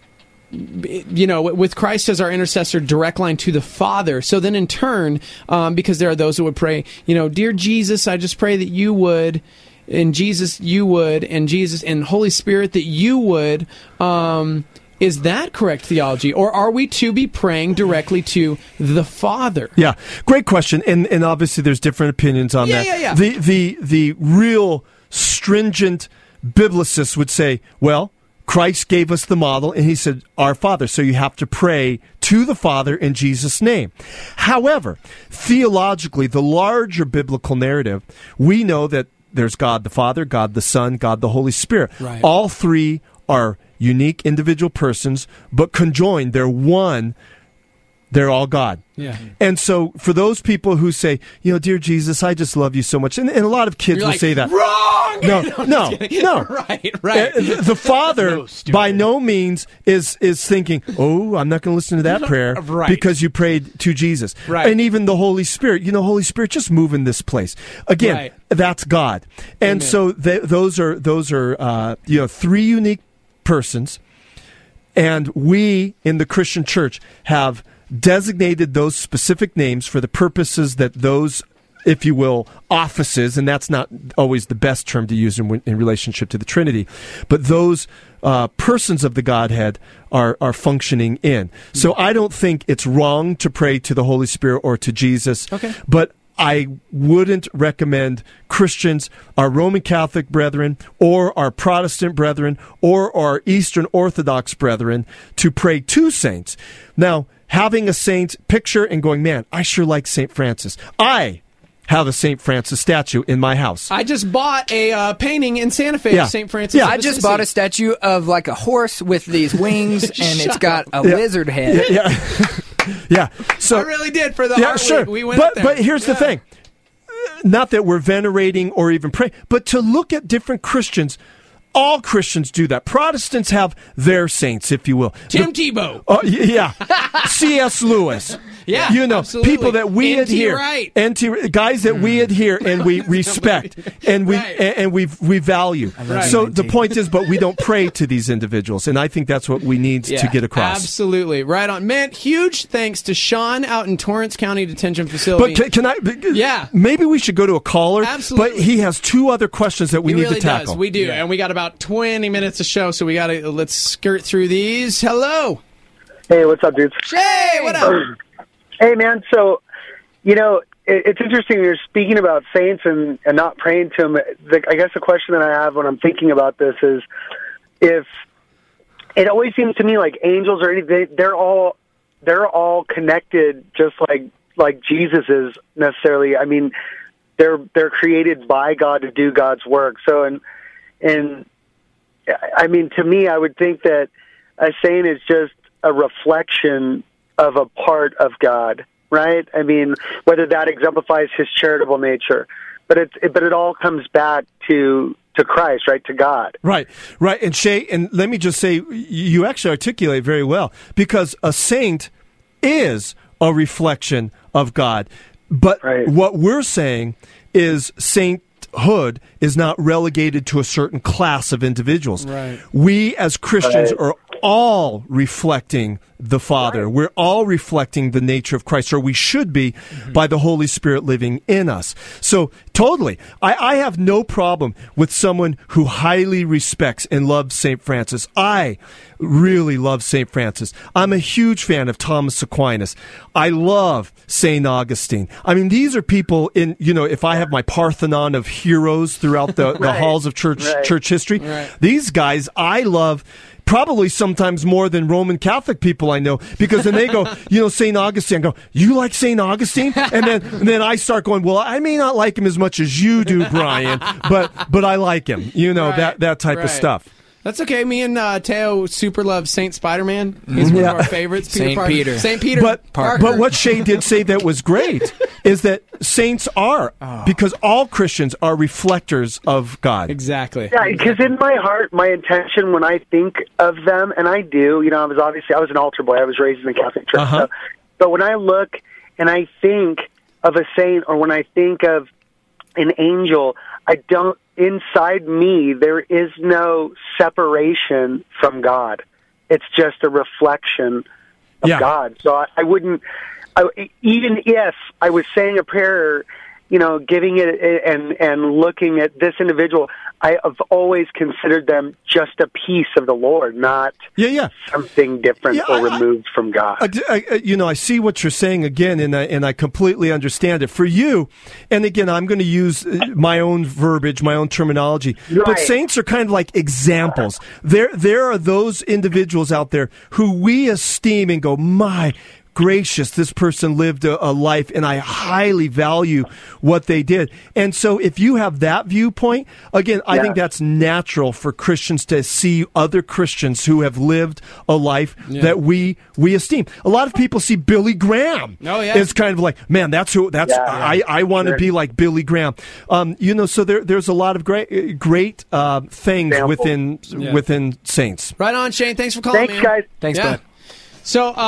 you know, with Christ as our intercessor, direct line to the Father. So then in turn, um, because there are those who would pray, you know, dear Jesus, I just pray that you would, and Jesus, you would, and Jesus, and Holy Spirit, that you would. Um, is that correct theology? Or are we to be praying directly to the Father? Yeah, great question. And and obviously there's different opinions on Yeah, that. yeah, yeah. The, the, the real stringent biblicists would say, well, Christ gave us the model, and he said, our Father. So you have to pray to the Father in Jesus' name. However, theologically, the larger biblical narrative, we know that there's God the Father, God the Son, God the Holy Spirit. Right. All three are unique individual persons, but conjoined, they're one. They're all God. Yeah. And so for those people who say, you know, dear Jesus, I just love you so much. And, and a lot of kids You're will like, say that. Wrong! No, I'm no, just kidding. no. Right, right. Uh, the, the Father, by no means, is is thinking, oh, I'm not going to listen to that prayer Right. because you prayed to Jesus. Right. And even the Holy Spirit, you know, Holy Spirit, just move in this place. Again, Right. that's God. And Amen. so th- those are, those are uh, you know, three unique persons. And we in the Christian church have designated those specific names for the purposes that those if you will, offices, and that's not always the best term to use in, in relationship to the Trinity, but those uh, persons of the Godhead are, are functioning in. So I don't think it's wrong to pray to the Holy Spirit or to Jesus, okay. but I wouldn't recommend Christians, our Roman Catholic brethren, or our Protestant brethren, or our Eastern Orthodox brethren to pray to saints. Now, having a saint picture and going, man, I sure like Saint Francis. I have a Saint Francis statue in my house. I just bought a uh, painting in Santa Fe Yeah. of Saint Francis. Yeah, of I just Assisi. bought a statue of like a horse with these wings, and it's got a Yeah. lizard head. Yeah, yeah. yeah. So I really did for the yeah, Heart sure. Week. We went but up there. but here's Yeah. the thing. Not that we're venerating or even praying, but to look at different Christians. All Christians do that. Protestants have their saints, if you will. Tim The- Tebow. Uh, y- yeah. C S. Lewis. Yeah, You know, absolutely. people that we N T adhere. Wright. N T guys that we adhere and we respect and we Right. and, and we we value. Right. So the point is, but we don't pray to these individuals, and I think that's what we need to Yeah, get across. Absolutely. Right on. Man, huge thanks to Sean out in Torrance County Detention Facility. But can, can I? Yeah. Maybe we should go to a caller. Absolutely. But he has two other questions that we he need really to tackle. does. We do. And we got about twenty minutes to show, so we got to let's skirt through these. Hello. Hey, what's up, dudes? Hey, what up? Hey, man. So, you know, it, it's interesting. You're speaking about saints and, and not praying to them. The, I guess the question that I have when I'm thinking about this is, if it always seems to me like angels or anything, they're all they're all connected, just like like Jesus is necessarily. I mean, they're they're created by God to do God's work. So, and and I mean, to me, I would think that a saint is just a reflection of a part of God, right? I mean, whether that exemplifies his charitable nature, but it's it, but it all comes back to to Christ, right? To God. Right, right. And Shay, and let me just say, you actually articulate very well, because a saint is a reflection of God. But right. what we're saying is sainthood is not relegated to a certain class of individuals. Right. We as Christians Right. are all reflecting the Father. Right. We're all reflecting the nature of Christ, or we should be, mm-hmm. by the Holy Spirit living in us. So, totally. I, I have no problem with someone who highly respects and loves Saint Francis. I really love Saint Francis. I'm a huge fan of Thomas Aquinas. I love Saint Augustine. I mean, these are people in, you know, if I have my Parthenon of heroes throughout the, the Right. halls of church, Right. church history, Right. these guys I love probably sometimes more than Roman Catholic people I know, because then they go, you know, Saint Augustine. I go, you like Saint Augustine? And then and then I start going, well, I may not like him as much as you do, Brian, but but I like him. You know, Right, that, that type right. of stuff. That's okay. Me and uh, Teo super love Saint Spider-Man. He's one Yeah. of our favorites. Peter Saint Parker. Peter. Saint Peter. But Parker. but what Shay did say that was great is that saints are, because all Christians are reflectors of God. Exactly. Yeah, because in my heart, my intention when I think of them, and I do, you know, I was obviously I was an altar boy. I was raised in the Catholic Church. Uh-huh. So, but when I look and I think of a saint, or when I think of an angel, I don't. Inside me, there is no separation from God. It's just a reflection of Yeah. God. So I, I wouldn't, I, even if I was saying a prayer, you know, giving it and and looking at this individual, I have always considered them just a piece of the Lord, not yeah, yeah. something different Yeah, or I- removed from God. I, I, you know, I see what you're saying again, and I, and I completely understand it. For you, and again, I'm going to use uh, my own verbiage, my own terminology, but Right. saints are kind of like examples. There, there are those individuals out there who we esteem and go, my gracious, this person lived a, a life, and I highly value what they did. And so if you have that viewpoint, again, I Yeah. think that's natural for Christians to see other Christians who have lived a life Yeah. that we we esteem. A lot of people see Billy Graham. Oh, yeah. It's kind of like, man, that's who that's Yeah, I, yeah. I want to Sure. be like Billy Graham. Um, you know, so there there's a lot of great great uh, things Example. within Yeah. within saints. Right on, Shane. Thanks for calling, Thanks, man. guys. Thanks, Yeah. bud. So, uh,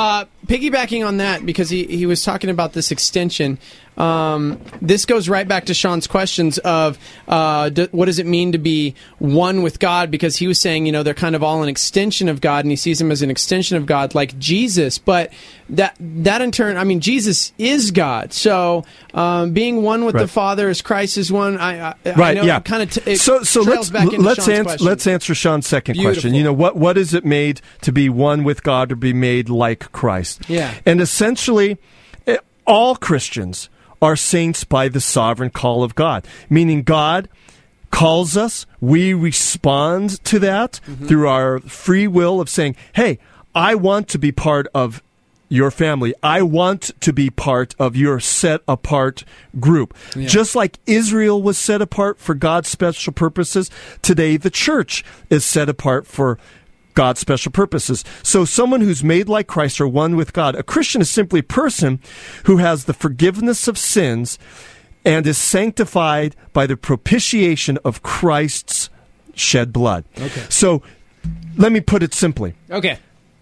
piggybacking on that, because he, he was talking about this extension, um, this goes right back to Sean's questions of uh, d- what does it mean to be one with God, because he was saying, you know, they're kind of all an extension of God, and he sees them as an extension of God, like Jesus. But that that in turn, I mean, Jesus is God. So um, being one with Right. the Father as Christ is one, I, I, Right, I know yeah. kind of t- it so so trails let's back into let's Sean's answer question. let's answer Sean's second Beautiful. question. You know, what what is it made to be one with God or be made like Christ? Yeah. And essentially, eh, all Christians are saints by the sovereign call of God, meaning God calls us, we respond to that Mm-hmm. through our free will of saying, hey, I want to be part of your family. I want to be part of your set apart group. Yeah. Just like Israel was set apart for God's special purposes, today the church is set apart for God's special purposes. So someone who's made like Christ or one with God, a Christian is simply a person who has the forgiveness of sins and is sanctified by the propitiation of Christ's shed blood. Okay. So let me put it simply. Okay.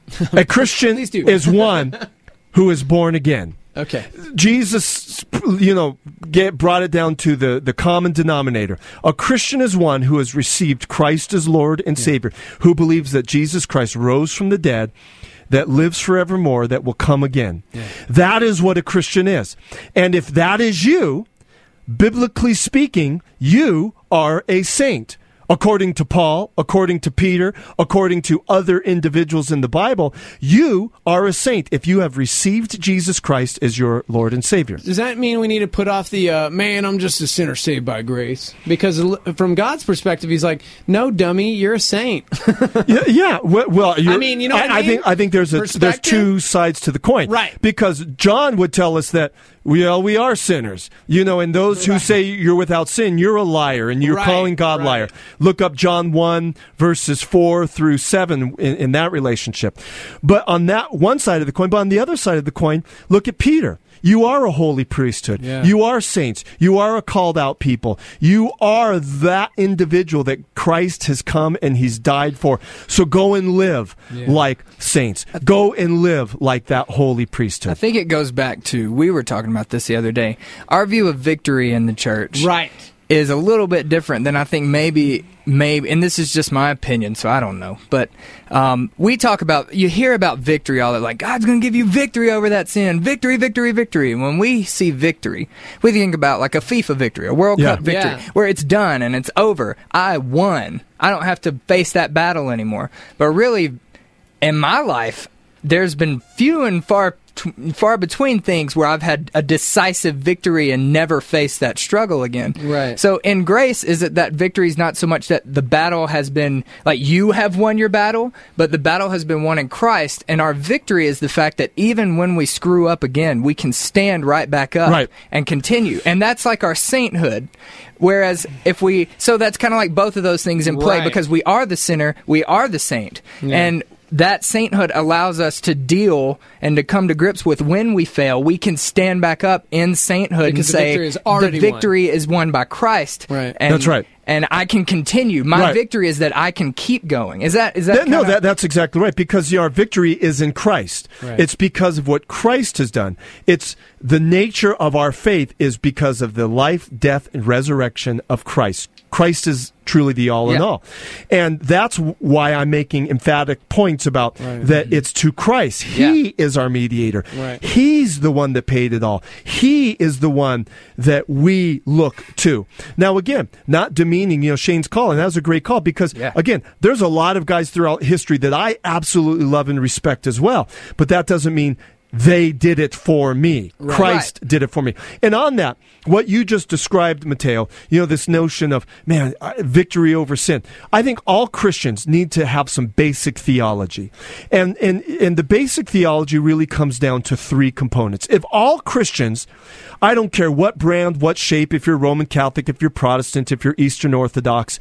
A Christian Please do. is one who is born again. Okay. Jesus, you know, get, brought it down to the, the common denominator. A Christian is one who has received Christ as Lord and Yeah. Savior, who believes that Jesus Christ rose from the dead, that lives forevermore, that will come again. Yeah. That is what a Christian is. And if that is you, biblically speaking, you are a saint. According to Paul, according to Peter, according to other individuals in the Bible, you are a saint if you have received Jesus Christ as your Lord and Savior. Does that mean we need to put off the, uh, man, I'm just a sinner saved by grace? Because l- from God's perspective, he's like, no, dummy, you're a saint. yeah, yeah. Well, well you're, I mean, you know what I I mean? think I think there's a there's Perspective? two sides to the coin, Right. Because John would tell us that well, we are sinners, you know, and those who say you're without sin, you're a liar, and you're Right, calling God right. liar. Look up John one verses four through seven in, in that relationship. But on that one side of the coin, but on the other side of the coin, look at Peter. You are a holy priesthood. Yeah. You are saints. You are a called out people. You are that individual that Christ has come and he's died for. So go and live Yeah. like saints. Go and live like that holy priesthood. I think it goes back to, we were talking about this the other day, our view of victory in the church. Right. Is a little bit different than I think maybe, maybe, and this is just my opinion, so I don't know. But um, we talk about, you hear about victory all that, like, God's going to give you victory over that sin. Victory, victory, victory. And when we see victory, we think about like a FIFA victory, a World Yeah. Cup victory, Yeah. where it's done and it's over. I won. I don't have to face that battle anymore. But really, in my life, there's been few and far t- far between things where I've had a decisive victory and never faced that struggle again. Right. So in grace, is it that victory is not so much that the battle has been, like you have won your battle, but the battle has been won in Christ, and our victory is the fact that even when we screw up again, we can stand right back up Right. and continue. And that's like our sainthood. Whereas if we, so that's kind of like both of those things in play, Right. because we are the sinner, we are the saint. Yeah. And that sainthood allows us to deal and to come to grips with when we fail, we can stand back up in sainthood Because and the say victory is already the victory is won by Christ. Right. And, That's right. And I can continue. My Right. victory is that I can keep going. Is that is that That- no, kinda- that, that's exactly right, because you know, our victory is in Christ. Right. It's because of what Christ has done. It's the nature of our faith is because of the life, death, and resurrection of Christ. Christ is truly the all in Yeah. all. And that's why I'm making emphatic points about Right. that it's to Christ. He Yeah. is our mediator. Right. He's the one that paid it all. He is the one that we look to. Now, again, not demeaning, you know, Shane's call, and that was a great call because, Yeah. again, there's a lot of guys throughout history that I absolutely love and respect as well. But that doesn't mean they did it for me. Right. Christ did it for me. And on that, what you just described, Mateo, you know, this notion of, man, uh, victory over sin. I think all Christians need to have some basic theology. And, and, and the basic theology really comes down to three components. If all Christians, I don't care what brand, what shape, if you're Roman Catholic, if you're Protestant, if you're Eastern Orthodox,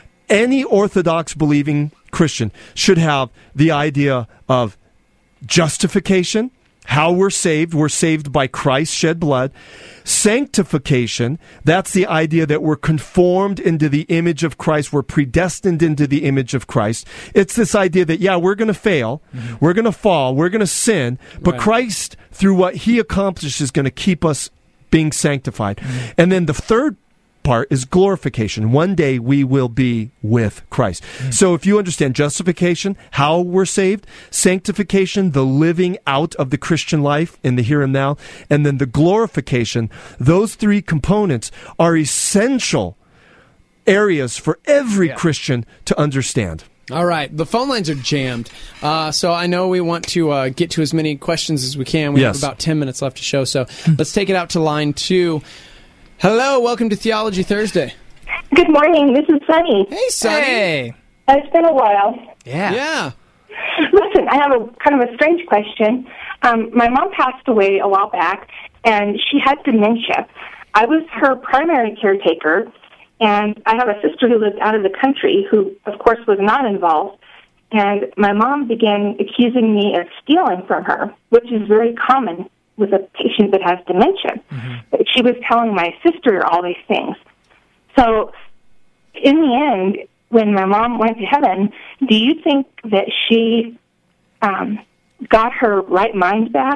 any Orthodox believing Christian should have the idea of justification, how we're saved. We're saved by Christ's shed blood. Sanctification, that's the idea that we're conformed into the image of Christ. We're predestined into the image of Christ. It's this idea that, yeah, we're going to fail. Mm-hmm. We're going to fall. We're going to sin. But Right. Christ, through what he accomplishes, is going to keep us being sanctified. Mm-hmm. And then the third part is glorification. One day we will be with Christ. Mm. So if you understand justification, how we're saved, sanctification, the living out of the Christian life in the here and now, and then the glorification, those three components are essential areas for every Yeah. Christian to understand. All right, the phone lines are jammed, uh, so I know we want to uh, get to as many questions as we can. We Yes. have about ten minutes left to show, so let's take it out to line two. Hello, welcome to Theology Thursday. Good morning. This is Sunny. Hey, Sunny. Hey. Uh, It's been a while. Yeah. Yeah. Listen, I have a kind of a strange question. Um, my mom passed away a while back, and she had dementia. I was her primary caretaker, and I have a sister who lived out of the country who, of course, was not involved. And my mom began accusing me of stealing from her, which is very common with a patient that has dementia. Mm-hmm. She was telling my sister all these things. So, in the end, when my mom went to heaven, do you think that she um, got her right mind back?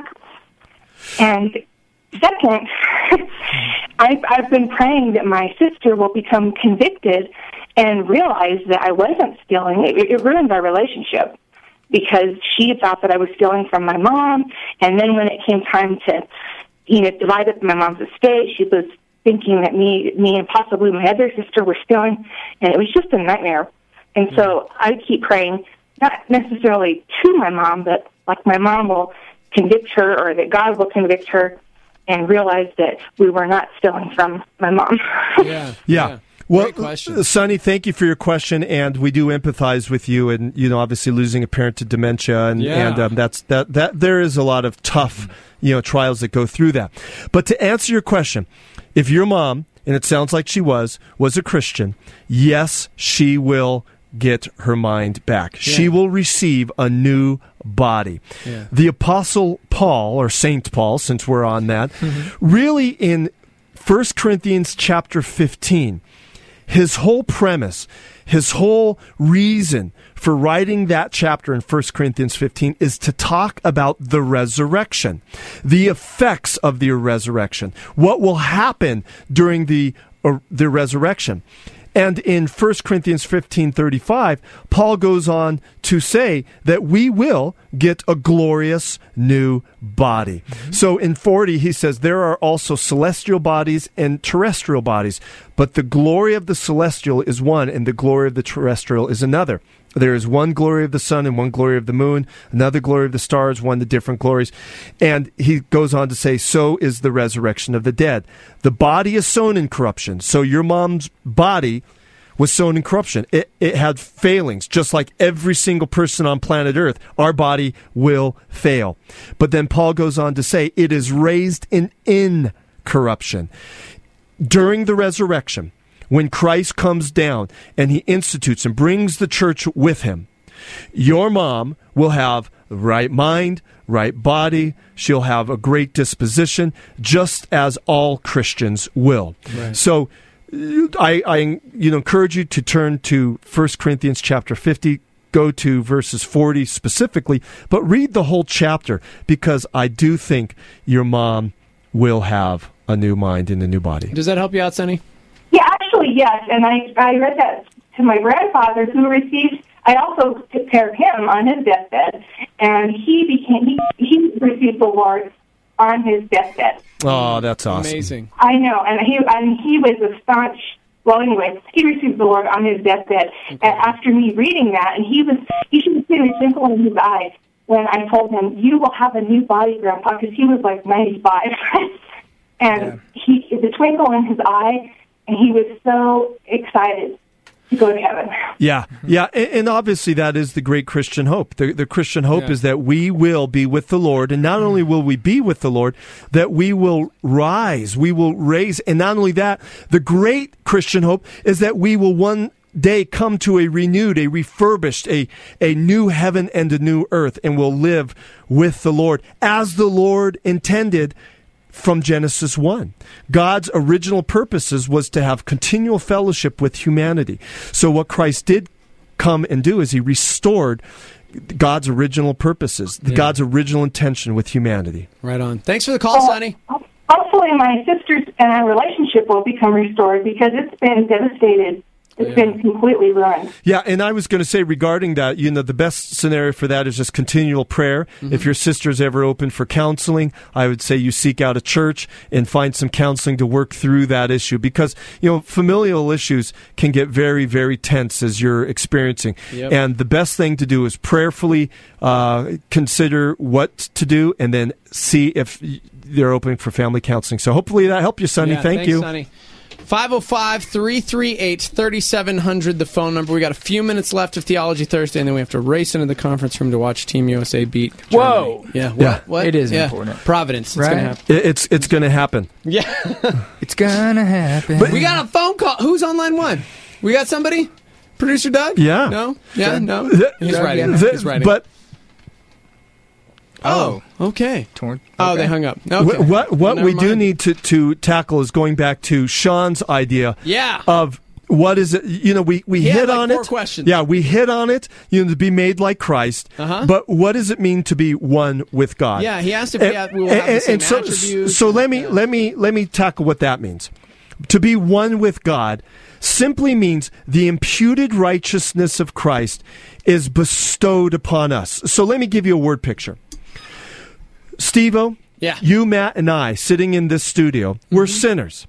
And second, I've, I've been praying that my sister will become convicted and realize that I wasn't stealing. It, it ruined our relationship, because she thought that I was stealing from my mom, and then when it came time to, you know, divide up my mom's estate, she was thinking that me, me and possibly my other sister were stealing, and it was just a nightmare. And so I keep praying, not necessarily to my mom, but like my mom will convict her, or that God will convict her, and realize that we were not stealing from my mom. Yeah. Yeah. Well, Sonny, thank you for your question, and we do empathize with you. And you know, obviously, losing a parent to dementia, and, Yeah. and um, that's that. That there is a lot of tough, you know, trials that go through that. But to answer your question, if your mom, and it sounds like she was, was a Christian, yes, she will get her mind back. She will receive a new body. Yeah. The Apostle Paul, or Saint Paul, since we're on that, really in First Corinthians chapter fifteen. His whole premise, his whole reason for writing that chapter in First Corinthians fifteen is to talk about the resurrection, the effects of the resurrection, what will happen during the, uh, the resurrection. And in First Corinthians fifteen thirty-five, Paul goes on to say that we will get a glorious new body. Mm-hmm. So in forty, he says there are also celestial bodies and terrestrial bodies, but the glory of the celestial is one and the glory of the terrestrial is another. There is one glory of the sun and one glory of the moon, another glory of the stars, one the different glories. And he goes on to say, so is the resurrection of the dead. The body is sown in corruption. So your mom's body was sown in corruption. It, it had failings, just like every single person on planet Earth. Our body will fail. But then Paul goes on to say, it is raised in incorruption. During the resurrection, when Christ comes down and he institutes and brings the church with him, your mom will have the right mind, right body. She'll have a great disposition, just as all Christians will. Right. So I, I you know, encourage you to turn to First Corinthians chapter fifty, go to verses forty specifically, but read the whole chapter, because I do think your mom will have a new mind and a new body. Does that help you out, Sonny? Yeah, actually, yes. And I, I read that to my grandfather, who received, I also took care of him on his deathbed, and he became, he, he received the Lord on his deathbed. Oh, that's awesome. Amazing. I know, and he and he was a staunch, well, anyway, he received the Lord on his deathbed. Okay. And after me reading that, and he was, you should see the twinkle in his eye when I told him, you will have a new body, Grandpa, because he was like ninety-five. And yeah. he, the twinkle in his eye, and he was so excited to go to heaven. Yeah, yeah, and, and obviously that is the great Christian hope. The, the Christian hope yeah. is that we will be with the Lord, and not only will we be with the Lord, that we will rise, we will raise, and not only that, the great Christian hope is that we will one day come to a renewed, a refurbished, a, a new heaven and a new earth, and we'll live with the Lord as the Lord intended from Genesis one. God's original purposes was to have continual fellowship with humanity. So what Christ did come and do is he restored God's original purposes, Yeah. God's original intention with humanity. Right on. Thanks for the call, Sonny. Hopefully, my sister's and our relationship will become restored because it's been devastated. It's Yeah. been completely ruined. Yeah, and I was going to say regarding that, you know, the best scenario for that is just continual prayer. Mm-hmm. If your sister's ever open for counseling, I would say you seek out a church and find some counseling to work through that issue because, you know, familial issues can get very, very tense as you're experiencing. Yep. And the best thing to do is prayerfully uh, consider what to do and then see if they're open for family counseling. So hopefully that helped you, Sonny. Yeah, Thank thanks, you. Sonny. five oh five, three three eight, three seven zero zero, the phone number. We got a few minutes left of Theology Thursday, and then we have to race into the conference room to watch Team U S A beat Germany. Whoa. Yeah, what? Yeah. What? It is Yeah. important. Providence. It's Right. going to happen. It- It's, it's going to happen. Yeah. It's gonna happen. But we got a phone call. Who's on line one? We got somebody? Producer Doug? Yeah. No? Yeah, Doug? no? The- He's Doug, writing. yeah. The- He's writing. But oh, okay. Torn. Oh, Okay. they hung up. Okay. What what, what Never we do mind. need to, to tackle is going back to Sean's idea Yeah. of what is it, you know, we, we He had hit like on four it. questions. Yeah, we hit on it, you know, to be made like Christ. Uh-huh. But what does it mean to be one with God? Yeah, he asked if we, have, we will have the same so, attributes. so let me let me let me tackle what that means. To be one with God simply means the imputed righteousness of Christ is bestowed upon us. So let me give you a word picture. Steve-O, Yeah. you, Matt, and I sitting in this studio, we're sinners.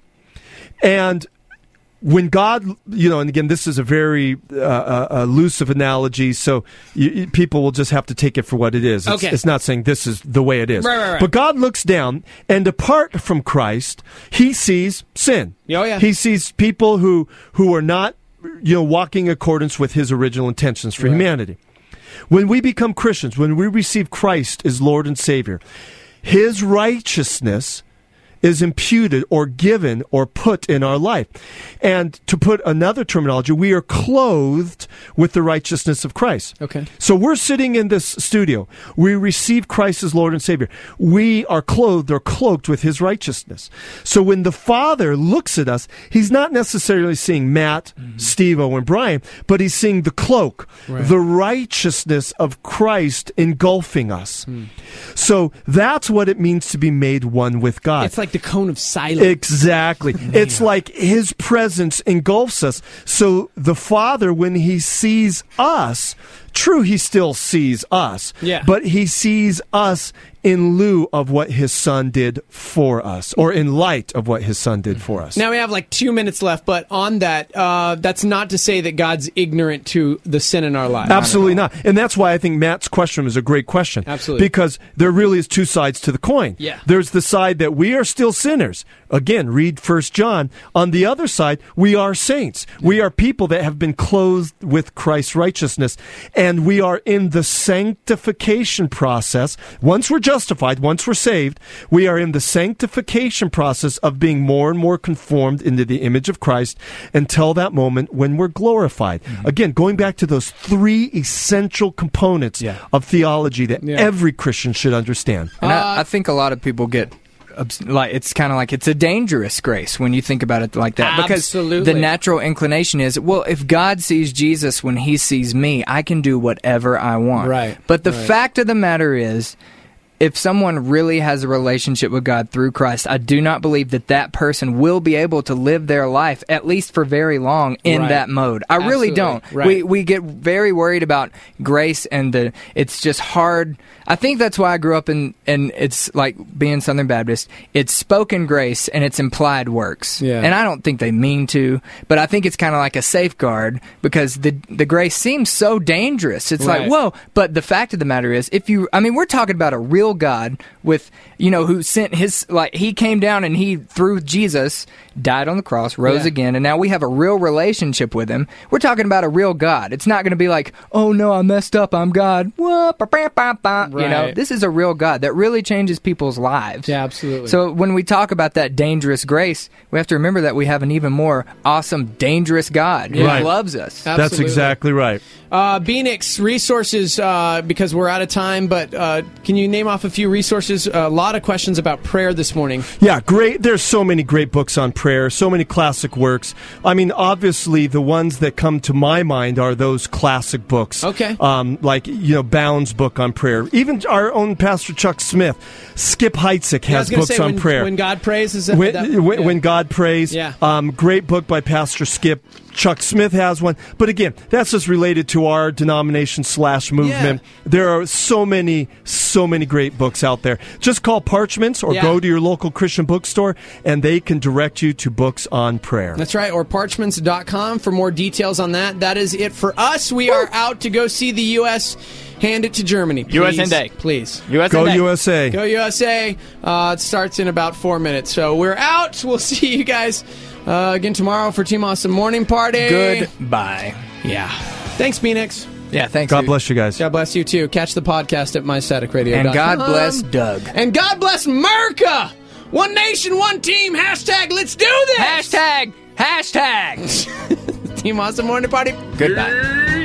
And when God, you know, and again, this is a very uh, uh, elusive analogy, so you, you- people will just have to take it for what it is. It's, Okay. it's not saying this is the way it is. Right, right, right. But God looks down, and apart from Christ, he sees sin. Oh, yeah. He sees people who, who are not, you know, walking in accordance with his original intentions for Right. humanity. When we become Christians, when we receive Christ as Lord and Savior, his righteousness is imputed or given or put in our life. And to put another terminology, we are clothed with the righteousness of Christ. Okay. So we're sitting in this studio. We receive Christ as Lord and Savior. We are clothed or cloaked with his righteousness. So when the Father looks at us, he's not necessarily seeing Matt, Steve-O, and Brian, but he's seeing the cloak, Right. the righteousness of Christ engulfing us. Hmm. So that's what it means to be made one with God. It's like the cone of silence. Exactly. It's like his presence engulfs us. So the Father, when he sees us, true, he still sees us. Yeah. But he sees us in lieu of what his Son did for us, or in light of what his Son did for us. Now we have like two minutes left, but on that, uh, that's not to say that God's ignorant to the sin in our lives. Absolutely not. And that's why I think Matt's question is a great question. Absolutely. Because there really is two sides to the coin. Yeah. There's the side that we are still sinners. Again, read First John. On the other side, we are saints. We are people that have been clothed with Christ's righteousness. And we are in the sanctification process. Once we're justified, once we're saved, we are in the sanctification process of being more and more conformed into the image of Christ until that moment when we're glorified. Mm-hmm. Again, going back to those three essential components of theology that Yeah. every Christian should understand. And I, I think a lot of people get obs- like it's kind of like it's a dangerous grace when you think about it like that, because Absolutely. the natural inclination is, well, if God sees Jesus when he sees me, I can do whatever I want. Right. But the Right. fact of the matter is, if someone really has a relationship with God through Christ, I do not believe that that person will be able to live their life, at least for very long, in Right. that mode. I really Absolutely. don't. Right. We we get very worried about grace, and the it's just hard. I think that's why I grew up in, and it's like being Southern Baptist. It's spoken grace and it's implied works. Yeah. And I don't think they mean to, but I think it's kind of like a safeguard, because the the grace seems so dangerous. It's Right. like, whoa, but the fact of the matter is, if you, I mean, we're talking about a real real God with, you know, who sent his, like, he came down and he, through Jesus, died on the cross, rose Yeah. again, and now we have a real relationship with him. We're talking about a real God. It's not going to be like, oh no, I messed up, I'm God. Wah, ba, ba, ba, ba. You know, Right. this is a real God that really changes people's lives. Yeah, absolutely. So when we talk about that dangerous grace, we have to remember that we have an even more awesome, dangerous God who Right. loves us. That's Absolutely. exactly right. Uh, Phoenix resources, uh, because we're out of time, but uh, can you name off a few resources? A lot of questions about prayer this morning. Yeah, great. There's so many great books on prayer, so many classic works. I mean, obviously, the ones that come to my mind are those classic books. Okay. Um, like, you know, Bound's book on prayer. Even our own Pastor Chuck Smith, Skip Heitzig Yeah, I was has gonna books say, on when, prayer. When God prays, is that, when, that when, yeah. when God prays. Yeah. Um, great book by Pastor Skip. Chuck Smith has one. But again, that's just related to our denomination slash movement. Yeah. There are so many, so many great books out there. Just call Parchments or Yeah. go to your local Christian bookstore, and they can direct you to books on prayer. That's right, or parchments dot com for more details on that. That is it for us. We are out to go see the U S hand it to Germany. Please. U S A Day. Please. U S A Go Day. U S A. Go U S A. Uh, it starts in about four minutes. So we're out. We'll see you guys uh, again tomorrow for Team Awesome Morning Party. Goodbye. Yeah. Thanks, Phoenix. Yeah, thanks. God dude. bless you guys. God bless you, too. Catch the podcast at my static radio dot com. And God bless Doug. And God bless America. One nation, one team. Hashtag let's do this. Hashtag, hashtag. Team Awesome Morning Party. Goodbye.